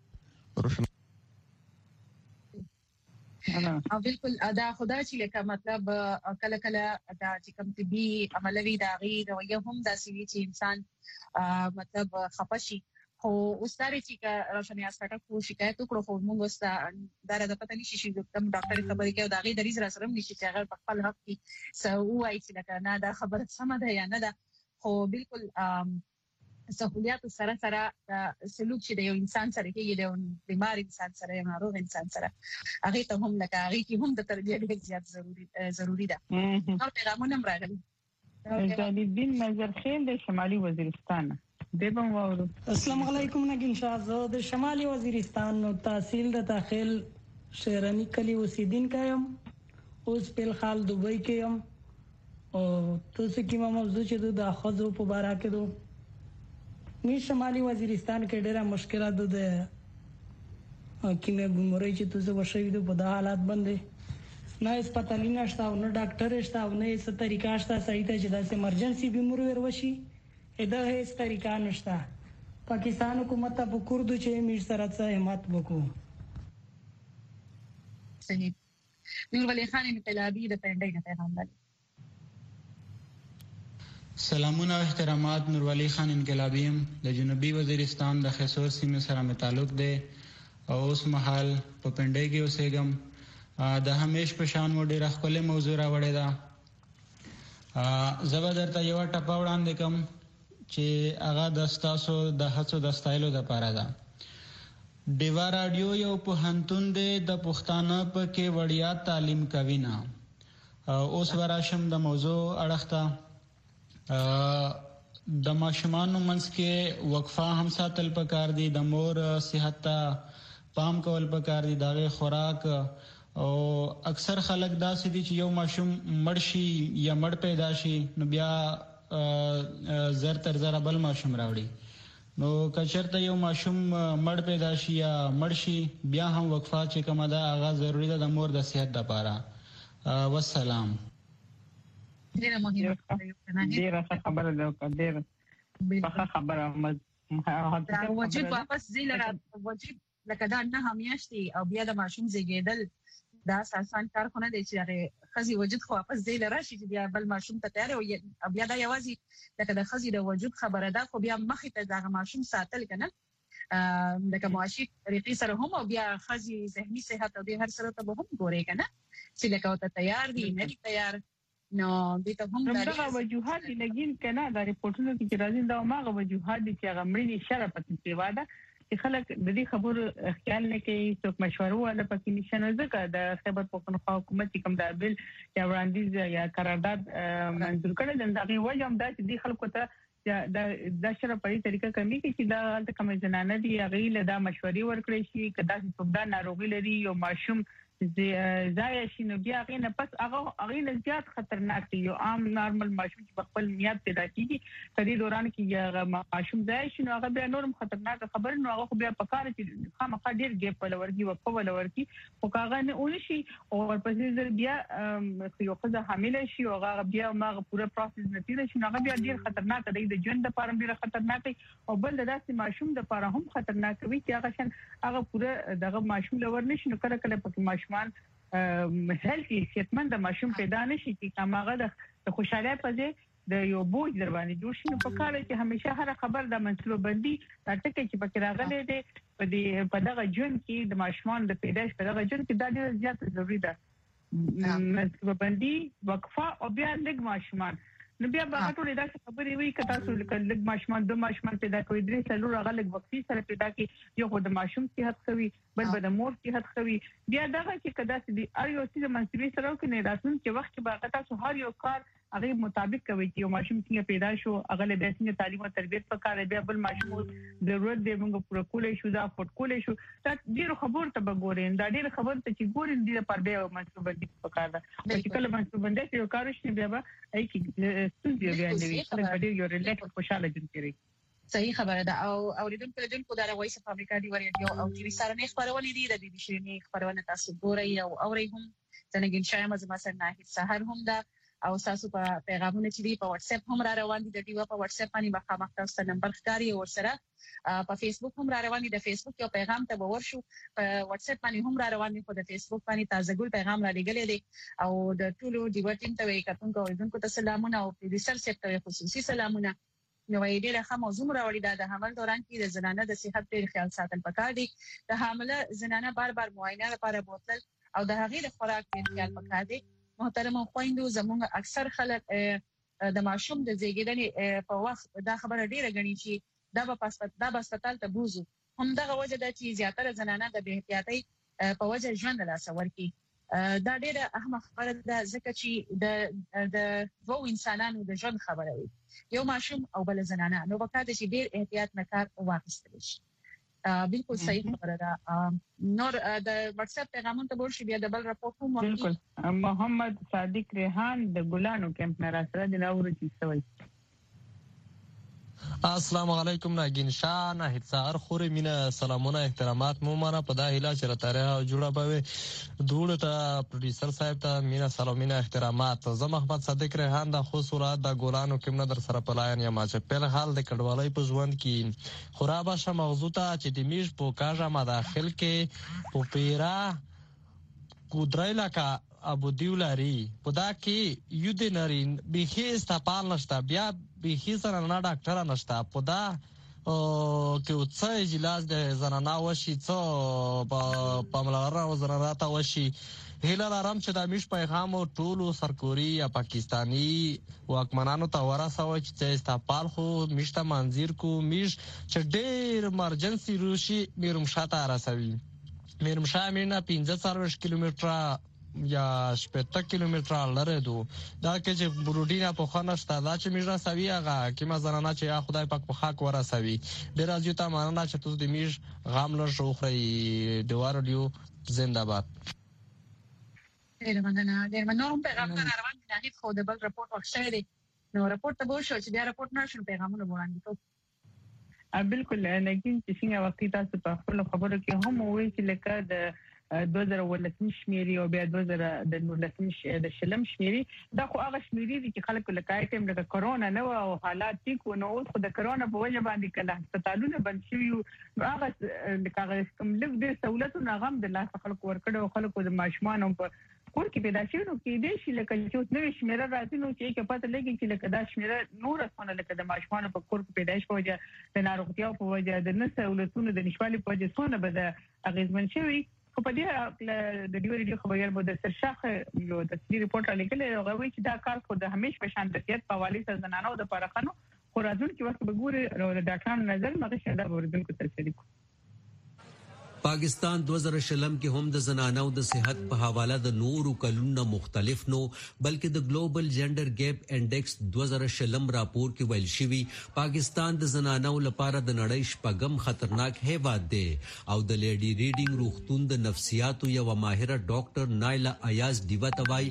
او بالکل دا خدا چې لکه مطلب کله کله دا چې کوم طبي عملوي دا غي رویه هم دا سوي چې انسان مطلب خپشي خو اوساره چې روشنیات څخه کو شکایت وکړو خو موږ اوس دا د پته نشي چې کوم ډاکټر خبرې کوي دا غي د ریز سره نشي چې هغه په خپل حق کې سو وایي چې لکه نه دا خبره سم ده یا نه ده خو بالکل سہولیات سره سلوک چې د یو انسان سره کې د بیمار انسان سره یا ناروغ انسان سره هغه ته هم لکه هغه کې هم د تربیت ډېر زیات ضروری ده نو پیغامونه راغلي جلال الدین نظر خیل د شمالي وزیرستان دیبم واورو. السلام علیکم نگین شاه، زه د شمالي وزیرستان تحصیل د داخل شهرنی کلی اوسیدونکی یم. اوس په حال دوبۍ کې یم او تاسو کې موضوع چې د ښځو په باره کې دو می شمالي وزیرستان کې ډېره مشکلات د کیمه ګموري چې تاسو وشوي د په حالات باندې نه هسپتالي نشته او نه ډاکټر شته او نه څه طریقه شته صحیح ته چې د ایمرجنسي بیماری ورشي دا هیڅ طریقه نشته. پاکستان حکومت ته وکړو چې موږ سره څه همت وکړو. صحیح. نور ولی خان انقلابی د پنډۍ نه پیغام لري. سلامونه او احترامات. نور ولی خان انقلابی د جنوبي وزیرستان د خیسور سیمې سره مې تعلق دی او اوس مهال په پنډۍ کې اوسېږم. د همیش په شان مو ډېره ښکلې موضوع راوړې ده. زه به درته یوه ټپه وړاندې کوم چې هغه د ستاسو د هڅو د ستایلو دپاره ده. ډیوا راډیو یو پوهنتون دی د پښتانه پکې وړیا تعلیم کوي نه. اوس به راشم د موضوع اړخ ته. د ماشومانو منځ کې وقفه هم ساتل پکار دي، د مور صحت ته پام کول پکار دي، د هغې خوراک. او اکثر خلک داسې دي چې یو ماشوم مړ شي یا مړ پیدا شي نو بیا زر تر زره بل ماشوم راوړي. نو که چېرته یو ماشوم مړ پیدا شي یا مړ شي بیا هم وقفه چې کومه ده هغه ضروري ده د مور د صحت دپاره. والسلام. ډېره مهمه ډېره ښه خبره ده، ډېره ښه خبره. دا وجود واپس ځي وجود لکه دا نه میاشتې او بیا د ماشوم زیږېدل دا آسان کار خو نه دی چې هغې ښځې وجود خو واپس ځای له راشي چې بیا بل ماشوم ته تیار وي. بیا دا یوازې لکه د ښځې د وجود خبره ده، خو بیا مخې ته د هغه ماشوم ساتل که نه لکه معاشي طریقې سره هم، او بیا ښځې ذهني صحت او دې هر سره ته به هم ګورې که نه چې لکه ورته تیار دي نه دي تیار. نو دې ته هم همدغه وجوهات دي لګین که نه دا ریپورټونه کې چې راځي دا هماغه وجوهات دي چې هغه مړینې شره پکې سیوا ده چې خلک د دې خبرو خیال نه کوي، څوک مشوره والا پکې نشته. نو ځکه د خیبر پښتونخوا حکومت چې کوم دا بل یا وړاندیز یا قرارداد منظور کړی دی، د هغې وجه هم دا چې دې خلکو ته دا شره په دې طریقه کمي کوي چې دا هلته کومې زنانه دي هغې له دا مشورې ورکړی شي که داسې څوک دا ناروغي لري یو ماشوم ضایع شي نو بیا هغې نه پس هغې نه زیات خطرناک دی. یو عام نارمل ماشوم چې په خپل میاد پیدا کېږي په دې دوران کې هغه ماشوم ضایع شي نو هغه بیا نور هم خطرناکه خبره، نو هغه خو بیا پکار چې خامخا ډېر ګیپ ولا ورکړي وقفه ولا ورکړي. خو که هغه نه ونه شي او ورپسې ځل بیا یو ښځه حامله شي او هغه بیا هماغه پوره پروسس نه تېره شي نو هغه بیا ډېر خطرناکه دی، د ژوند دپاره هم ډېره خطرناکه وي او بل د داسې ماشوم دپاره هم خطرناکه وي چې هغه شان هغه پوره دغه ماشوم له ور نه شي. نو کله کله پکې ماشومان هیلتي صحتمند ماشوم پیدا نشي چې هغه د خوشحالۍ په ځای د یو بوج در باندې جوړ شي. نو پکار دی چې همیشه هر خبر د منصوبه بندي دا ټکي چې پکې راغلي دي په دغه ژوند کې د ماشومان د پیدایش په دغه ژوند کې دا ډېره زیاته ضروري ده، منصوبه بندي وقفه او بیا لږ ماشومان. نو بیا به هغه ټولې داسې خبرې وي که تاسو لږ ماشومان 2 ماشومان پیدا کوئ 3 څلور هغه لږ وقفې سره پیدا کړي، یو خو د ماشوم صحت ښه وي بل به د مور صحت ښه وي. بیا دغه چې که داسې دي هر یو څیز منصوبې سره وکړي نه راتلونکي وخت کې به هغه تاسو هر یو کار هغې مطابق کوي چې یو ماشوم څنګه پیدا شو هغه له بیا څنګه تعلیم او تربیت پکار دی، بیا بل ماشوم ضرورت دی موږ پوره کولی شو دا افورډ کولی شو. دا ډېرو خبرو ته به ګورئ، دا ډېرې خبرو ته چې ګورئ دې لپاره بیا منصوبه بندي پکار ده. چې کله منصوبه بندي یو کار وشي بیا به هغې کې ستونزې بیا نه وي، خلک به ډېر یو ریلیکس خوشحاله ژوند تېروي. صحیح خبره ده. او اوریدونکو د وایس اف امریکا دی ریډیو او ټي وي سره خبرونه دي، د بي بي شيرینې خبرونه تاسو ګورئ او اورئ هم. څنګه شایم زما سره ناهید سحر هم ده او تاسو په پیغامونه چې دی په واتس اپ هم را روان دي، د ډیوا په واتس اپ باندې مخامخ تاسو ته نمبر ښکاري او سره په فیسبوک هم را روان دي. د فیسبوک یو پیغام ته باور شو په واتس اپ باندې هم را روان دي، خو د فیسبوک باندې تازه ګل پیغام را لګلې دي او د ټولو ډیوا ټیم ته وایي کتونکو اوریدونکو ته سلامونه او پروډوسر صاحب ته خصوصي سلامونه. نو ډېره ښه موضوع راوړې ده. د حمل دوران کې د زنانه د صحت ډېر خیال ساتل پکار دي. د حامله زنانه بار معاینه لپاره بوتل او د هغې د خوراک ډېر خیال پکار دي. محترم خویندو زموږ اکثر خلک د ماشوم د زیږیدنې په وخت دا خبره ډیره غني چې دا به هسپتال ته بوزو. همدغه وجه ده چې زیاتره زنانه د بې احتیاطۍ په وجه ژوند له لاسه ورکړي. دا ډېره اهمه خبره ده ځکه چې د دوه انسانانو د ژوند خبره وي یو ماشوم او بل زنانه نو وکړه چې ډېر احتیاط نه کار واخیستل شي بالکل صحیح خبره ده نور د واتس اپ پیغامونو ته ورشي بیا د بل راپورټ هم بالکل محمد صادق ریحان د ګلانو کیمپ نه راځي د نورو چې سوي السلام علیکم ناګین شاه ناهید سار خوري مینا سلامونه احترامات مو معنا په دا هیله چې راته جوړه به دوړ ته پروډوسر صاحب ته مینا سلامونه احترامات زه محمد صادق ریحان د خو صورت د ګولانو کې نه در سره پلاین یم چې په حال د کډوالۍ په ژوند کې خرابه شه موضوع ته چې د میش په کاژه مداخل کې په پیرا کودرایلا کا ابو دیولاری پدا کې یو دینرین به استپال نشتا بیا به سره نه ډاکټر نشتا پدا کې څه اجلاس د زنانه وشي څه په ملاره وزراته وشي هیله لرم چې د میش پیغام ټولو سرکوري یا پاکستانی واکمنانو ته ورسوي چې استپال خو میشته منځیر کو میش چې ډېر ایمرجنسي روشي میرمشاته رسوي میرمشا مینا 15 کیلومتره یا 70 کیلومتره لره دو دا کې چې بروډینا په خانه شته چې میرا سوي هغه کې ما زنانه چې یا خدای پاک په خاک ورا سوي ډیر ازیو ته مانه چې تاسو د میش غام لر شو خري دوار دیو زنده‌باد ډیر مننه نو پیغام روان دي نه خو د بل راپورټ ورشي نو راپورټ ته وشو چې بیا راپورټ نشو پیغامونه وړاندې کوو بالکل نګین چې څنګه وخت تاسو په خپل خبرو کې هم وایي چې لکه د 2013 شمیري او بیا 2019 د شلم شمیري دا خو هغه شمیري دي چې خلکو لکه ټیم د کرونا نو او حالات ټیک نو خو د کرونا په وجه باندې کله هسپتالونه بند شوي هغه د کاغذ کوم لږ ډېر سہولتونه غم د لاس خلکو ورکړو خلکو د ماشومان په کور کې پیدا شوی نو کې دې شي لکه چې نوې شمیره راځي نو چې پته لګي چې لکه دا شمیره نور اسونه لکه د ماشومان په کور کې پیدایش په وجه د ناروغتیا په وجه د نسولتونو د نشوالي په وجه څونه به د اغیزمن شوی خو په دې د ډیو ریډیو خبرګر مو د سرشاخ یو تفصیلی ریپورت لیکل او غوي چې دا کار خو د همیش په شان د صحت په حواله سره زنانو د پرخانو خو راځون چې وخت به ګوري د ډاکټرانو نظر مغه شاده ورودونکو تفصیلی پاکستان 2000 کې هم د زنانو د صحت په حواله د نورو کلونو مختلف نو بلکې د ګلوبل جندر ګیپ انډیکس 2000 راپور کې ویل شوی پاکستان د زنانو لپاره د نړۍ شپږم خطرناک هیواد دی او د لیډي ریډینګ روغتون د نفسیاتو یو ماهره ډاکټر نایلا ایاز دیواتوای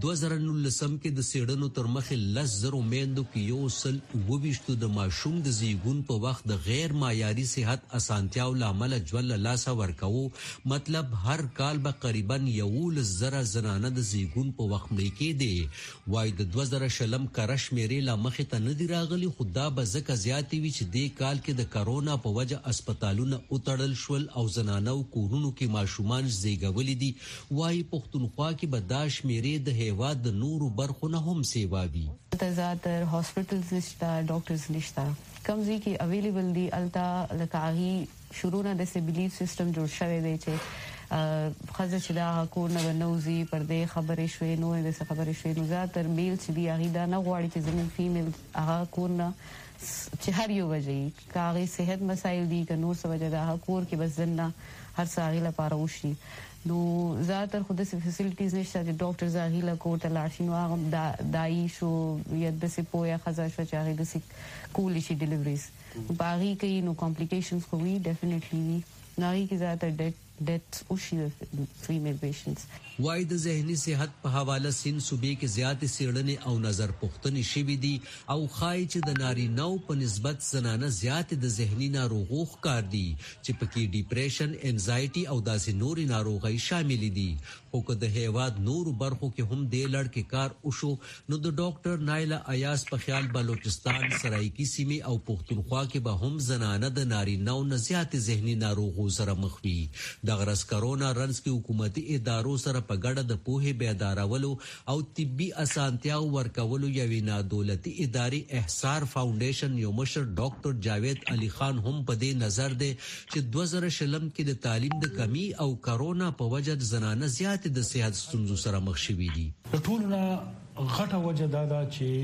2019 کې د سیډنو تر مخه 10,000 میندو کې یو سل وویشتو د ماشوم د زیګون په وخت د غیر معیاري صحت اسانتیاو لامل جوړ لاسه ورکو مطلب هر کال به قریبا 1,000 زنانه د زیګون په وخت مړ کېدي وای د 2000 کرش میري لا مخه ته نه دی راغلی خدا به زکه زیاتی وی چې د کال کې د کرونا په وجه اسپیټالونه اوتړل شول او زنانو کورونو کې ماشومان زیګولې دي وای پښتونخوا کې بداش میري د هیواد د نورو برخو نه هم سیواوي زیاتر هاسپټلز نشته ډاکټرز نشته کمزې کې اویلیبل دي التا لکاغي شروع نه د سیبلیف سیستم جوړ شوی دی چې خزه چې دا کور نه نوزي پر دې خبرې شوې نو د خبرې شوې نو زیاتر میل چې دی هغه دا نه غواړي چې زمون فیمیل هغه کور نه چې هر یو وجې کاغي صحت مسایل دي که نور څه وجه دا کور کې بس زنه هر څه لپاره وشي نو زیاتر خود سي فیسیلیټیز نشته چې ډاکټرز هغه کوټه لاشي نو هغه دای شو یا د سي پویا خزه شو چې هغه د سي کول شي ډیلیوریز باغی کې نو کمپلیکیشنز خو وی ډیفینیټلی وی ناری کې زیاتر ډیتھ او شي فیمیل پیشنټس وای د ذهني صحت په حواله سین صوبې کې زیات سیړنې او نظر پوښتنې شوې دي او خای چې د نارینه په نسبت زنانه زیات د ذهني ناروغو ښکار دي چې پکې ډیپریشن انزایټي او داسې نورې ناروغۍ شامل دي خو که د هیواد نورو برخو کې هم د لړکې کار وشو نو د ډاکټر نایلا ایاز په خیال بلوچستان سرایکی سیمې او پښتونخوا کې به هم زنانه د نارینه نه زیات ذهني ناروغو سره مخ وي د غرس کرونا رنس کې حکومتي ادارو سره په ګډه د پوهې بیدارولو او طبي اسانتیاو ورکولو یوې نادولتي ادارې احسار فاونډیشن یو مشر ډاکټر جاوید علي خان هم په دې نظر دی چې 2020 کې د تعلیم د کمی او کرونا په وجه زنانه زیات د صحت ستونزو سره مخ شوي دي ټولنه غټه وجه دا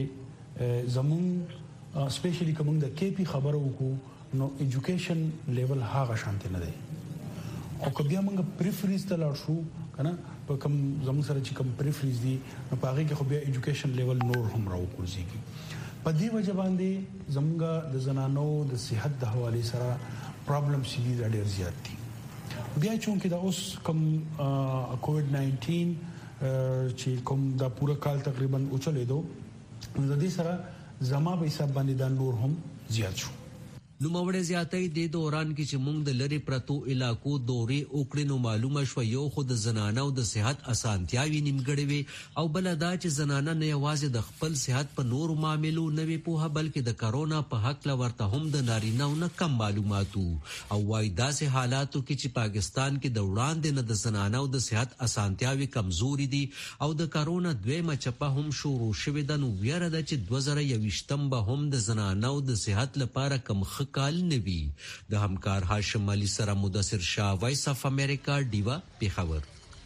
چې زمون سپیشلی کوم د کې پی خبرو وکړو نو ایجوکیشن لیول هغه شانته نه دی او که بیا موږ پریفرنس ته لاړ شو کنه په کوم زموږ سره چې کوم پریفریز دي په هغه کې خو بیا ایجوکیشن لیول نور هم راوځي په دې وجه باندې زموږ د زنانو د صحت د حواله سره پرابلمز دي ډېر زیات دي بیا چې دا اوس کوم کووډ 19 چې کوم دا پوره کال تقریبا اوچلېدو د دې سره زما په حساب باندې دا نور هم زیات شو نو موړې زیاتې د دوران کې چې موږ د لری پرتو علاقو دورې وکړې نو معلومه شو یو خود زنانه او د صحت اسانتیاوي نیمګړې وي او بل دا چې زنانه نه یوازې د خپل صحت په نور معاملو نه وي پوهه بلکې د کرونا په حق لورته هم د نارینه نه کم معلوماتو او وای داسې حالاتو کې چې پاکستان کې د وړاندې نه د زنانه او د صحت اسانتیاوي کمزوري دي او د کرونا دویمه چپه هم شروع شوې ده نو ویره ده چې 2021 به هم د زنانه او د صحت لپاره کم کال نوی د همکار هاشم علي سره مدثر شاه وایس اف امریکا دیوا پیښور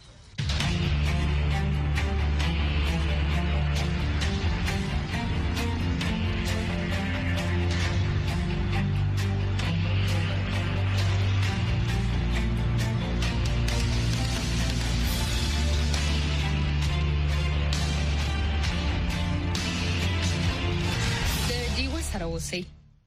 د دیوا سره اوسئ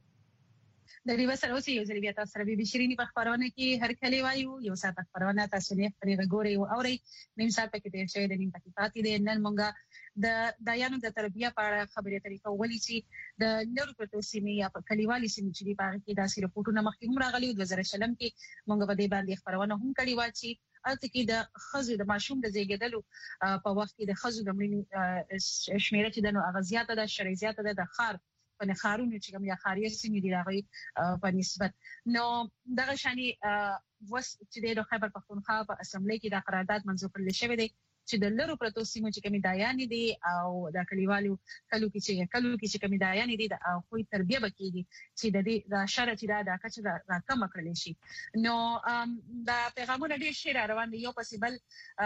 د ریو سره اوسې یو ځل بیا تاسو سره به شيريني په خبرونه کې هر کله وایو یو ساعت خبرونه تاسو نه پرې غوړې او اوري نیم ساعت کې تیر شوی د نیم پاتې دي نن مونږه د دایانو د تربیه په اړه خبرې طریقه ولې چې د نورو پروتو سیمې یا په کلیوالي سیمې چې په کې داسې رپورټونه مخکې هم راغلي د 2000 کې مونږ په دې باندې خبرونه هم کړې و چې البته کې د خزو د ماشوم د زیږیدلو په وخت کې د خزو د مړینې شمیره چې د اغازيات د شریزيات د خار په خارونو چې کوم یا خاري سیمې دي راغلي په نسبت نو دغه شانی وس چې د خیبر پختونخوا په اسمبلی کې د قرارداد منځو کړل شوی دی چې د لرو پروتو سیمو چې کوم دایانې دي او د کلیوالو کلو کې چې کوم دایانې دي د خو تربیه بکیږي چې د دې د شرع چې د کچ د کم کړل شي نو د پیغامونه ډیر شي روان دي یو پسیبل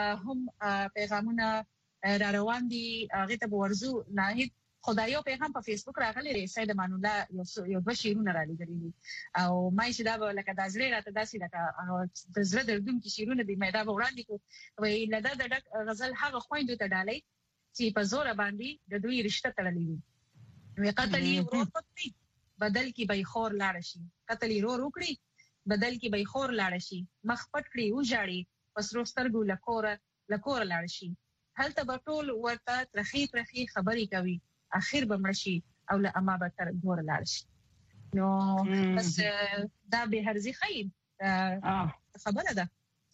هم پیغامونه روان دي هغه ته ورزو ناهید خدایو پیغام په فیسبوک راغلی دی سید امان الله یو دوه شیرونه را لګري او مې چې دا لکه د ازرې راته داسې لکه د زړه دردونکي شیرونه دی مې دا وړاندې کو وی لدا د غزل هغه خويندو ته ډالۍ چې په زور باندې د دوی رشتہ تړلې وي وی قتلي ورور پتی بدل کی به خور لاړ شي قتلي ورور وکړي بدل کی به خور لاړ شي مخ پټ کړي او جاړي پس روسترګو لکور لاړ شي هلته بټول ورته ترخی خبري کوي اخر بمرشي او لا اما به تر دور لاړ شي نو بس دا به هرزي خیر خبره ده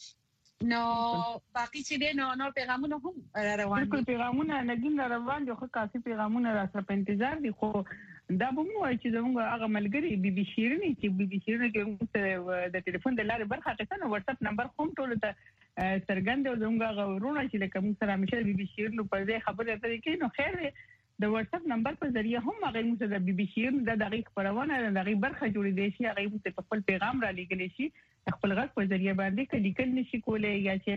نو باقي چې دي نو پیغامونه هم روان دي پیغامونه نګین روان دي خو کافي پیغامونه را سره په انتظار دي خو دا به مو چې زموږ هغه ملګری بي بي شيريني چې بي بي شيريني کې د ټلیفون د لارې برخه اخیستنه واتس اپ نمبر کوم ټول ته سرګند او زموږ غوړونه چې لکه موږ سره همیشه بي بي شيريني په دې خبره اترې کې نو خیر د واتس اپ نمبر په ذریعہ هم هغه موږ د بي بي شيريني د دقیق خبرونه د دقیق برخه جوړې دي شي هغه موږ په خپل پیغام را لګل شي خپل غږ په ذریعہ باندې کلیکل نشي کولای یا چې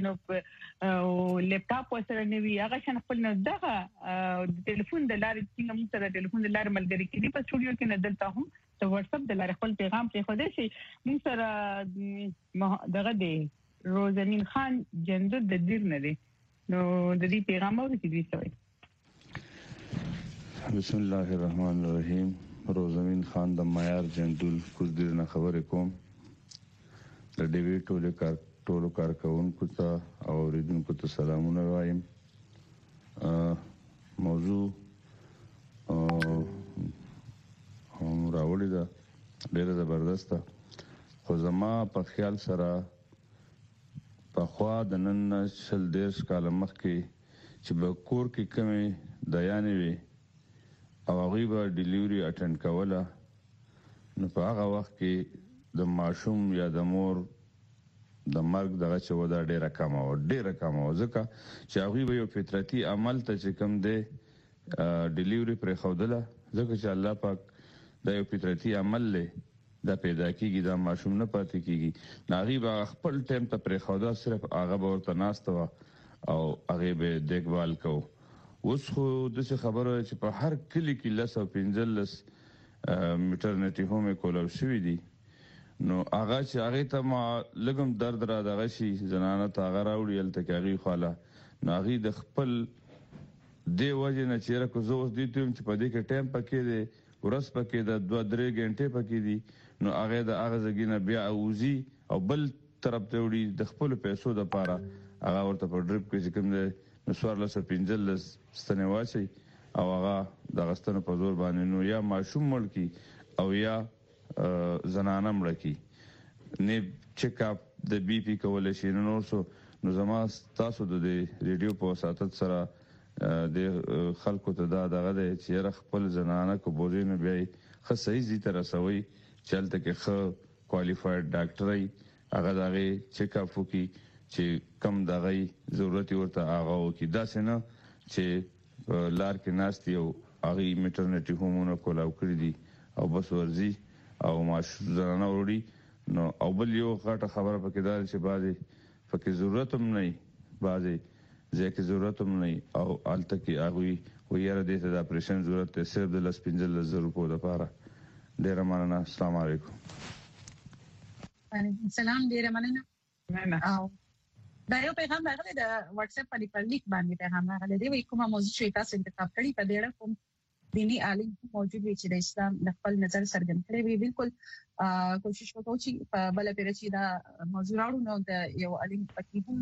نو لپټاپ وسره نوي هغه شان خپل نه دغه د ټلیفون د لارې څنګه موږ سره د ټلیفون د لارې ملګری کړي په سټوډیو کې نه دلته هم د واتس اپ د لارې خپل پیغام پرې خو دې شي موږ سره دغه دی روزمین خان جندر د دیر نه دی نو د دې پیغام او د دې سوي بسم الله الرحمن الرحیم روزمین خان د معیار جندل کوز دیر نه خبرې کوم د ډیوی ټولو کارکونکو ته او ریډونکو ته سلامونه وایم موضوع هم راوړی دا ډیره زبردسته خو زما په خیال سره په خوا د نن شل دیش کال مخکې چې به کور کې کمی دایانې وي او هغوی به ډیلیوري اټینډ کوله نو په هغه وخت کې د ماشوم یا د مور د مرګ دغه چې ودا ډیره کمه وه ځکه چې هغوی به یو فطرتي عمل ته چې کوم دی ډیلیوري پرې ښودله ځکه چې الله پاک دا یو فطرتي عمل دی دا پیدا کیږي دا ماشوم نه پاتې کیږي نو هغوی به خپل ټایم ته پرې ښوده صرف هغه به ورته ناسته وه او هغې به دیکبال کوو اوس خو داسې خبره چې په هر کلي کې 10 او 15 میټرنټي هومې کولاو شوي دي نو هغه چې هغه ته ما لګم درد را دغه شي زنانه ته هغه راوړي ال تکاغي خاله نو هغه د خپل دی وجه نه چیرې کو زه اوس دي ته چې په دې کې ټایم پکې دی ورځ پکې د 2-3 غنټې پکې دي نو هغه د هغه زګینه بیا اوزي او بل طرف ته وړي د خپل پیسو د پاره هغه ورته په ډریپ کې چې کوم دی نو 1415 ستنه واچي او هغه د غستنه په زور باندې نو یا ماشوم ملکی او یا زنانه ملکی نه چیک اپ د بي پی کول شي نو نو زما تاسو د ریډیو په ساتت سره د خلکو ته دا دغه د چیرې خپل زنانه کو بوزینه بیا خو صحیح زی تر سوي چلته کې خو کوالیفاید ډاکټرای هغه دغه چیک اپ وکي چې کم دغه ضرورت ورته هغه وکي دا څنګه چې لار کې ناستي او هغه میټرنټي هومونه کولاو کړی دي او بس ورزي او ماش زنانه وړي نو او بل یو غټه خبره پکې دا چې بعضي پکې ضرورت هم نه بعضي ځکه ضرورت هم نه او الته کې هغه ویره دې ته د اپریشن ضرورت ته صرف د 15,000 روپیو لپاره ډیر مننه السلام علیکم وعلیکم السلام ډیر مننه او دا یو پیغام راغلی د واتس اپ په لیک باندې پیغام راغلی دی وایي کومه موضوع چې تاسو انتخاب کړی په دې اړه کوم دینی عالم موجود وي چې د اسلام د خپل نظر څرګند کړی وي بالکل کوشش وکړو چې په بل پیره چې دا موضوع راوړو نو د یو عالم پکې هم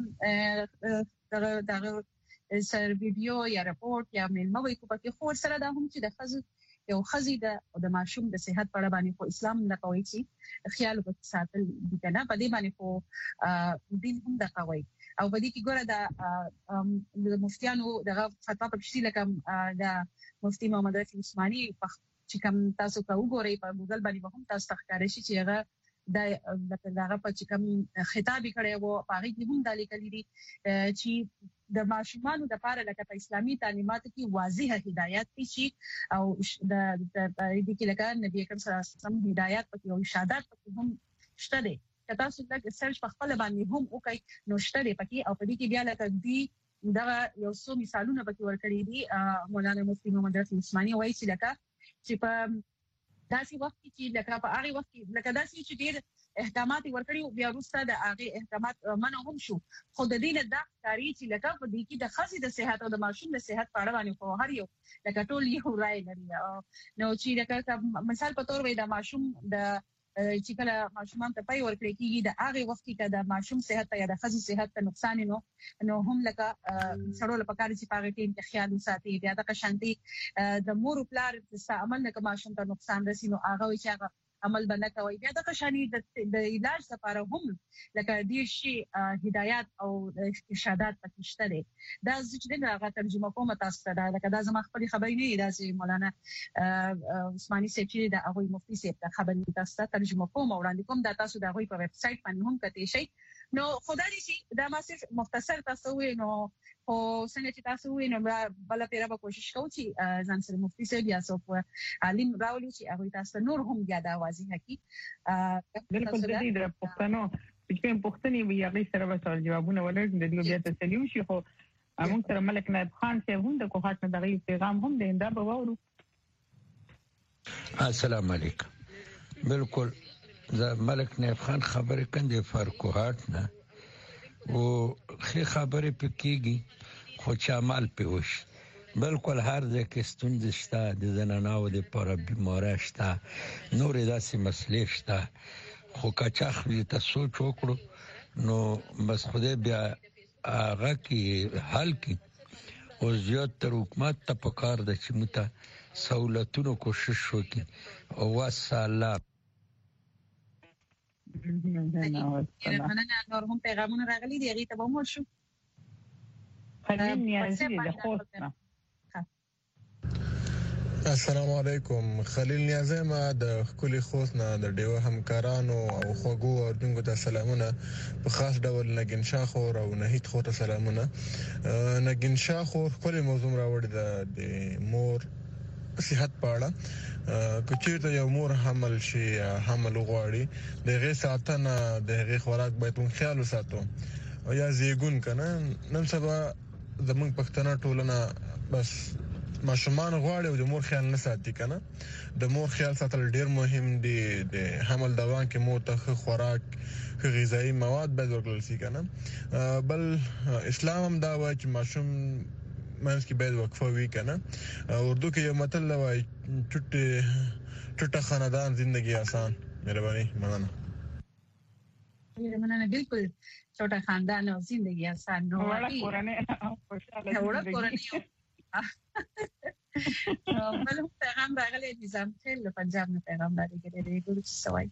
دغه سر ویډیو یا راپورټ یا میلمه وي کو پکې خور سره دا هم چې د خزو یو خزي د ماشوم د صحت په اړه باندې خو اسلام نه کوي چې خیال وکړي ساتل دي کنه په دې باندې خو دین هم دا کوي او په دې کې ګوره د مفتیانو دغه فتوا په شتي لکه د مفتي محمد رفیع عثماني چې کوم تاسو کا وګورئ په ګوګل باندې هم تاسو ښکارې شي چې هغه دغه په کوم خطاب کړي وو هغه کې هم د لیکلي دي چې د ماشومانو د لپاره لکه په اسلامي تعلیماتو کې واضح هدایت دي چې او د دې کې لکه نبی کریم صلی الله علیه وسلم هدایت او ارشادات هم شته دي که تاسو د سرچ په خپل باندې هم وکړئ نو شته دي پکې او په دې کې بیا لکه دی دا یو څو مثالونه پکې ورکړي دي مولانا مفتی محمد رفیع عثماني وایي چې لکه چې په داسې وخت کې لکه په هغه وخت کې لکه داسې چې ډېر احکامات ورکړي بیا وروسته د هغه احکامات منو هم شو خو د دې نه دا کاری چې لکه په دې کې د خاصي د صحت او د ماشوم د صحت په اړه باندې خو هر یو لکه ټول یو رائے لري نو چې لکه مثال په تور وای د ماشوم د چې کله ماشومان ته پای ورکړي کیږي د هغه وخت کې د ماشوم صحت یا د خزي صحت ته نقصان نو هم لکه سړول په کار چې پاره کې خیال ساتي بیا د شانتي د مور پلار د عمل نه ماشوم ته نقصان رسي نو هغه چې هغه عمل بنه کوي بیا د قشانی د علاج لپاره هم لکه دې شی هدایت او ارشادات پکې شته دي دا چې دغه ترجمه کوم تاسو ته لکه دا زما خپل خبرې نه دا چې مولانا عثماني سیفي د هغه مفتی سیف ته خبرې تاسو ته ترجمه کوم وړاندې کوم دا تاسو د هغه په ویب سټ باندې هم کتئ شي نو خدای دې دا ما صرف مختصر تاسو نو او څنګه چې تاسو وینئ بل پیره به کوشش کوو چې ځان سره مفتی سیف یا څوک عالم راولي چې هغه تاسو نور هم زیاده واضح کړي بالکل د دې د پښتنو چې پښتني وي هغه سره به سوال جوابونه ولر د دې بیا تسلیو شي خو موږ سره ملک نائب خان چې هم د کوهات نه دغه پیغام هم دیندا به وورو السلام علیکم بالکل ملک نائب خان خبرې کندې فرقوهات نه او خبرې پکېږي خو چې عمل په وش بالکل هر ځکه ستونزې شته د زنانو د پر بیماری شته نور داسې مسلې شته خو کچا خو ته سوچ وکړو نو بس خدای بیا هغه کې حل کې او زیات تر حکومت ته پکار د چې مته سہولتونو کوشش وکړي او والسلام مننه نور هم پیغامونه راغلي دي هغه ته به مو شو خلیل نیازی د خوست السلام علیکم خلیل نیازی ما د خولي خوست نه د ډیو همکارانو او خوګو او دغه د سلامونه په خاص ډول نګین شاه خور او نهید خور سلامونه نګین شاه خور خپل موضوع راوړی د مور صحت پاړه کچېرته یو مور حمل شي حمل غواړي دغه ساتنه دغه خوراک باید مون خیال وساتو او یا زیګون کنه نن سبا زمونږ پښتنه ټولنه بس ماشومان غواړي او د مور خیال نه ساتي کنه. د مور خیال ساتل ډیر مهم دي. د حمل دوام کې مور ته خوراک غذایی مواد باید ورکړل شي کنه. بل اسلام هم دا وایي چې ماشوم منځ کې باید وقفه وي کنه. اردو کې یو متل وایي ټوټه خاندان زندگی آسان. مهرباني مننه. مننه. بالکل छोटा खानदान और जिंदगी आसान हो बड़ा पुराने خوشاله जिंदगी بل پیغام راغلی نظام خیل له پنجاب نه پیغام راغلی دی ګورو څه سوای.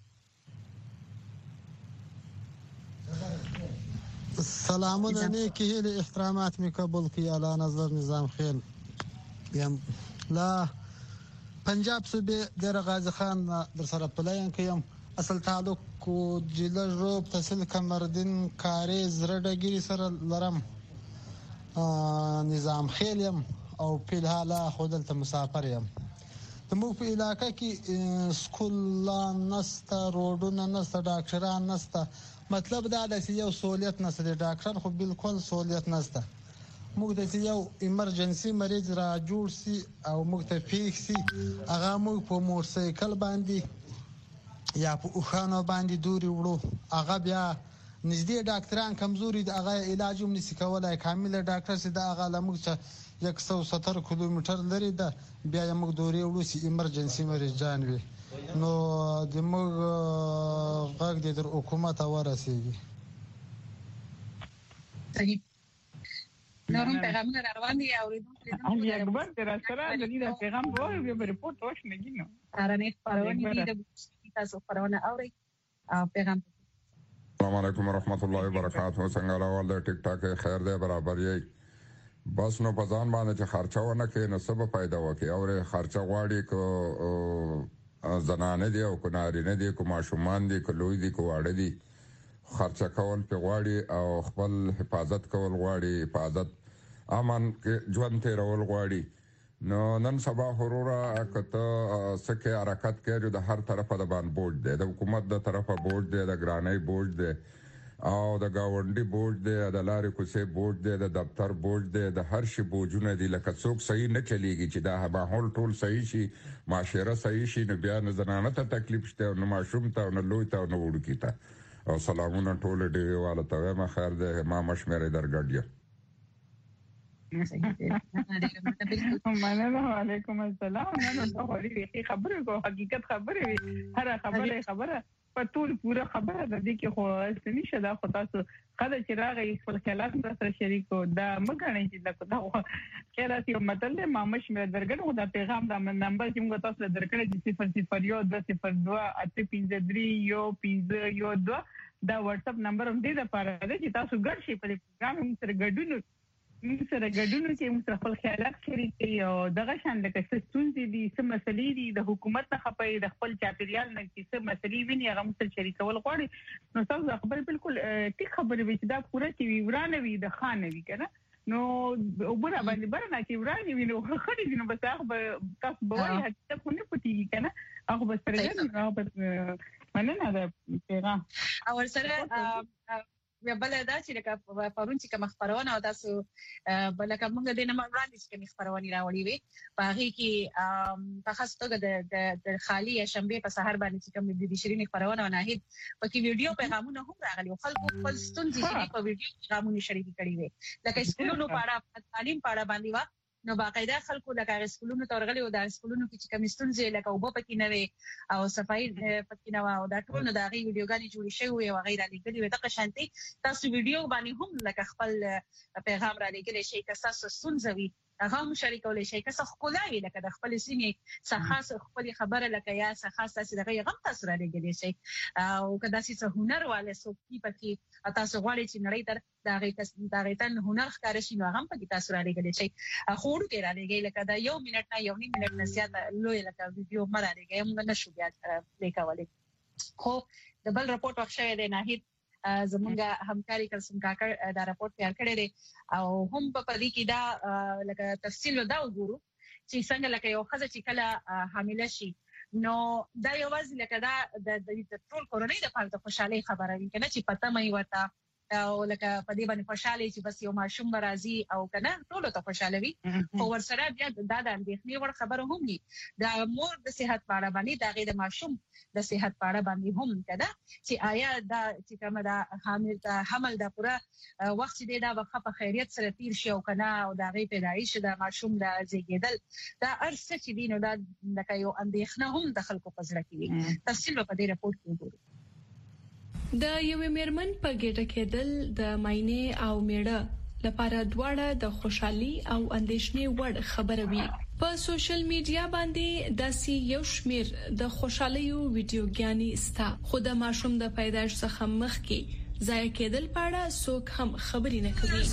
سلامونه نیکی هیله احترامات می قبول کی اعلی نظر نظام خیل یم لا پنجاب صوبه در غازی خان در سره پلاین کیم اصل تعلق کو جله روب تحصیل کمردین کاری زرډګری سره لرم نظام خیل یم او په حاله خودلته مسافر یم. د مو په علاقې کې سکول نسته، روډونه نسته، ډاکټران نسته. مطلب دا دی چې یو سہولیت نسته. د ډاکټر خو بالکل سہولیت نسته. موږ ته یو ایمرجنسي مریض را جوړ سي او موږ ته پیښ سي هغه موږ په موټرسایکل باندې یا په اوخانو باندې دوري وړو. هغه بیا نږدې ډاکټران کمزوري د هغه علاج هم نشي کولای. کامل ډاکټر سي د هغه لمغه 170 کیلومتر لري ده. بیا موږ دوري وړو سي ایمرجنسي مریض جان وي. نو د موږ غږ د حکومت ورسیږي. صحیح. نورم پیغامونه روان دي اوریدونکو علي اکبر تر سره د دې پیغام وایي به رپورټ وښنه نو ارانه خبرونه دي د تاسو خبرونه اوري پیغام. السلام علیکم ورحمت الله وبرکاته. څنګه راول د ټیک ټاک خیر دی برابر یې بس نو په ځان باندې چې خرچه ونه کې نو سبب پیدا وکي او خرچه غواړي کو زنانه دي او کو نارینه دي کو ماشومان دي کو لوی دي کو واړه دي خرچه کول په غواړي او خپل حفاظت کول غواړي. حفاظت امن کې ژوند تیرول غواړي. نو نن سبا هرورا کته سکه حرکت کوي د هر طرفه د باندې بوج دی. د حکومت د طرفه بوج دی، د ګرانۍ بوج دی او د گاونډي بوج دی، د لارې کوڅې بوج دی، د دفتر بوج دی، د هر شي بوجونه دي. لکه څوک صحیح نه چلیږي چې دا ماحول ټول صحیح شي، معاشره صحیح شي، نو بیا نه زنانه ته تکلیف شته او نه ماشوم ته او نه لوی ته او نه وړوکي ته. او سلامونه ټول ډیوالو ته وایم خیر دی. ما مشمره درګډیا. مننه. وعلیکم السلام. نن ته خوري خبرې کو حقیقت خبرې هر خبره په ټول پوره خبره د دې کې خو استنی شدا خو تاسو خدای چې راغی خپل خیالات سره شریکو دا مګنه چې دا خیالات یو مطلب ما مشمره درګډو دا پیغام دا نمبر چې موږ تاسو درکړی 00102 853 یو 5 دا واتس اپ نمبر هم دې د پاره چې تاسو ګډ شي په پروګرام هم سره ګډونو چې موږ خپل خیالات شریکي او دغه شان د کسستونځي دي سم مسلې دي د حکومت نه خپې د خپل چاپیریال نه چې مسلې ویني هغه موږ شریکول غواړي. نو تاسو خبر بالکل ټیک خبرې وي چې دا پوره چې ورانه وي د خانه وي کنه. نو وګوره باندې برنه چې ورانه وي نو خړې دي نو بس هغه تاسو به وایي حتی کو نه پټي کنه هغه بس پرېږدي هغه بس مننه دا پیغام او سره بیا بل دا چې لکه پرون چې کوم خبرونه او تاسو بلکې موږ د نړۍ وړاندې چې کوم خبرونه راوړي وي په هغه کې په خاص توګه د خالی شنبه په سحر باندې چې کوم د شیرین خبرونه نه هیڅ پکې ویډیو پیغامونه هم راغلي او خلکو خپل ستونزې چې په ویډیو پیغامونه شریک کړي وي لکه سکولونو په اړه تعلیم په اړه باندې وا نو باقاعده خلکو لکه سکولونو تورغلي او د سکولونو کې چې کوم ستونزې لکه وب پکې نه وي او صفائی پکې نه و او دا ټول نو دا غي ویډیوګانې جوړې شوی او غیر لګلې وي د قشنتي تاسو ویډیو باندې هم لکه خپل پیغام را لګلې شي که تاسو ستونزوي هغه هم شریکولای شي که څه خولای لکه د خپل سیمې څخه خپل خبره لکه یا څخه تاسو دغه غم تاسو را لګلې شي او که داسې څه هنر والے څوک پکې تاسو غواړئ چې نړۍ تر دا غیتن هنر ښکار شي نو هغه پکې تاسو را لګلې شي خو ورته را لګي لکه دا یو منټ نه یو نیم منټ نه زیات لوی لکه ویډیو مړه لګي موږ نشو بیا لیکولای. خو د بل رپورټ واخښه دی نه زمونږه همکاري کلسم کاکر دا رپورټ تیار کړی دی او هم په دې کې دا لکه تفصیل دا وګورو چې څنګه لکه یو ښځه چې کله حامله شي نو دا یوازې لکه دا د ټول کورنۍ د پاره خوشحالي خبره وي کنه چې پته مې وتا او لکه په دې باندې خوشاله چې بس یو ماشوم راځي او کنه ټول ته خوشاله وي او ورسره بیا دا د اندېښنې وړ خبره هم دي دا مور د صحت په اړه باندې دا غي د ماشوم د صحت په اړه باندې هم کنه چې آیا دا چې کومه دا حمل دا پوره وخت دې دا وخت په خیریت سره تیر شي او کنه او دا غي پیدایش د ماشوم د زیږیدل دا ارڅ چې دینو دا لکه یو اندېښنه هم د خلکو په زړه کې وي تفصیل په دې راپورټ کې وګورئ د یوې میرمن په ګډه کېدل د ماینې او میړه لپاره دواړه د خوشحالي او اندېښنې وړ خبره وي په سوشل میډیا باندې داسې یو شمیر د خوشحاليو ویډیوګانې ستا خو د ماشوم د پیدایش څخه مخکې ضایع کېدل په اړه څوک هم خبرې نه کوي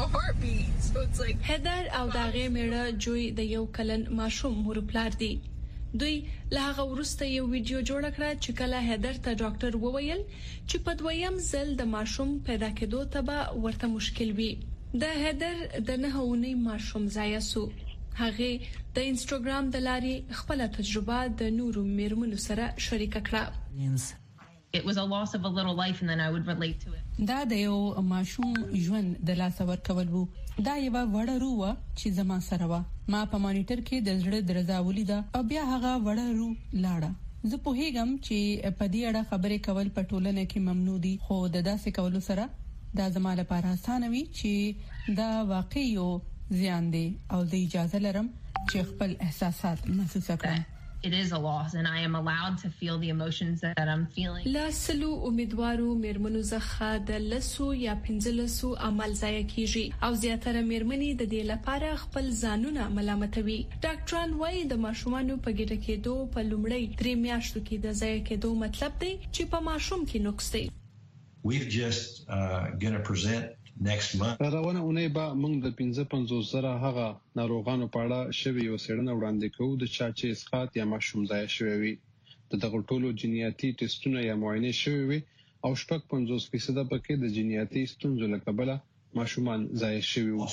هدر او داغه میړه جوی د یو کلن ماشوم مور پلار دی دوی له هغه وروسته یو ویډیو جوړ کړ چې کله هدر ته ډاکټر وویل چې په دویم ځل د ماشوم پیدا کېدو ته به ورته مشکل وي د هدر د نهونی ماشوم ضایع شو هغه د انستګرام د لارې خپل تجربه د نورو میرمنو سره شریک کړه It was a loss of a little life and then I would relate to it. دا د یو ماشوم ژوند د لاس ورکول وو دا یو وړه روه چې زما سره و ما په مانیټر کې د زړه درزا ولیده او بیا هغه وړه رو لاړه زه په هیګم چې په دې اړه خبرې کول په ټولنه کې ممنوع دي خو د داسې کولو سره دا زما لپاره آسان وي چې دا واقعي یو زیان دی او د اجازه لرم چې خپل احساسات محسوس کړم It is a loss and I am allowed to feel the emotions that I'm feeling. لاسلو امیدوارو میرمنو زخه د لسو یا پنځلسو عمل ضایع کیږي او زیاتره میرمنې د دې لپاره خپل ځانونه ملامتوي ډاکټران وايي د ماشومانو په ګډه کېدو په لومړی 3 میاشتو کې د ضایع کېدو مطلب دی چې په ماشوم کې نقص دی. We've just going to present next month. روانه اونۍ به موږ د 55 زره هغه ناروغانو په اړه شوی یو څېړنه وړاندې کوو د چا چې اسقاط یا ماشوم ضایع شوی وي دغه ټولو جینیاتي ټیسټونه یا معاینې شوی وي او 50% پکې د جینیاتي ستونزو له کبله ماشومان ضایع شوی وو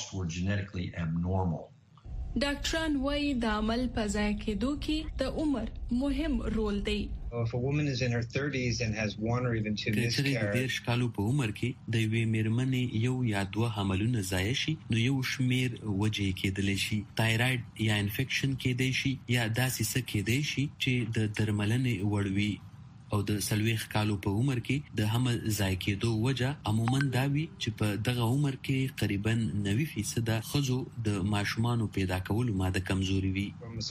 ډاکټران وايي د عمل په ځای کېدو کې د عمر مهم رول دی. If a woman is in her 30s and has one or even two miscarriages, کالو په عمر کې د یوې میرمنې یو یا دوه حملونه ضایع شي نو یو شمیر وجې کېدلی شي تایراید یا انفیکشن کېدای شي یا داسې څه کېدای شي چې د درملنې وړوي او د سلويخ کالو په عمر کې د حمل ضایع کېدو وجه عموما دا وي چې په دغه عمر کې تقریبا 90% خزو د ماشومانو پیدا کولو ماده کمزوري وي.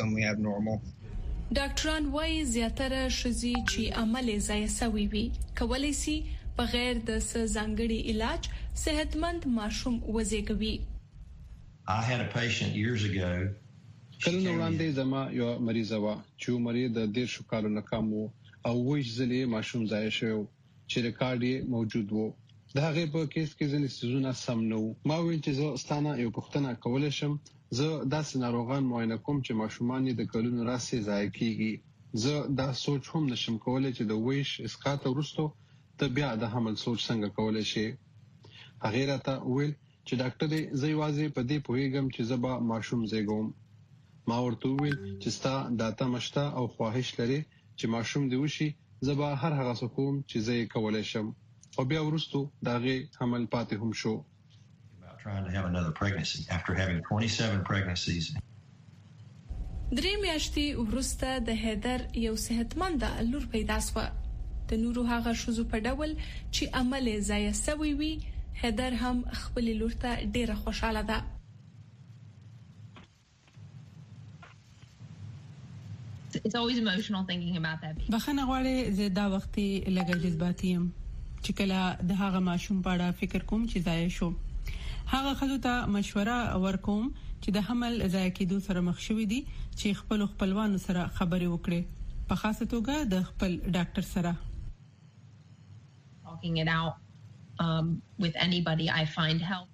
ډاکټران وايي زیاتره شذي چې عمل ضایع شوی وي کولای شي بغیر د ځانګړي علاج صحتمند ماشوم وزېږوي. I had a patient years ago. کله وړاندې زما یو مریض و چې عمر یې د 10 کالو نه کم و او وښ ځلې ماشوم ضایع شو چې ریکارډ یې موجود وو د هغه په کیس کې ځینې سيزونه سم نه وو ما ویل چې زه ستانه یو پوښتنه کولای شم زه داسې ناروغان معاینه کوم چې ماشومان یې د کلونو راځي ضایع کیږي زه دا سوچ هم نشم کولای چې د وښ اسقاط ورستو ته بیا د حمل سوچ څنګه کولای شي هغه راته ویل چې ډاکټر زه یوازې په دې پوهیږم چې زه به ماشوم زیږوم ما ورته ویل چې ستا داتا مشته او خواهش لري چې ماشوم دی وشي زبا هر هغه څه کوم چې زه کولای شم او بیا ورستو داغه حمل پاتې هم شو trying to have another pregnancy after having 27 pregnancies. درې میاشتې وروسته د هدر یو صحتمند لور پیدا شو د نورو هغه شوزو په ډول چې عمل ضایع شوی وي هدر هم خپل لور ته ډیره خوشاله ده. It's always emotional thinking about that. بخنه غواړي زه دا وختي لګا جذباتي يم چې کله د هغه ماشوم په اړه فکر کوم چې ضایع شو هغه خلکو ته مشوره ورکوم چې د حمل ضایع کېدو سره مخ شوي دي چې خپلوانو سره خبرې وکړي په خاصه توګه د خپل ډاکټر سره talking it out with anybody I find help.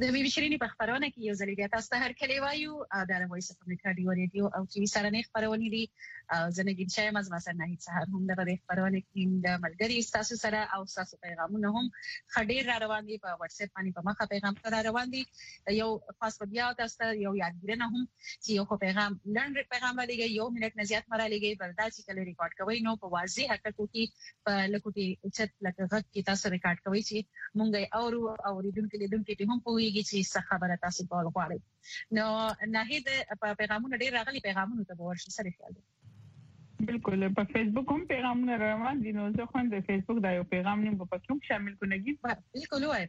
د بي بي شيرين په خبرونه کې یو ځل بیا تاسو ته هر کلی وایو د وایس اف امریکا دی ریډیو او ټي وي سره نه خبرونه دي زنګین شایم از مثلا نه سهار هم د خبرونه کې د ملګری تاسو سره او تاسو پیغامونه هم خډیر را روان دي په واتس اپ باندې په مخه پیغام را روان دي یو خاص بیا تاسو یو یادګیرنه هم چې یو پیغام لنډ پیغام لګي یو منټ نه زیات مرا لګي بل دا چې کله ریکارډ کوي نو په واضح حقیقت کې په لکوټي چت لکه غږ کې تاسو ریکارډ کوي چې مونږه او ریډونکو هم په چې څه خبره تاسو کول غواړئ نو نه د پیغامونو ډیر راغلي پیغامونو ته ورشي سره خیال بالکل په فیسبوک هم پیغامونه روان دي نو زه خو د فیسبوک دا یو پیغام نیم په کوم شامل کونګي بالکل وای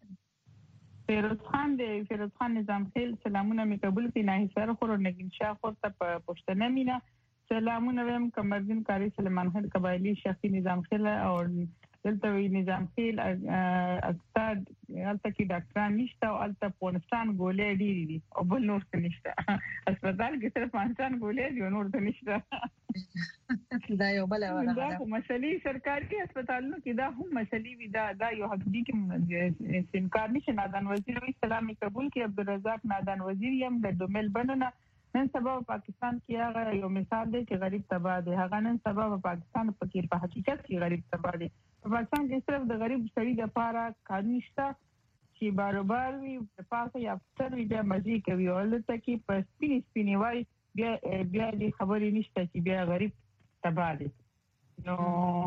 فیروز خان نظام خیل سلامونه می قبول کی نه سره خور نگین شاه خور ته پښتنه مینا سلامونه ویم کمرجن کاری سلیمان خان قبایلی شخصي نظام خیل او دلته وی نظام خیل اکثر البته کې ډاکټران نشته او البته پونستان ګولې ډېری دي او بل نور څه نشته هسپتال کې صرف پونستان ګولې دي نور څه نشته دا یو بل ولا دا مسلې سرکاري هسپتالونو کې دا هم مسلې وي دا یو حق دي کې انکار نشي نادان وزیر وی سلامي قبول کې عبدالرزاق نادان وزیر یم د دومل بنونه نن سبا پاکستان کې هغه یو مثال دی چې غریب تباہ دی هغه نن سبا پاکستان په حقیقت کې غریب تباہ دی په پاکستان کې صرف د غریب سړي لپاره قانون شته چې باروبار وي د پاسه یا افسر وي بیا مزي کوي او لته کې په سپینې وای بیا د خبرې نشته چې بیا غریب تباہ دی نو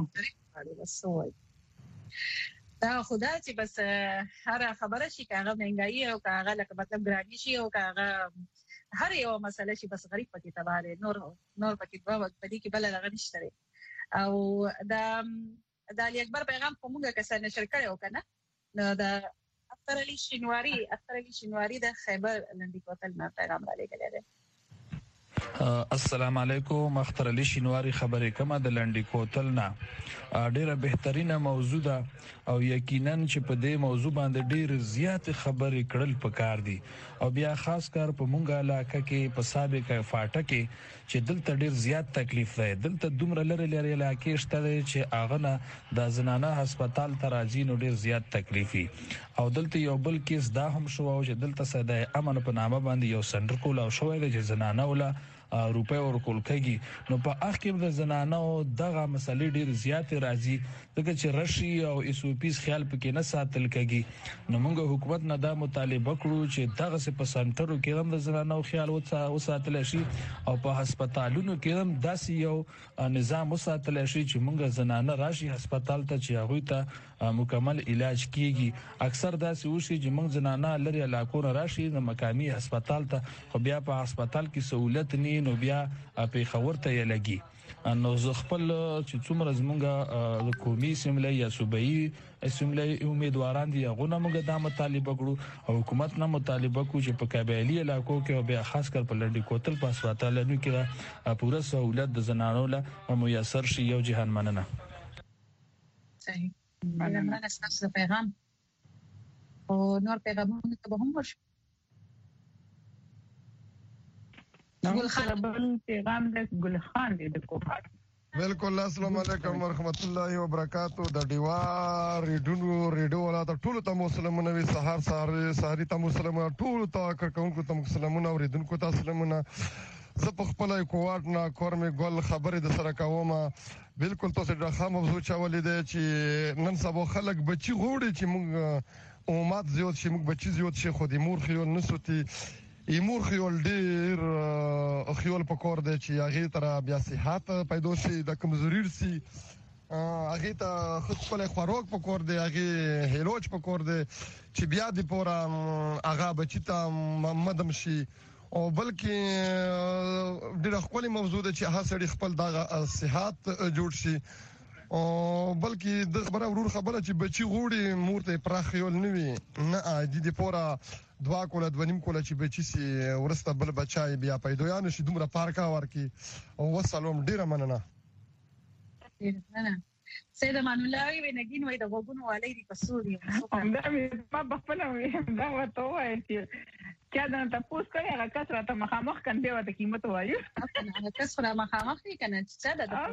دا خدا چې بس هر خبره شي کاغه مهنګایي او کاغه لکه مطلب ګرانی شي او کاغه هر یو مسله شي بس غریب پکې تباہ دی نور پکې په وخت پدې کې بل هغه نشته او دا علي اکبر پیغام کومه کسانه نشر کړو کنه نو دا اختر علي شینواری د خیبر لنډی کوتل نه پیغام را لګل دی السلام علیکم اختر علي شینواری خبرې کومه د لنډی کوتل نه ډیره بهترینه موضوع ده او یقینا چې په دې موضوع باندې ډیر زیات خبرې کړل پکار دي او بیا خاص کار په مونږه علاقه کې په سابقه فاټه کې چې دلته ډیر زیات تکلیف دی دلته دومره لري علاقې شته چې اغه نه د زنانه هسپتال ته راځي نو ډیر زیات تکلیفي او دلته یو بل کیس دا هم شو چې دلته صدای امن په نامه باندې یو سنټر کول او شوې د زنانه ولا روپے ورکول کېږي نو په اخر د زنانو دغه مسلې ډیر زیات راځي دغه چې رشي او اس او پی خیال پکې نه ساتل کېږي نو موږ حکومت نه دا مطالبه کړو چې دغه څه په سنټرو کې هم د زنانو خیال وساتل شي او په هسپتالونو کې هم داسې یو نظام وساتل شي چې موږ زنانه راشي هسپتال ته چې هغه ته مکمل علاج کیږي اکثر داسې وشي چې موږ زنانه لري علاقو راشي د مقامی هسپتال ته خو بیا په هسپتال کې سہولت نه نو بیا په خبرته یې لګي نو زه خپل چې څومره زمونږه د قومي سیملې یا صوبایي سیملې امیدواران دي هغه موږ د مطالبه کړو او حکومت نه مطالبه کوي چې په قبایلی علاقو کې بیا خاص کر په لنډی کوتل په هسپتالونو کې پوره سہولت د زنانو له میسر شي یو جهان مننه صحیح مننه ستاسو پیغام او نور پیغامونه ته به هم ورشي ګل پیغام د ګل خان د کوهات بالکل السلام علیکم ورحمت الله وبرکاتہ د دیوا ریډیو ولا ټول ته مسلمانانو وی سحر ته مسلمانانو ټول ته کوونکو ته مسلمانانو اوریدونکو ته سلامونه زه په خپل کوارټ نه کورمه ګل خبرې د سره کومه بالکل تاسو د خامو موضوع چولې ده چې نن سبا خلک بچي غوړي چې موږ اومات زیات شي موږ بچي زیات شي خو د مور خیال نسوتي ایمور خیال ډیر خیال پکور دی چې هغه تر بیا صحت پیدا شي د کمزوري سي هغه ته خپل خوراک پکور دی هغه هلوچ پکور دی چې بیا د پورا هغه بچی ته مدم شي او بلکې ډیر خپل موضوع ده چې هڅه خپل د صحت جوړ شي او بلکې د خبره چې بچي غوړي مور ته پراخیول نه وي نه د پورا دوا کوله دونیم کوله چې بچی سي ورسته بل بچای بیا پیدا یا نشي دومره پارکا ورکی او وسلام ډیره مننه سید امان الله وی نګین وای د غوګونو والي دی پسوري دا ما بخپل دا وته وای چې دا تاسو کوي هغه کثرت مخامخ کنده وته قیمت وایو هغه کثرت مخامخ دی کنه چې دا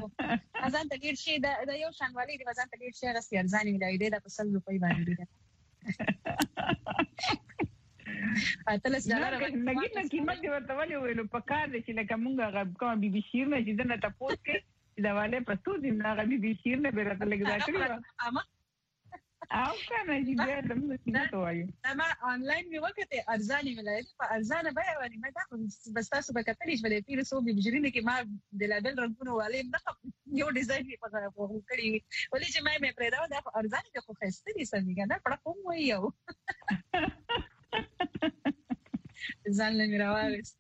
ازان تغیر شي دا یو شانوالي دی ازان تغیر شي غسي ارزاني ملایده د 100 روپۍ باندې اتلس ډالر نګي قیمت ورته ویلو په کار دي چې لکه مونږه کوم بي بي شیر نه چې دنه تاسو کې دا والے پسو دي نه غبي بي شیر نه بیرته لګا کړی او کنه چې دا د موږ ته وایي ما آنلاین می وکړه ارزاني ملای په ارزانه به ونی ما دا بس تاسو به کتلی چې ولې تیر سو بي بجرینه کې ما د لابل رنگونو والے نه یو ډیزاین په کړی ولې چې ما پرې دا د ارزاني کې خو خسته دي سمېګا نه پړ کوم وایو ځان له میراوالس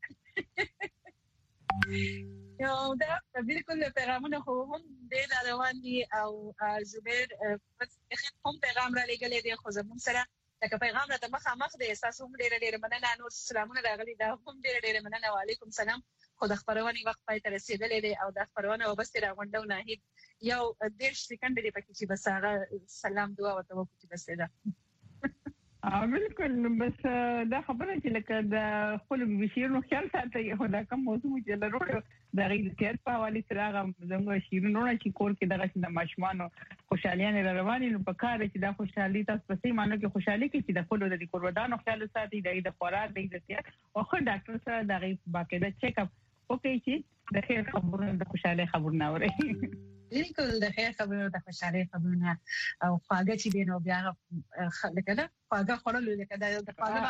یو دا بالکل پیغامونه خو هم د روان دي او زبیر بس هم پیغام را لګلې دي خو زمون سره دا پیغام راته مخامخ د احساس هم ډېر مننه نور سلامونه راغلي دا هم ډېر مننه وعلیکم سلام خو د خبرونه وخت پای ته رسیدلې دي او د خبرونه وبس راغونډو نه هیڅ یو 10 سکند لري پکې چې بس هغه سلام دعا وته وکړي بس دا بالکل بس دا خبره چې لکه د خپل بشیرونو خیال ساتي خو دا کوم موضوع چې لرو د غیر کېر په حواله سره زموږ شیرونو چې کور کې دغه د ماشومان خوشالیان رواني نو په کار چې د خوشحالي تاسو په سي معنی کې خوشحالي کې چې د خپل د قربانانو خیال ساتي د خوراک د عزت او خو ډاکټر سره د غیر باقاعده چیک اپ وکړي چې د خیر خبرونه د خوشاله خبرونه اوري بالکل د خیر خبرونه د خوشاله خبرونه او خواږه چې دینو بیا لکه دا خواږه خورل لکه دا د خواږه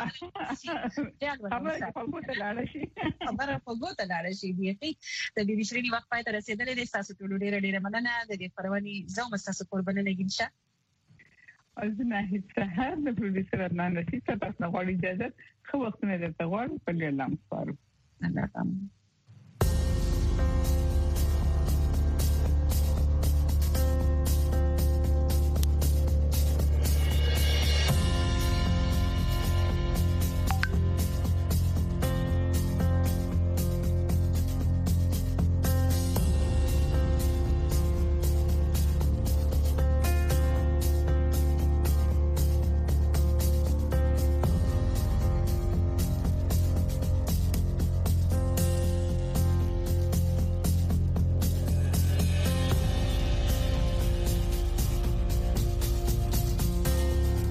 خبره په ګوته لاړ شي دی د بي بي شيرين وخت پای ته رسیدلې د تاسو ټول ډېر مننه د دې پرونی زوم تاسو قربانه نګینشه ازنه هیڅ هر د پروډوسر نه نشي تاسو نه غواړي اجازه خو وخت نه درته غواړم په لام سپارو الله